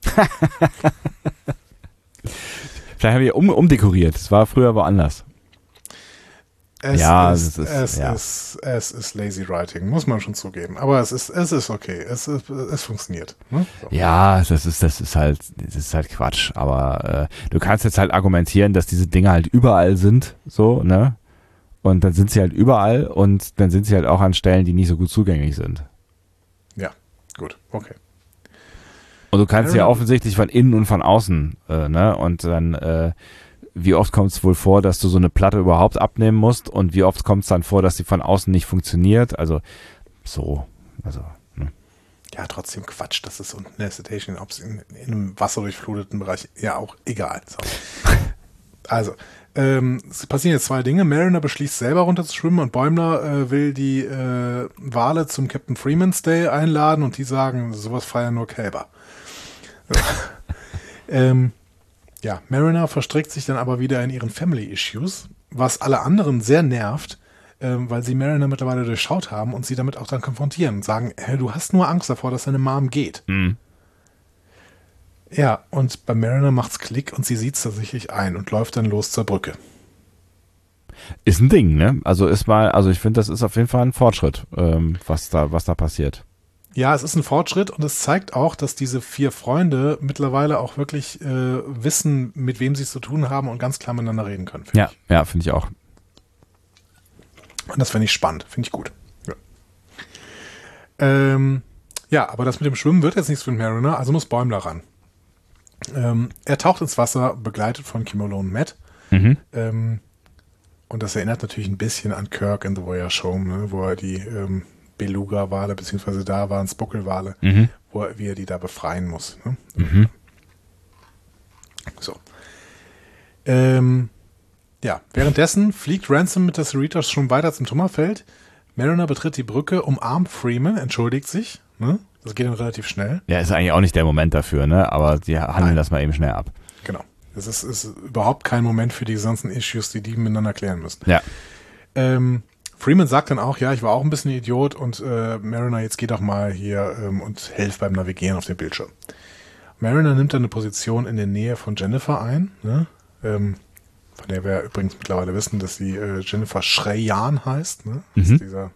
Vielleicht haben wir umdekoriert. Es war früher woanders. Es ist lazy writing, muss man schon zugeben. Aber es ist okay. Es funktioniert. Ne? So. Ja, das ist halt Quatsch. Aber du kannst jetzt halt argumentieren, dass diese Dinge halt überall sind, so, ne? Und dann sind sie halt überall und dann sind sie halt auch an Stellen, die nicht so gut zugänglich sind. Ja, gut, okay. Und du kannst ja offensichtlich von innen und von außen, ne? Und dann, wie oft kommt es wohl vor, dass du so eine Platte überhaupt abnehmen musst und wie oft kommt es dann vor, dass sie von außen nicht funktioniert? Also ne? Ja, trotzdem Quatsch, das ist unten der Cetacean Ops in einem wasserdurchfluteten Bereich ja auch egal. So. Also, es passieren jetzt zwei Dinge. Mariner beschließt selber runter zu schwimmen und Bäumler will die Wale zum Captain Freeman's Day einladen und die sagen, sowas feiern nur Kälber. Ja, Mariner verstrickt sich dann aber wieder in ihren Family Issues, was alle anderen sehr nervt, weil sie Mariner mittlerweile durchschaut haben und sie damit auch dann konfrontieren und sagen, hey, du hast nur Angst davor, dass deine Mom geht. Mhm. Ja, und bei Mariner macht's Klick und sie sieht's tatsächlich ein und läuft dann los zur Brücke. Ist ein Ding, ne? Also ich finde, das ist auf jeden Fall ein Fortschritt, was da passiert. Ja, es ist ein Fortschritt und es zeigt auch, dass diese 4 Freunde mittlerweile auch wirklich wissen, mit wem sie es zu tun haben und ganz klar miteinander reden können. Ja, finde ich auch. Und das finde ich spannend, finde ich gut. Ja. Aber das mit dem Schwimmen wird jetzt nichts für den Mariner, also muss Bäumler ran. Er taucht ins Wasser, begleitet von Kimolo und Matt. Mhm. Und das erinnert natürlich ein bisschen an Kirk in The Voyage Home, ne, wo er die Beluga-Wale, beziehungsweise da waren es Buckelwale, wie er die da befreien muss. Ne? Mhm. So. Ja, währenddessen fliegt Ransom mit der Cerritos schon weiter zum Trümmerfeld. Mariner betritt die Brücke, umarmt Freeman, entschuldigt sich. Ne? Das geht dann relativ schnell. Ja, ist eigentlich auch nicht der Moment dafür, ne? Aber die handeln das mal eben schnell ab. Genau. Es ist überhaupt kein Moment für die ganzen Issues, die miteinander klären müssen. Ja. Freeman sagt dann auch, ja, ich war auch ein bisschen Idiot und Mariner, jetzt geh doch mal hier und helf beim Navigieren auf dem Bildschirm. Mariner nimmt dann eine Position in der Nähe von Jennifer ein, ne? Von der wir übrigens mittlerweile wissen, dass sie Jennifer Schreyan heißt, ne? Das ist dieser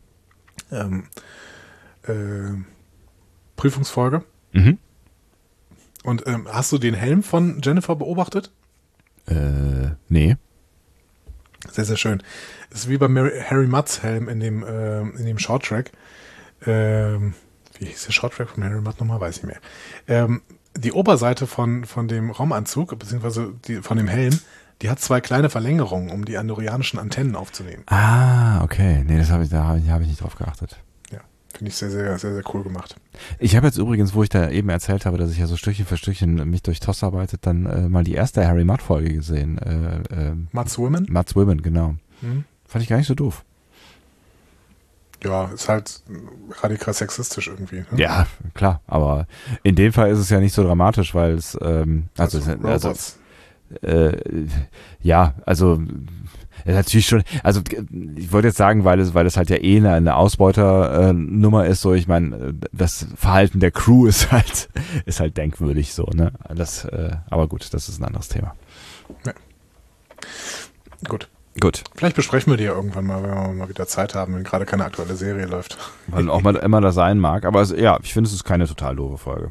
Prüfungsfolge. Mhm. Und hast du den Helm von Jennifer beobachtet? Nee. Sehr, sehr schön. Es ist wie bei Harry Mudds Helm in dem Shorttrack. Wie hieß der Shorttrack von Harry Mudd nochmal? Weiß ich nicht mehr. Die Oberseite von dem Raumanzug, beziehungsweise von dem Helm, die hat 2 kleine Verlängerungen, um die andorianischen Antennen aufzunehmen. Ah, okay. Nee, da habe ich nicht drauf geachtet. Ja, finde ich sehr, sehr, sehr, sehr cool gemacht. Ich habe jetzt übrigens, wo ich da eben erzählt habe, dass ich ja so Stückchen für Stückchen mich durch TOS arbeitet, dann mal die erste Harry Mudd-Folge gesehen. Mudd's Women? Mudd's Women, genau. Fand ich gar nicht so doof. Ja, ist halt radikal sexistisch irgendwie. Ne? Ja, klar. Aber in dem Fall ist es ja nicht so dramatisch, weil es natürlich schon, also ich wollte jetzt sagen, weil es halt ja eh eine Ausbeuter-Nummer ist, so, ich meine, das Verhalten der Crew ist halt denkwürdig so, ne? Aber gut, das ist ein anderes Thema. Ja. Gut. Vielleicht besprechen wir die ja irgendwann mal, wenn wir mal wieder Zeit haben, wenn gerade keine aktuelle Serie läuft. Weil auch mal immer das sein mag, aber ja, ich finde, es ist keine total doofe Folge.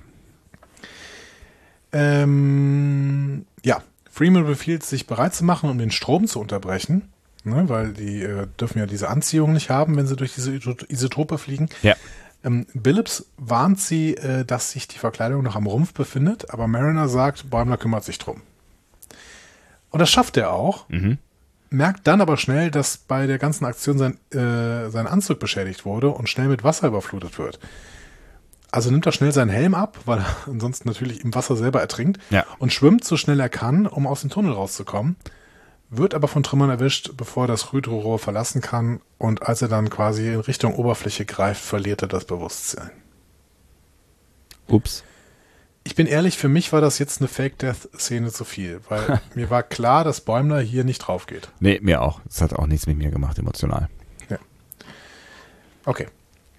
Ja. Freeman befiehlt, sich bereit zu machen, um den Strom zu unterbrechen, ne, weil die dürfen ja diese Anziehung nicht haben, wenn sie durch diese Isotope fliegen. Ja. Billups warnt sie, dass sich die Verkleidung noch am Rumpf befindet, aber Mariner sagt, Bäumler kümmert sich drum. Und das schafft er auch, merkt dann aber schnell, dass bei der ganzen Aktion sein Anzug beschädigt wurde und schnell mit Wasser überflutet wird. Also nimmt er schnell seinen Helm ab, weil er ansonsten natürlich im Wasser selber ertrinkt, und schwimmt so schnell er kann, um aus dem Tunnel rauszukommen, wird aber von Trümmern erwischt, bevor er das Hydrorohr verlassen kann, und als er dann quasi in Richtung Oberfläche greift, verliert er das Bewusstsein. Ups. Ich bin ehrlich, für mich war das jetzt eine Fake-Death-Szene zu viel, weil mir war klar, dass Bäumler hier nicht drauf geht. Nee, mir auch. Das hat auch nichts mit mir gemacht, emotional. Ja. Okay.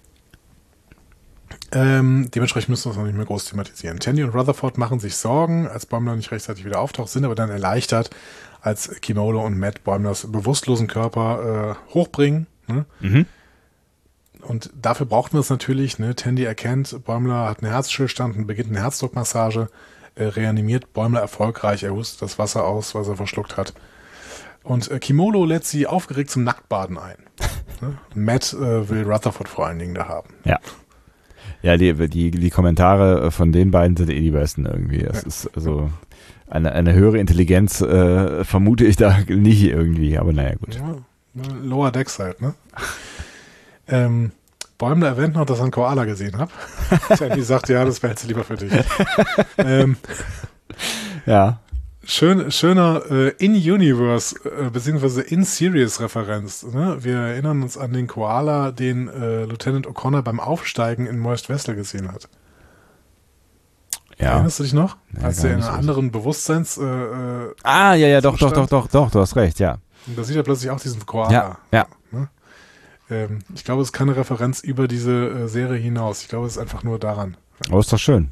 Dementsprechend müssen wir es noch nicht mehr groß thematisieren. Tandy und Rutherford machen sich Sorgen, als Bäumler nicht rechtzeitig wieder auftaucht, sind aber dann erleichtert, als Kimolo und Matt Bäumlers bewusstlosen Körper hochbringen. Ne? Mhm. Und dafür braucht man es natürlich. Ne? Tandy erkennt, Bäumler hat einen Herzstillstand und beginnt eine Herzdruckmassage, reanimiert Bäumler erfolgreich, er hustet das Wasser aus, was er verschluckt hat. Und Kimolo lädt sie aufgeregt zum Nacktbaden ein. Ne? Matt will Rutherford vor allen Dingen da haben. Ja. Ja, die Kommentare von den beiden sind die besten irgendwie. Es ist also eine höhere Intelligenz vermute ich da nicht irgendwie, aber naja, gut. Ja, Lower Decks halt, ne? Bäumler erwähnt noch, dass er einen Koala gesehen hat. Sandy sagt, ja, das behältst du lieber für dich. Ja. Schöner In-Universe beziehungsweise In-Series-Referenz. Ne? Wir erinnern uns an den Koala, den Lieutenant O'Connor beim Aufsteigen in Moist Vessel gesehen hat. Ja. Erinnerst du dich noch? Ja, als er in einer anderen Bewusstseins... doch, du hast recht, ja. Und da sieht er plötzlich auch diesen Koala. Ja. Ne? Ich glaube, es ist keine Referenz über diese Serie hinaus. Ich glaube, es ist einfach nur daran. Oh, ist doch schön.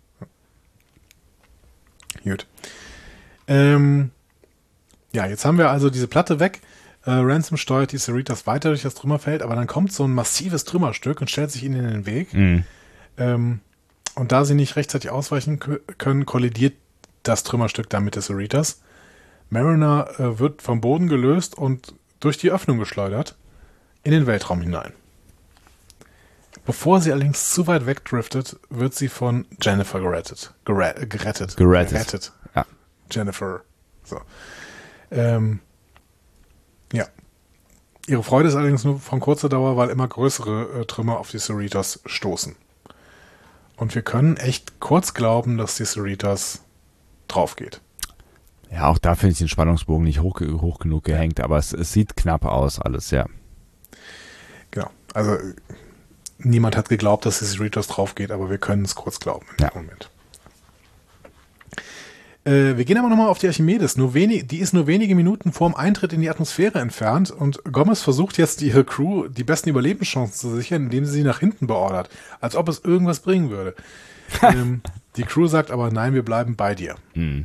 Gut. Ja, jetzt haben wir also diese Platte weg. Ransom steuert die Cerritos weiter durch das Trümmerfeld, aber dann kommt so ein massives Trümmerstück und stellt sich ihnen in den Weg. Mhm. Und da sie nicht rechtzeitig ausweichen können, kollidiert das Trümmerstück dann mit der Cerritos. Mariner wird vom Boden gelöst und durch die Öffnung geschleudert in den Weltraum hinein. Bevor sie allerdings zu weit wegdriftet, wird sie von Jennifer gerettet. Ja. Jennifer. So. Ja. Ihre Freude ist allerdings nur von kurzer Dauer, weil immer größere Trümmer auf die Cerritos stoßen. Und wir können echt kurz glauben, dass die Cerritos drauf geht. Ja, auch da finde ich den Spannungsbogen nicht hoch genug gehängt, aber es sieht knapp aus alles, ja. Genau. Also niemand hat geglaubt, dass die Cerritos drauf geht, aber wir können es kurz glauben in dem Moment. Wir gehen aber nochmal auf die Archimedes. Die ist nur wenige Minuten vorm Eintritt in die Atmosphäre entfernt und Gomez versucht jetzt, ihre Crew die besten Überlebenschancen zu sichern, indem sie nach hinten beordert, als ob es irgendwas bringen würde. Die Crew sagt aber, nein, wir bleiben bei dir. Mhm.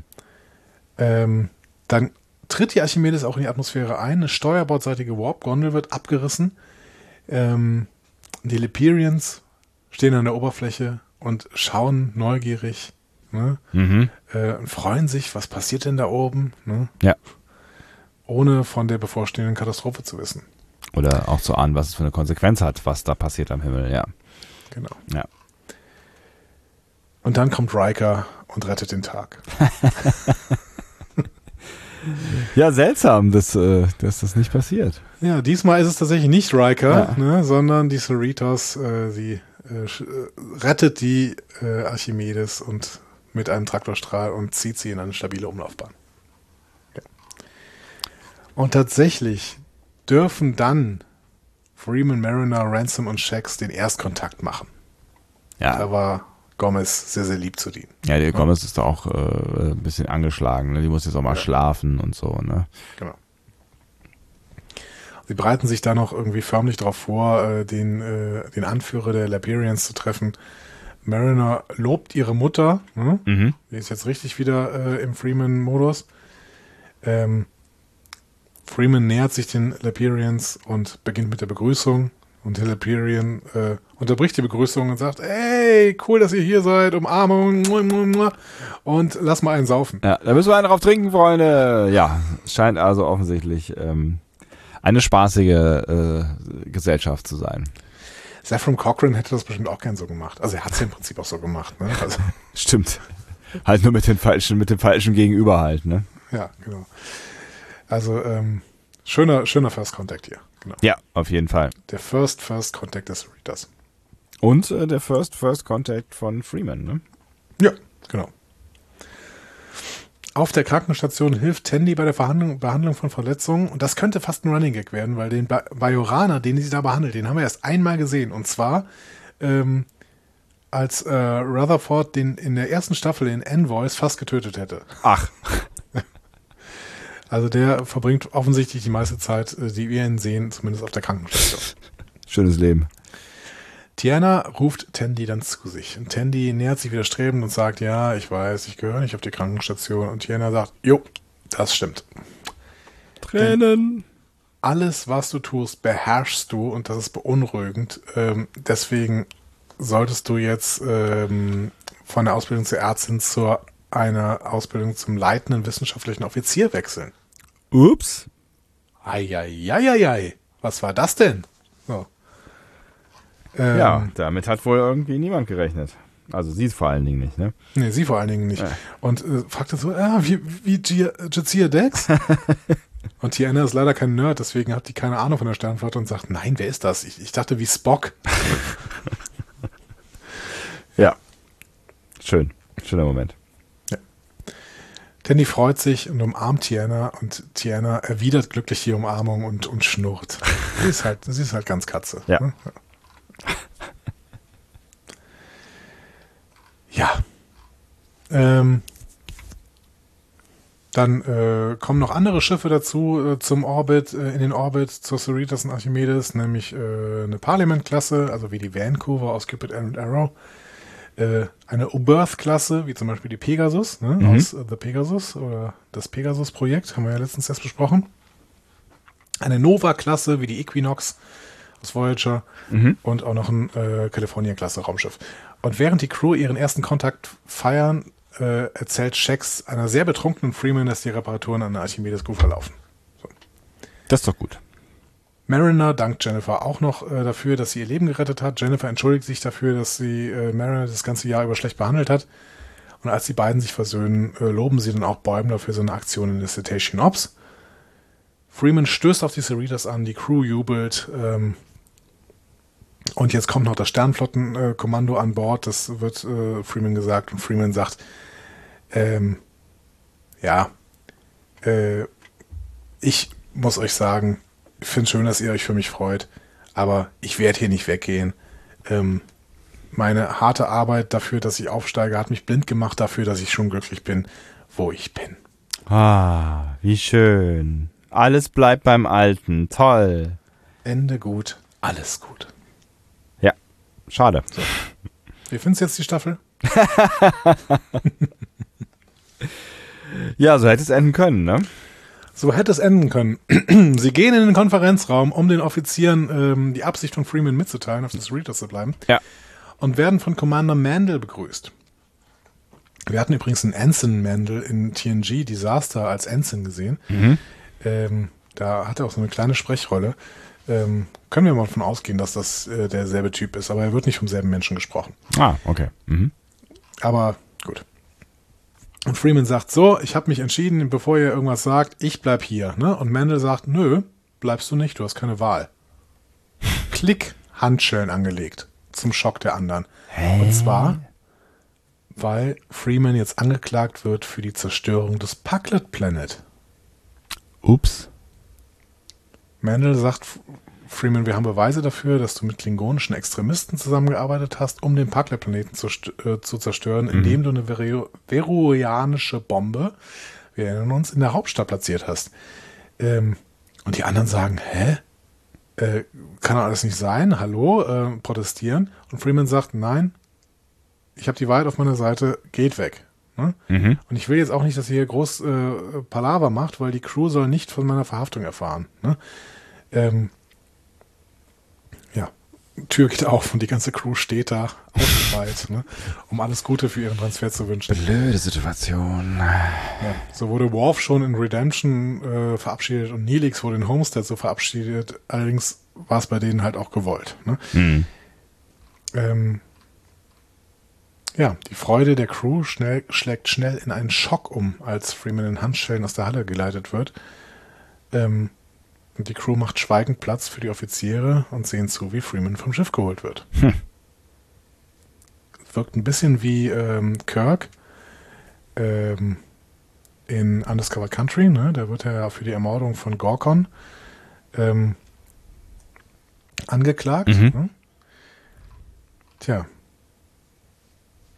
Dann tritt die Archimedes auch in die Atmosphäre ein, eine steuerbordseitige Warp-Gondel wird abgerissen. Die Leperians stehen an der Oberfläche und schauen neugierig, ne? Und freuen sich, was passiert denn da oben, ne? Ja. Ohne von der bevorstehenden Katastrophe zu wissen. Oder auch zu ahnen, was es für eine Konsequenz hat, was da passiert am Himmel, ja. Genau. Ja. Und dann kommt Riker und rettet den Tag. Ja, seltsam, dass das nicht passiert. Ja, diesmal ist es tatsächlich nicht Riker, ne, sondern die Cerritos, sie rettet die Archimedes und mit einem Traktorstrahl und zieht sie in eine stabile Umlaufbahn. Ja. Und tatsächlich dürfen dann Freeman, Mariner, Ransom und Shax den Erstkontakt machen. Ja. Da war Gomez sehr, sehr lieb zu denen. Ja, die Gomez ist da auch ein bisschen angeschlagen. Ne? Die muss jetzt auch mal schlafen und so. Ne? Genau. Sie bereiten sich da noch irgendwie förmlich darauf vor, den Anführer der Liberians zu treffen. Mariner lobt ihre Mutter. Ne? Mhm. Die ist jetzt richtig wieder im Freeman-Modus. Freeman nähert sich den Liberians und beginnt mit der Begrüßung. Und der Liberian unterbricht die Begrüßung und sagt, hey, cool, dass ihr hier seid, Umarmung und lass mal einen saufen. Ja, da müssen wir einen drauf trinken, Freunde. Ja, scheint also offensichtlich eine spaßige Gesellschaft zu sein. Zefram Cochrane hätte das bestimmt auch gern so gemacht. Also er hat es ja im Prinzip auch so gemacht. Ne? Also stimmt. Halt nur mit dem falschen Gegenüber halt. Ne? Ja, genau. Also schöner First Contact hier. Genau. Ja, auf jeden Fall. Der First Contact des Cerritos. Und der First Contact von Freeman, ne? Ja, genau. Auf der Krankenstation hilft Tandy bei der Behandlung von Verletzungen und das könnte fast ein Running Gag werden, weil den Bajoraner, den sie da behandelt, den haben wir erst einmal gesehen und zwar als Rutherford den in der ersten Staffel in Envoys fast getötet hätte. Ach. Also der verbringt offensichtlich die meiste Zeit, die wir ihn sehen, zumindest auf der Krankenstation. Schönes Leben. Tiana ruft Tandy dann zu sich. Und Tandy nähert sich widerstrebend und sagt, ja, ich weiß, ich gehöre nicht auf die Krankenstation. Und Tiana sagt, jo, das stimmt. Tränen. Denn alles, was du tust, beherrschst du und das ist beunruhigend. Deswegen solltest du jetzt von der Ausbildung zur Ärztin zu einer Ausbildung zum leitenden wissenschaftlichen Offizier wechseln. Ups. Eieieiei. Was war das denn? So. Ja, damit hat wohl irgendwie niemand gerechnet. Also sie vor allen Dingen nicht, ne? Nee, sie vor allen Dingen nicht. Und fragte so, wie Jadzia Dex? Und Tiana ist leider kein Nerd, deswegen hat die keine Ahnung von der Sternenflotte und sagt, nein, wer ist das? Ich dachte wie Spock. Ja. Schöner Moment. Ja. Tandy freut sich und umarmt Tiana und Tiana erwidert glücklich die Umarmung und schnurrt. Sie ist halt ganz Katze. Ja. Ne? Ja. Dann kommen noch andere Schiffe dazu zum Orbit, in den Orbit zur Cerritos und Archimedes, nämlich eine Parliament-Klasse, also wie die Vancouver aus Cupid and Arrow, eine Oberth-Klasse, wie zum Beispiel die Pegasus, ne, aus The Pegasus oder das Pegasus-Projekt, haben wir ja letztens erst besprochen. Eine Nova-Klasse, wie die Equinox aus Voyager und auch noch ein California-Klasse-Raumschiff. Und während die Crew ihren ersten Kontakt feiern, erzählt Shax einer sehr betrunkenen Freeman, dass die Reparaturen an der Archimedes gut verlaufen. So. Das ist doch gut. Mariner dankt Jennifer auch noch dafür, dass sie ihr Leben gerettet hat. Jennifer entschuldigt sich dafür, dass sie Mariner das ganze Jahr über schlecht behandelt hat. Und als die beiden sich versöhnen, loben sie dann auch Bäumler für seine Aktion in der Cetacean Ops. Freeman stößt auf die Cerritos an, die Crew jubelt. Und jetzt kommt noch das Sternflottenkommando an Bord. Das wird Freeman gesagt. Und Freeman sagt, ich muss euch sagen, ich finde es schön, dass ihr euch für mich freut, aber ich werde hier nicht weggehen. Meine harte Arbeit dafür, dass ich aufsteige, hat mich blind gemacht dafür, dass ich schon glücklich bin, wo ich bin. Ah, wie schön. Alles bleibt beim Alten. Toll. Ende gut, alles gut. Ja, schade. So. Wie findest du jetzt die Staffel? Ja, so hätte es enden können, ne? So hätte es enden können. Sie gehen in den Konferenzraum, um den Offizieren die Absicht von Freeman mitzuteilen, auf das Cerritos zu bleiben. Ja. Und werden von Commander Mandel begrüßt. Wir hatten übrigens einen Ensign Mandel in TNG Disaster als Ensign gesehen. Da hat er auch so eine kleine Sprechrolle. Können wir mal davon ausgehen, dass das derselbe Typ ist, aber er wird nicht vom selben Menschen gesprochen. Ah, okay. Aber gut. Und Freeman sagt so, ich habe mich entschieden, bevor ihr irgendwas sagt, ich bleib hier. Ne? Und Mandel sagt, nö, bleibst du nicht, du hast keine Wahl. Klick, Handschellen angelegt. Zum Schock der anderen. Und zwar, weil Freeman jetzt angeklagt wird für die Zerstörung des Packlet Planet. Ups. Mandel sagt, Freeman, wir haben Beweise dafür, dass du mit klingonischen Extremisten zusammengearbeitet hast, um den Packlet-Planeten zu zerstören, indem du eine veruianische Bombe, wir erinnern uns, in der Hauptstadt platziert hast. Und die anderen sagen, hä? Kann doch alles nicht sein? Hallo? Protestieren. Und Freeman sagt, nein, ich habe die Wahrheit auf meiner Seite, geht weg. Ne? Und ich will jetzt auch nicht, dass ihr hier groß Palaver macht, weil die Crew soll nicht von meiner Verhaftung erfahren. Ne? Tür geht auf und die ganze Crew steht da ausgefeilt, ne, um alles Gute für ihren Transfer zu wünschen. Blöde Situation. Ja, so wurde Worf schon in Redemption verabschiedet und Neelix wurde in Homestead so verabschiedet. Allerdings war es bei denen halt auch gewollt. Ne? Die Freude der Crew schlägt schnell in einen Schock um, als Freeman in Handschellen aus der Halle geleitet wird. Und die Crew macht schweigend Platz für die Offiziere und sehen zu, wie Freeman vom Schiff geholt wird. Wirkt ein bisschen wie Kirk in Undiscovered Country. Ne? Da wird er ja für die Ermordung von Gorkon angeklagt. Ne? Tja,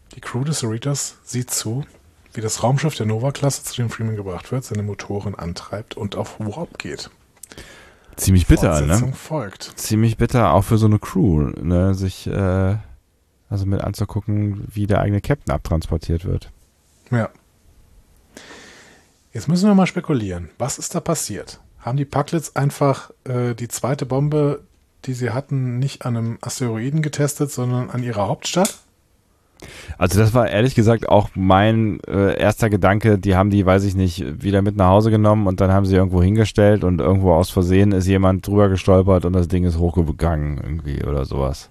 Die Crew des Cerritos sieht zu, wie das Raumschiff der Nova-Klasse zu den Freeman gebracht wird, seine Motoren antreibt und auf Warp geht. Ziemlich bitter, Fortsetzung ne? folgt. Ziemlich bitter, auch für so eine Crew, ne? Sich also mit anzugucken, wie der eigene Captain abtransportiert wird. Ja. Jetzt müssen wir mal spekulieren. Was ist da passiert? Haben die Pucklets einfach die zweite Bombe, die sie hatten, nicht an einem Asteroiden getestet, sondern an ihrer Hauptstadt? Also das war ehrlich gesagt auch mein erster Gedanke, die haben die, weiß ich nicht, wieder mit nach Hause genommen und dann haben sie irgendwo hingestellt und irgendwo aus Versehen ist jemand drüber gestolpert und das Ding ist hochgegangen irgendwie oder sowas.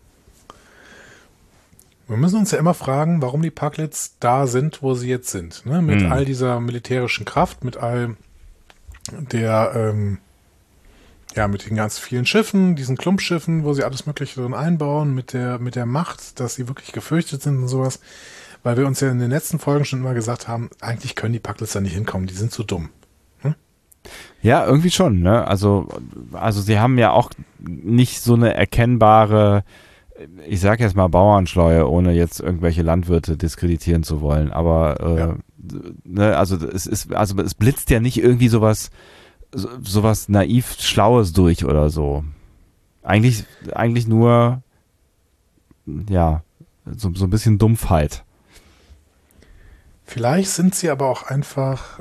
Wir müssen uns ja immer fragen, warum die Pucklets da sind, wo sie jetzt sind. Ne? Mit all dieser militärischen Kraft, mit all der, mit den ganz vielen Schiffen, diesen Klumpschiffen, wo sie alles Mögliche drin einbauen, mit der Macht, dass sie wirklich gefürchtet sind und sowas. Weil wir uns ja in den letzten Folgen schon immer gesagt haben, eigentlich können die Pucklets da nicht hinkommen, die sind zu dumm. Ja, irgendwie schon, ne? Also sie haben ja auch nicht so eine erkennbare, ich sag jetzt mal Bauernschleue, ohne jetzt irgendwelche Landwirte diskreditieren zu wollen, aber ne, also es blitzt ja nicht irgendwie sowas naiv Schlaues durch oder so. Eigentlich nur ja, so ein bisschen Dumpfheit. Vielleicht sind sie aber auch einfach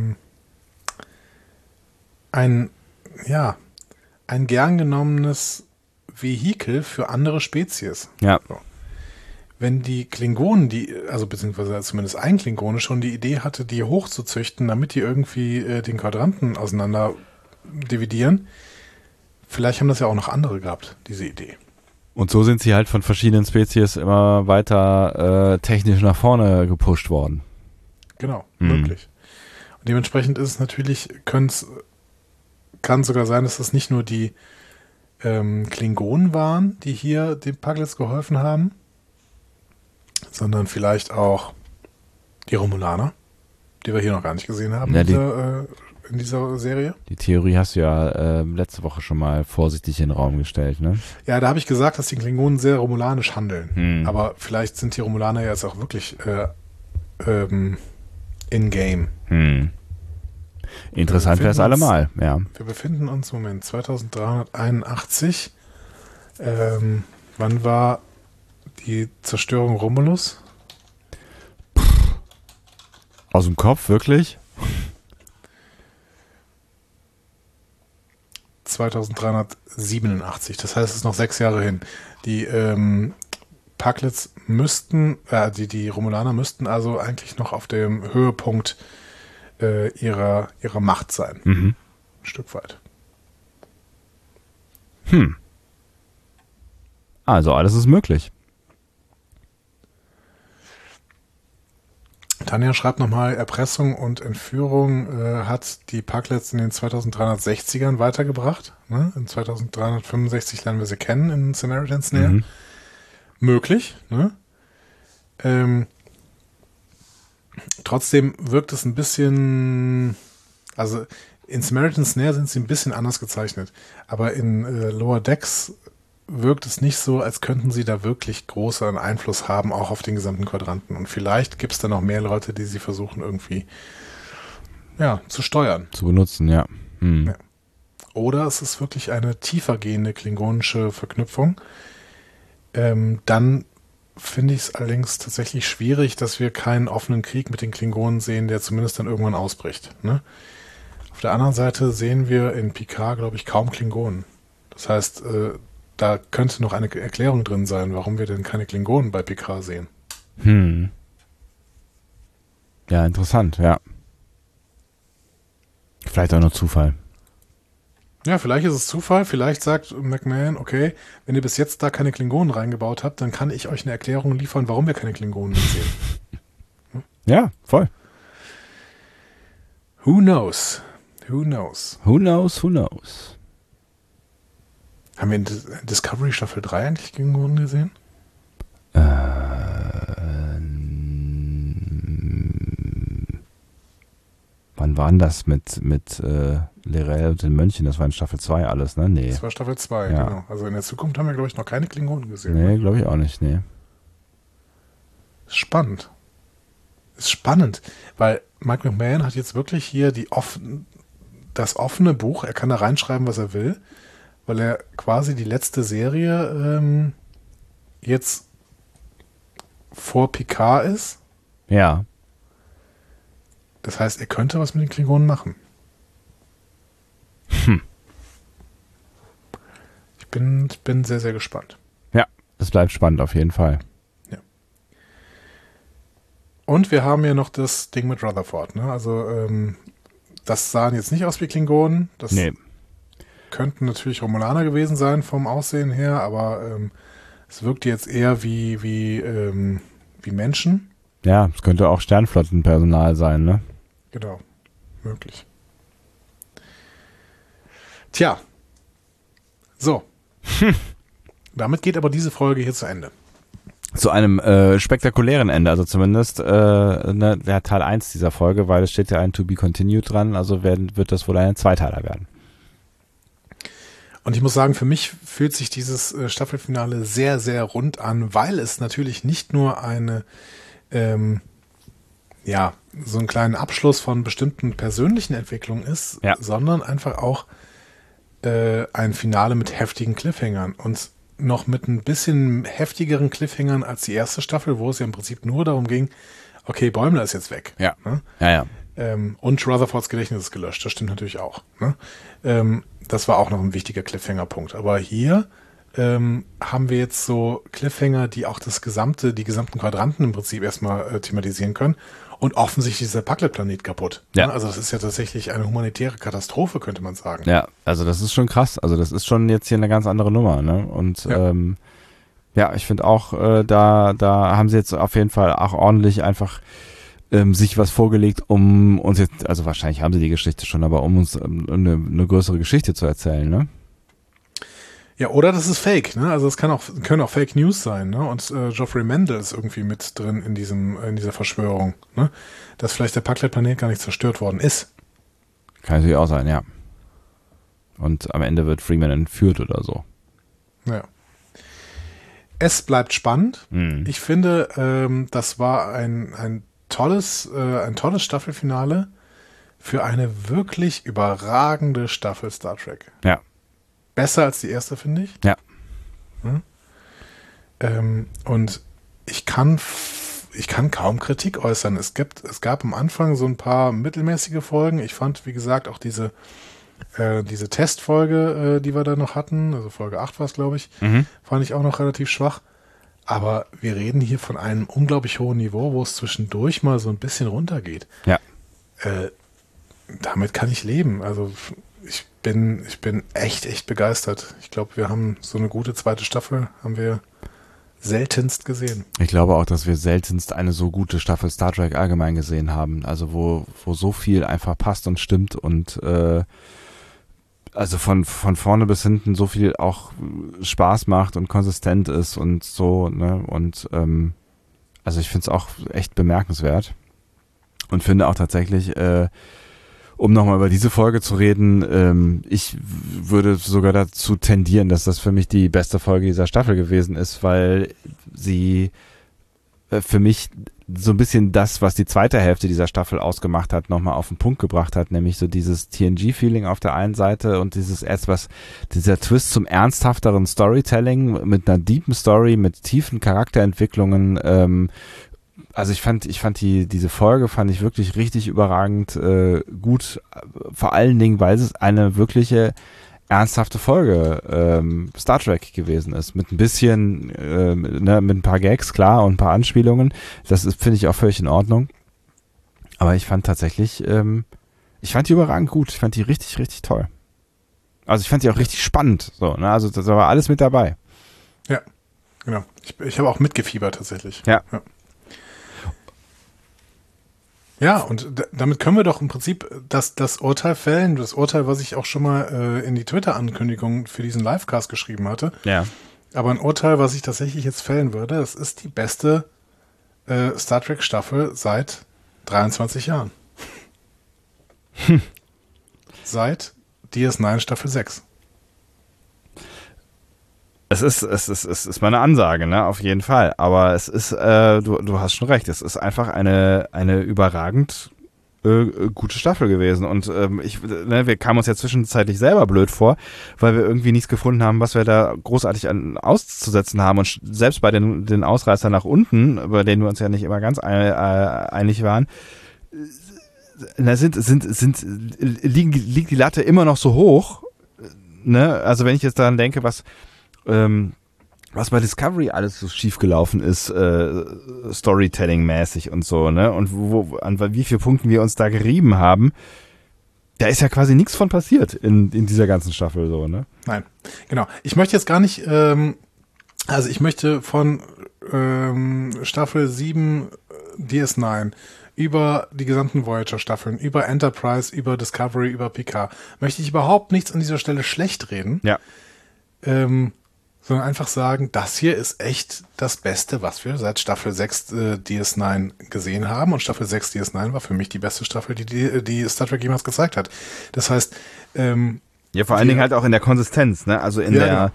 ein gern genommenes Vehikel für andere Spezies. Ja. So. Wenn die Klingonen, beziehungsweise zumindest ein Klingone schon die Idee hatte, die hochzuzüchten, damit die irgendwie den Quadranten auseinander dividieren, vielleicht haben das ja auch noch andere gehabt, diese Idee. Und so sind sie halt von verschiedenen Spezies immer weiter technisch nach vorne gepusht worden. Genau, möglich. Und dementsprechend ist es natürlich, kann sogar sein, dass es nicht nur die Klingonen waren, die hier den Pucklets geholfen haben, sondern vielleicht auch die Romulaner, die wir hier noch gar nicht gesehen haben in dieser Serie. Die Theorie hast du ja letzte Woche schon mal vorsichtig in den Raum gestellt, ne? Ja, da habe ich gesagt, dass die Klingonen sehr romulanisch handeln. Aber vielleicht sind die Romulaner jetzt auch wirklich in-game. Interessant wäre es allemal, ja. Wir befinden uns, 2381. Wann war die Zerstörung Romulus? Aus dem Kopf, wirklich? 2387. Das heißt, es ist noch 6 Jahre hin. Die Pucklets die Romulaner müssten also eigentlich noch auf dem Höhepunkt ihrer Macht sein. Ein Stück weit. Also alles ist möglich. Tanja schreibt nochmal, Erpressung und Entführung hat die Pucklets in den 2360ern weitergebracht. Ne? In 2365 lernen wir sie kennen in Samaritan's Snare. Möglich. Ne? Trotzdem wirkt es ein bisschen, also in Samaritan's Snare sind sie ein bisschen anders gezeichnet, aber in Lower Decks wirkt es nicht so, als könnten sie da wirklich großen Einfluss haben, auch auf den gesamten Quadranten. Und vielleicht gibt es da noch mehr Leute, die sie versuchen irgendwie zu steuern. Zu benutzen, ja. Ja. Oder es ist wirklich eine tiefer gehende klingonische Verknüpfung. Dann finde ich es allerdings tatsächlich schwierig, dass wir keinen offenen Krieg mit den Klingonen sehen, der zumindest dann irgendwann ausbricht. Ne? Auf der anderen Seite sehen wir in Picard, glaube ich, kaum Klingonen. Das heißt, da könnte noch eine Erklärung drin sein, warum wir denn keine Klingonen bei Picard sehen. Ja, interessant, ja. Vielleicht auch nur Zufall. Ja, vielleicht ist es Zufall, vielleicht sagt McMahon, okay, wenn ihr bis jetzt da keine Klingonen reingebaut habt, dann kann ich euch eine Erklärung liefern, warum wir keine Klingonen sehen. Ja, voll. Who knows? Who knows? Who knows, who knows? Haben wir in Discovery Staffel 3 eigentlich Klingonen gesehen? Wann war denn das mit Lirel und den Mönchen? Das war in Staffel 2 alles, ne? Nee. Das war Staffel 2, Ja. genau. Also in der Zukunft haben wir, glaube ich, noch keine Klingonen gesehen. Nee, glaube ich auch nicht, nee. Spannend. Ist spannend, weil Mike McMahon hat jetzt wirklich hier das offene Buch. Er kann da reinschreiben, was er will, weil er quasi die letzte Serie jetzt vor Picard ist. Ja. Das heißt, er könnte was mit den Klingonen machen. Ich bin sehr, sehr gespannt. Ja, es bleibt spannend auf jeden Fall. Ja. Und wir haben ja noch das Ding mit Rutherford. Ne? Also das sahen jetzt nicht aus wie Klingonen. Das könnten natürlich Romulaner gewesen sein vom Aussehen her, aber es wirkte jetzt eher wie Menschen. Ja, es könnte auch Sternflottenpersonal sein, ne? Genau, möglich. Tja, so. Damit geht aber diese Folge hier zu Ende. Zu einem spektakulären Ende, also zumindest der Teil 1 dieser Folge, weil es steht ja ein To Be Continued dran, also wird das wohl ein Zweiteiler werden. Und ich muss sagen, für mich fühlt sich dieses Staffelfinale sehr, sehr rund an, weil es natürlich nicht nur eine so einen kleinen Abschluss von bestimmten persönlichen Entwicklungen ist, sondern einfach auch ein Finale mit heftigen Cliffhangern und noch mit ein bisschen heftigeren Cliffhangern als die erste Staffel, wo es ja im Prinzip nur darum ging, okay, Bäumler ist jetzt weg. Ja. Ne? Ja. Und Rutherfords Gedächtnis ist gelöscht, das stimmt natürlich auch. Ne? Das war auch noch ein wichtiger Cliffhanger-Punkt. Aber hier haben wir jetzt so Cliffhanger, die auch die gesamten Quadranten im Prinzip erstmal thematisieren können. Und offensichtlich ist der Packlet-Planet kaputt. Ja. Also das ist ja tatsächlich eine humanitäre Katastrophe, könnte man sagen. Ja, also das ist schon krass. Also das ist schon jetzt hier eine ganz andere Nummer, ne? Und ich finde auch, da haben sie jetzt auf jeden Fall auch ordentlich einfach sich was vorgelegt, um uns jetzt, also wahrscheinlich haben sie die Geschichte schon, aber um uns eine größere Geschichte zu erzählen, ne? Ja, oder das ist Fake, ne? Also es können auch Fake News sein, ne? Und Joffrey Mendel ist irgendwie mit drin in dieser Verschwörung, ne? Dass vielleicht der Packlet-Planet gar nicht zerstört worden ist. Kann natürlich auch sein, ja. Und am Ende wird Freeman entführt oder so. Ja. Es bleibt spannend. Ich finde, das war ein tolles Staffelfinale für eine wirklich überragende Staffel Star Trek. Ja. Besser als die erste, finde ich. Ja. Und ich kann kaum Kritik äußern. Es gab am Anfang so ein paar mittelmäßige Folgen. Ich fand, wie gesagt, auch diese Testfolge, die wir da noch hatten, also Folge 8 war es, glaube ich, fand ich auch noch relativ schwach. Aber wir reden hier von einem unglaublich hohen Niveau, wo es zwischendurch mal so ein bisschen runtergeht. Ja. Damit kann ich leben. Also ich bin echt begeistert. Ich glaube, wir haben so eine gute zweite Staffel, haben wir seltenst gesehen. Ich glaube auch, dass wir seltenst eine so gute Staffel Star Trek allgemein gesehen haben. Also wo so viel einfach passt und stimmt und also von vorne bis hinten so viel auch Spaß macht und konsistent ist und so, ne? Und also ich finde es auch echt bemerkenswert und finde auch tatsächlich, um nochmal über diese Folge zu reden, ich würde sogar dazu tendieren, dass das für mich die beste Folge dieser Staffel gewesen ist, weil sie für mich so ein bisschen das, was die zweite Hälfte dieser Staffel ausgemacht hat, nochmal auf den Punkt gebracht hat, nämlich so dieses TNG-Feeling auf der einen Seite und dieser Twist zum ernsthafteren Storytelling mit einer deepen Story, mit tiefen Charakterentwicklungen. Also ich fand diese Folge fand ich wirklich richtig überragend gut, vor allen Dingen, weil es eine wirkliche ernsthafte Folge Star Trek gewesen ist, mit ein bisschen, mit ein paar Gags, klar, und ein paar Anspielungen. Das finde ich auch völlig in Ordnung. Aber ich fand tatsächlich, ich fand die überragend gut. Ich fand die richtig, richtig toll. Also ich fand die auch richtig spannend. So, ne? Also da war alles mit dabei. Ja, genau. Ich habe auch mitgefiebert tatsächlich. Ja. Ja, und damit können wir doch im Prinzip das Urteil fällen. Das Urteil, was ich auch schon mal in die Twitter-Ankündigung für diesen Livecast geschrieben hatte. Ja. Aber ein Urteil, was ich tatsächlich jetzt fällen würde, das ist die beste Star Trek-Staffel seit 23 Jahren. Seit DS9 Staffel 6. Es ist meine Ansage, ne, auf jeden Fall. Aber es ist, du hast schon recht, es ist einfach eine überragend gute Staffel gewesen. Und wir kamen uns ja zwischenzeitlich selber blöd vor, weil wir irgendwie nichts gefunden haben, was wir da großartig auszusetzen haben. Und selbst bei den Ausreißern nach unten, bei denen wir uns ja nicht immer ganz einig waren, liegt die Latte immer noch so hoch. Ne? Also wenn ich jetzt daran denke, was bei Discovery alles so schief gelaufen ist, Storytelling-mäßig und so, ne? Und an wie vielen Punkten wir uns da gerieben haben, da ist ja quasi nichts von passiert in dieser ganzen Staffel so, ne? Nein, genau. Ich möchte jetzt gar nicht, ich möchte von Staffel 7 DS9 über die gesamten Voyager-Staffeln, über Enterprise, über Discovery, über Picard, möchte ich überhaupt nichts an dieser Stelle schlecht reden. Ja. Sondern einfach sagen, das hier ist echt das Beste, was wir seit Staffel 6 DS9 gesehen haben. Und Staffel 6 DS9 war für mich die beste Staffel, die Star Trek jemals gezeigt hat. Das heißt, ja, vor allen Dingen halt auch in der Konsistenz, ne? Also in der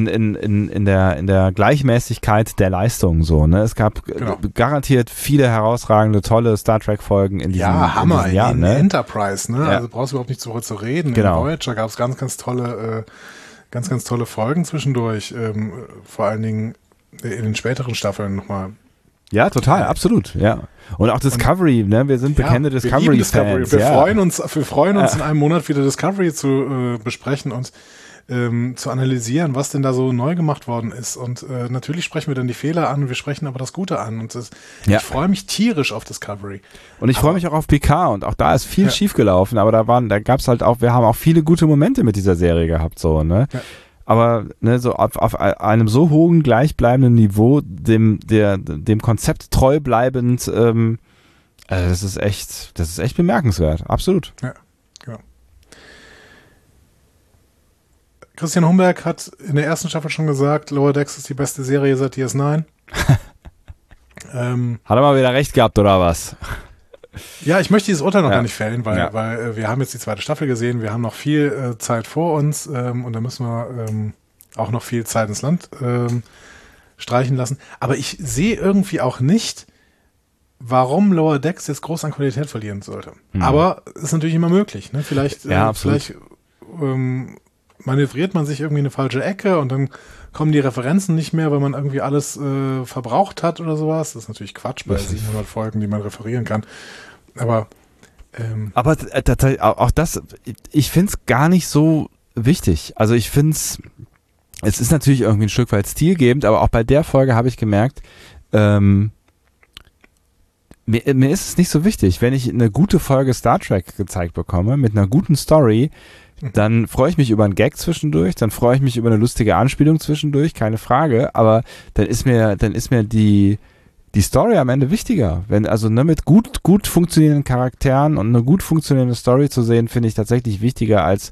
Gleichmäßigkeit der Leistung so, ne? Es gab garantiert viele herausragende, tolle Star Trek Folgen in diesem Jahr. Hammer, in Jahr, ne? Enterprise, ne? Ja. Also brauchst du überhaupt nicht zu reden. Genau. In Voyager gab es ganz tolle Folgen zwischendurch, vor allen Dingen in den späteren Staffeln nochmal. Ja, total, absolut, ja. Und auch Discovery, ne? Wir sind bekannte Discovery-Fans. Wir freuen uns in einem Monat wieder Discovery zu besprechen und zu analysieren, was denn da so neu gemacht worden ist. Und natürlich sprechen wir dann die Fehler an, wir sprechen aber das Gute an. Und ich freue mich tierisch auf Discovery. Und ich freue mich auch auf Picard und auch da ist viel schiefgelaufen, aber da gab's halt auch, wir haben auch viele gute Momente mit dieser Serie gehabt, so, ne? Ja. Aber ne, so auf einem so hohen, gleichbleibenden Niveau, dem Konzept treu bleibend, das ist echt bemerkenswert, absolut. Ja, genau. Christian Humberg hat in der ersten Staffel schon gesagt, Lower Decks ist die beste Serie seit DS9. Hat er mal wieder recht gehabt, oder was? Ja, ich möchte dieses Urteil noch gar nicht fällen, weil wir haben jetzt die zweite Staffel gesehen, wir haben noch viel Zeit vor uns und da müssen wir auch noch viel Zeit ins Land streichen lassen. Aber ich sehe irgendwie auch nicht, warum Lower Decks jetzt groß an Qualität verlieren sollte. Aber ist natürlich immer möglich. Ne? Vielleicht manövriert man sich irgendwie in eine falsche Ecke und dann kommen die Referenzen nicht mehr, weil man irgendwie alles verbraucht hat oder sowas. Das ist natürlich Quatsch bei 700 Folgen, die man referieren kann. Aber auch das, ich finde es gar nicht so wichtig. Also ich finde es ist natürlich irgendwie ein Stück weit stilgebend, aber auch bei der Folge habe ich gemerkt, mir ist es nicht so wichtig. Wenn ich eine gute Folge Star Trek gezeigt bekomme, mit einer guten Story, dann freue ich mich über einen Gag zwischendurch, dann freue ich mich über eine lustige Anspielung zwischendurch, keine Frage, aber dann ist mir die Story am Ende wichtiger. Wenn, also ne, mit gut funktionierenden Charakteren und eine gut funktionierende Story zu sehen, finde ich tatsächlich wichtiger als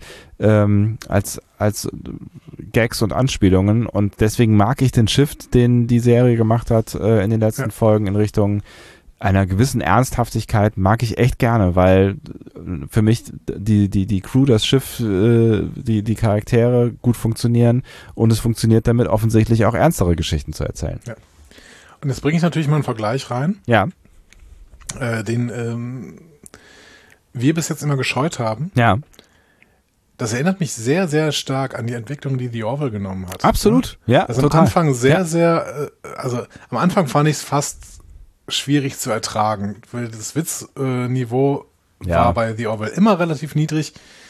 Gags und Anspielungen. Und deswegen mag ich den Shift, den die Serie gemacht hat in den letzten Folgen in Richtung einer gewissen Ernsthaftigkeit, mag ich echt gerne, weil für mich die Crew, das Schiff, die Charaktere gut funktionieren und es funktioniert damit offensichtlich auch ernstere Geschichten zu erzählen. Ja. Und jetzt bringe ich natürlich mal einen Vergleich rein, den wir bis jetzt immer gescheut haben. Ja. Das erinnert mich sehr, sehr stark an die Entwicklung, die The Orville genommen hat. Absolut, ja, also total. Am Anfang am Anfang fand ich es fast schwierig zu ertragen, weil das Witzniveau war bei The Orville immer relativ niedrig.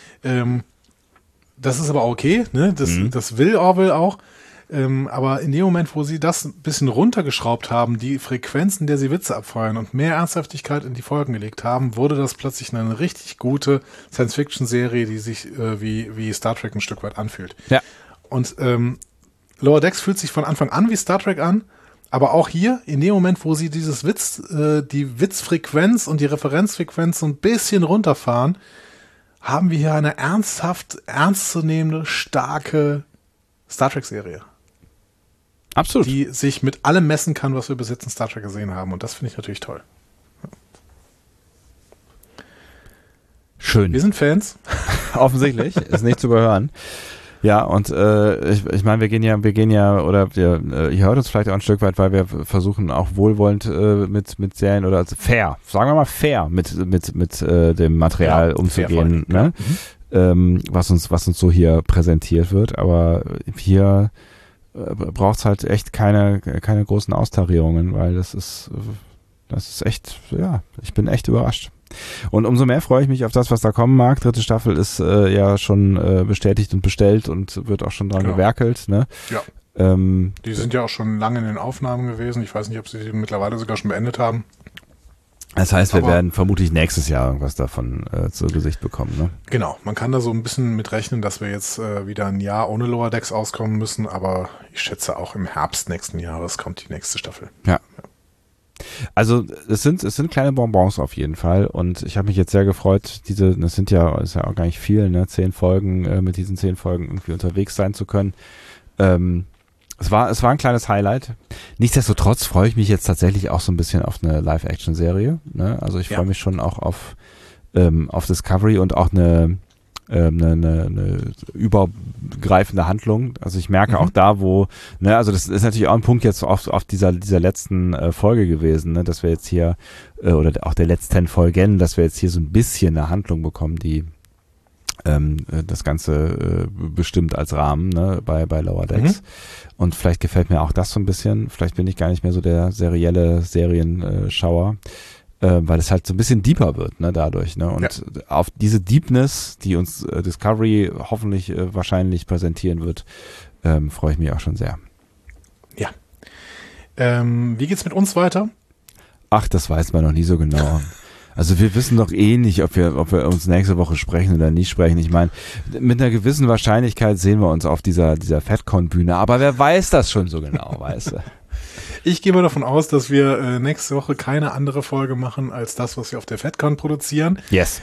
Das ist aber okay, ne? Das will Orville auch. Aber in dem Moment, wo sie das ein bisschen runtergeschraubt haben, die Frequenz, in der sie Witze abfeuern und mehr Ernsthaftigkeit in die Folgen gelegt haben, wurde das plötzlich eine richtig gute Science-Fiction-Serie, die sich wie Star Trek ein Stück weit anfühlt. Ja. Und Lower Decks fühlt sich von Anfang an wie Star Trek an, aber auch hier, in dem Moment, wo sie die Witzfrequenz und die Referenzfrequenz so ein bisschen runterfahren, haben wir hier eine ernstzunehmende, starke Star Trek-Serie. Absolut. Die sich mit allem messen kann, was wir bis jetzt in Star Trek gesehen haben. Und das finde ich natürlich toll. Schön. Wir sind Fans. Offensichtlich, ist nicht zu überhören. Ja, und ich meine, wir gehen ja, oder ihr hört uns vielleicht auch ein Stück weit, weil wir versuchen auch wohlwollend mit Serien oder also fair, sagen wir mal fair mit dem Material umzugehen, ne? Was uns so hier präsentiert wird. Aber hier braucht es halt echt keine großen Austarierungen, weil das ist echt, ja, ich bin echt überrascht. Und umso mehr freue ich mich auf das, was da kommen mag. 3. Staffel ist ja schon bestätigt und bestellt und wird auch schon dran gewerkelt. Ne? Ja. Die sind ja auch schon lange in den Aufnahmen gewesen. Ich weiß nicht, ob sie die mittlerweile sogar schon beendet haben. Das heißt, wir werden vermutlich nächstes Jahr irgendwas davon zu Gesicht bekommen. Ne? Genau, man kann da so ein bisschen mit rechnen, dass wir jetzt wieder ein Jahr ohne Lower Decks auskommen müssen, aber ich schätze auch im Herbst nächsten Jahres kommt die nächste Staffel. Ja. Also es sind kleine Bonbons auf jeden Fall und ich habe mich jetzt sehr gefreut, ist ja auch gar nicht viel, ne? 10 Folgen, mit diesen 10 Folgen irgendwie unterwegs sein zu können. Es war ein kleines Highlight. Nichtsdestotrotz freue ich mich jetzt tatsächlich auch so ein bisschen auf eine Live-Action-Serie. Ne? Also ich freue mich schon auch auf Discovery und auch eine übergreifende Handlung. Also ich merke auch da, wo, ne, also das ist natürlich auch ein Punkt jetzt auf dieser letzten Folge gewesen, ne, dass wir jetzt hier, oder auch der letzten Folgen, dass wir jetzt hier so ein bisschen eine Handlung bekommen, die das Ganze bestimmt als Rahmen, ne, bei Lower Decks. Und vielleicht gefällt mir auch das so ein bisschen. Vielleicht bin ich gar nicht mehr so der serielle Serienschauer. Weil es halt so ein bisschen deeper wird, ne, dadurch, ne, und auf diese Deepness, die uns Discovery hoffentlich wahrscheinlich präsentieren wird, freue ich mich auch schon sehr. Ja. Wie geht's mit uns weiter? Ach, das weiß man noch nie so genau. Also wir wissen doch eh nicht, ob wir uns nächste Woche sprechen oder nicht sprechen. Ich meine, mit einer gewissen Wahrscheinlichkeit sehen wir uns auf dieser FedCon-Bühne, aber wer weiß das schon so genau, weißt du? Ich gehe mal davon aus, dass wir nächste Woche keine andere Folge machen als das, was wir auf der FedCon produzieren. Yes.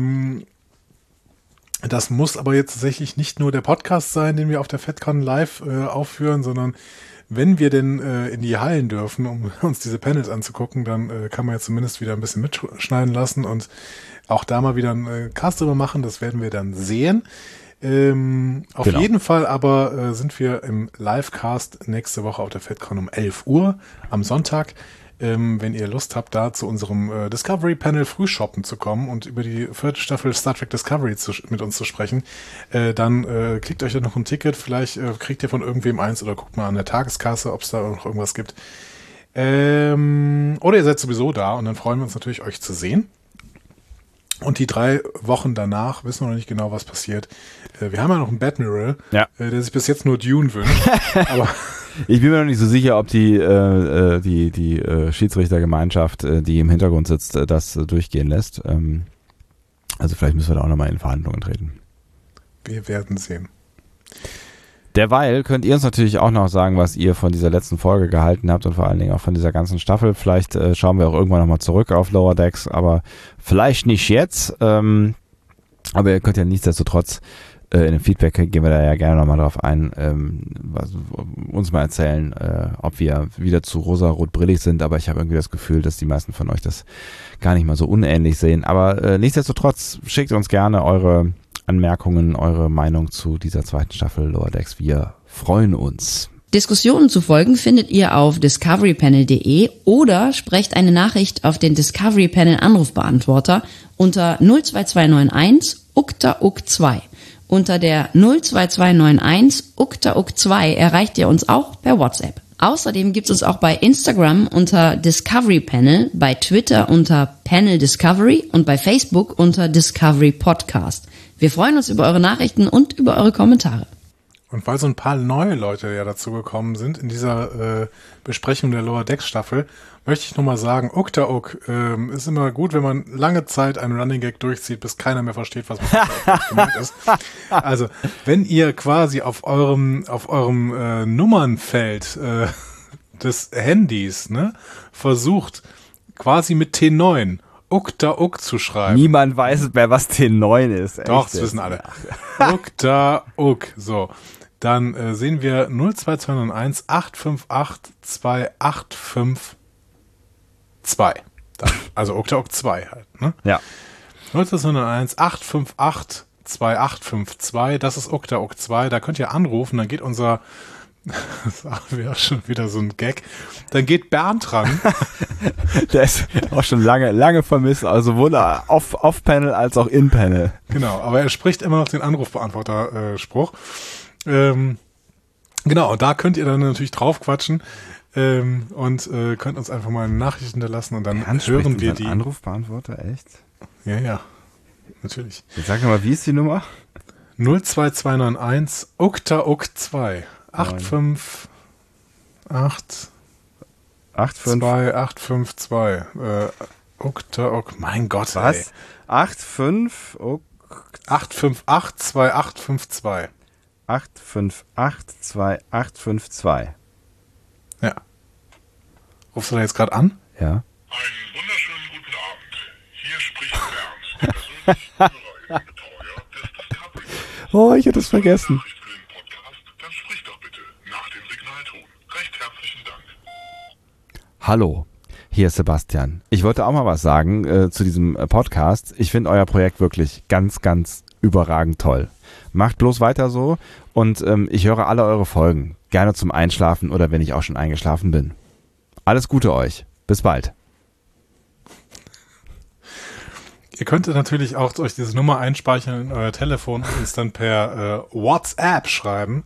Das muss aber jetzt tatsächlich nicht nur der Podcast sein, den wir auf der FedCon live aufführen, sondern wenn wir denn in die Hallen dürfen, um uns diese Panels anzugucken, dann kann man ja zumindest wieder ein bisschen mitschneiden lassen und auch da mal wieder einen Cast drüber machen. Das werden wir dann sehen. Auf jeden Fall aber sind wir im Livecast nächste Woche auf der FedCon um 11 Uhr am Sonntag. Wenn ihr Lust habt, da zu unserem Discovery Panel Frühshoppen zu kommen und über die 4. Staffel Star Trek Discovery mit uns zu sprechen, dann klickt euch da noch ein Ticket. Vielleicht kriegt ihr von irgendwem eins oder guckt mal an der Tageskasse, ob es da noch irgendwas gibt. Oder ihr seid sowieso da und dann freuen wir uns natürlich, euch zu sehen. Und die 3 Wochen danach wissen wir noch nicht genau, was passiert. Wir haben ja noch einen Badmiral, der sich bis jetzt nur Dune wünscht. Aber ich bin mir noch nicht so sicher, ob die Schiedsrichtergemeinschaft, die im Hintergrund sitzt, das durchgehen lässt. Also vielleicht müssen wir da auch nochmal in Verhandlungen treten. Wir werden sehen. Derweil könnt ihr uns natürlich auch noch sagen, was ihr von dieser letzten Folge gehalten habt und vor allen Dingen auch von dieser ganzen Staffel. Vielleicht schauen wir auch irgendwann nochmal zurück auf Lower Decks, aber vielleicht nicht jetzt. Aber ihr könnt ja nichtsdestotrotz in dem Feedback gehen wir da ja gerne nochmal drauf ein, uns mal erzählen, ob wir wieder zu rosa-rot-brillig sind, aber ich habe irgendwie das Gefühl, dass die meisten von euch das gar nicht mal so unähnlich sehen. Aber nichtsdestotrotz schickt uns gerne eure Anmerkungen, eure Meinung zu dieser 2. Staffel Lower Decks. Wir freuen uns. Diskussionen zu folgen findet ihr auf discoverypanel.de oder sprecht eine Nachricht auf den Discovery Panel Anrufbeantworter unter 02291 UKTA-UK2. Unter der 02291 UKTA-UK2 erreicht ihr uns auch per WhatsApp. Außerdem gibt es uns auch bei Instagram unter Discovery Panel, bei Twitter unter Panel Discovery und bei Facebook unter Discovery Podcast. Wir freuen uns über eure Nachrichten und über eure Kommentare. Und weil so ein paar neue Leute ja dazu gekommen sind in dieser Besprechung der Lower Decks Staffel, möchte ich nochmal sagen, Ukta-Uk ist immer gut, wenn man lange Zeit einen Running Gag durchzieht, bis keiner mehr versteht, was gemeint ist. Also, wenn ihr quasi auf eurem Nummernfeld des Handys versucht, quasi mit T9 Ukta-Uk zu schreiben. Niemand weiß mehr, was T9 ist. Doch, das wissen alle. Ukta-Uk. So, dann sehen wir 02291 858 2852. Also Ukta-Uk 2 halt, ne? Ja. 02291 858 2852, das ist Ukta 2, da könnt ihr anrufen, dann geht unser, das wäre schon wieder so ein Gag, dann geht Bernd ran. Der ist auch schon lange vermisst, also sowohl off-Panel als auch in-Panel. Genau, aber er spricht immer noch den Anrufbeantworter-Spruch. Genau, da könnt ihr dann natürlich drauf quatschen und könnt uns einfach mal Nachrichten hinterlassen und dann hören wir die. Anrufbeantworter, echt? Ja, natürlich. Jetzt sag mal, wie ist die Nummer? 02291 Ukta 2 858 2852 Ukta mein Gott, was? ey. 858 2852. 8582852. Ja. Rufst du da jetzt gerade an? Ja. Einen wunderschönen guten Abend. Hier spricht Bernd, der persönliche Führer und Betreuer des Discovery. Oh, ich hätte es vergessen. Nachricht für den Podcast, dann sprich doch bitte nach dem Signalton. Recht herzlichen Dank. Hallo, hier ist Sebastian. Ich wollte auch mal was sagen zu diesem Podcast. Ich finde euer Projekt wirklich ganz, ganz überragend toll. Macht bloß weiter so und ich höre alle eure Folgen. Gerne zum Einschlafen oder wenn ich auch schon eingeschlafen bin. Alles Gute euch. Bis bald. Ihr könntet natürlich auch euch diese Nummer einspeichern in euer Telefon und uns dann per WhatsApp schreiben.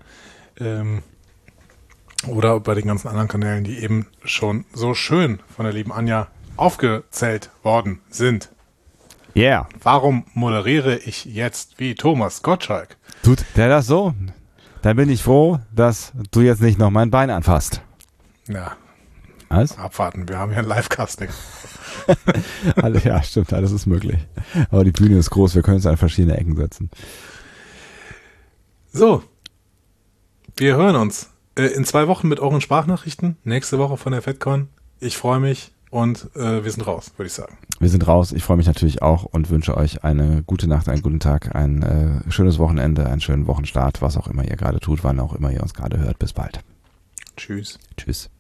Oder bei den ganzen anderen Kanälen, die eben schon so schön von der lieben Anja aufgezählt worden sind. Yeah. Warum moderiere ich jetzt wie Thomas Gottschalk? Tut der das so? Dann bin ich froh, dass du jetzt nicht noch mein Bein anfasst. Ja, Was? abwarten, wir haben ja ein Live-Casting. Ja, stimmt, alles ist möglich. Aber die Bühne ist groß, wir können uns an verschiedene Ecken setzen. So, wir hören uns in 2 Wochen mit euren Sprachnachrichten. Nächste Woche von der FedCon. Ich freue mich und wir sind raus, würde ich sagen. Wir sind raus. Ich freue mich natürlich auch und wünsche euch eine gute Nacht, einen guten Tag, ein schönes Wochenende, einen schönen Wochenstart, was auch immer ihr gerade tut, wann auch immer ihr uns gerade hört. Bis bald. Tschüss. Tschüss.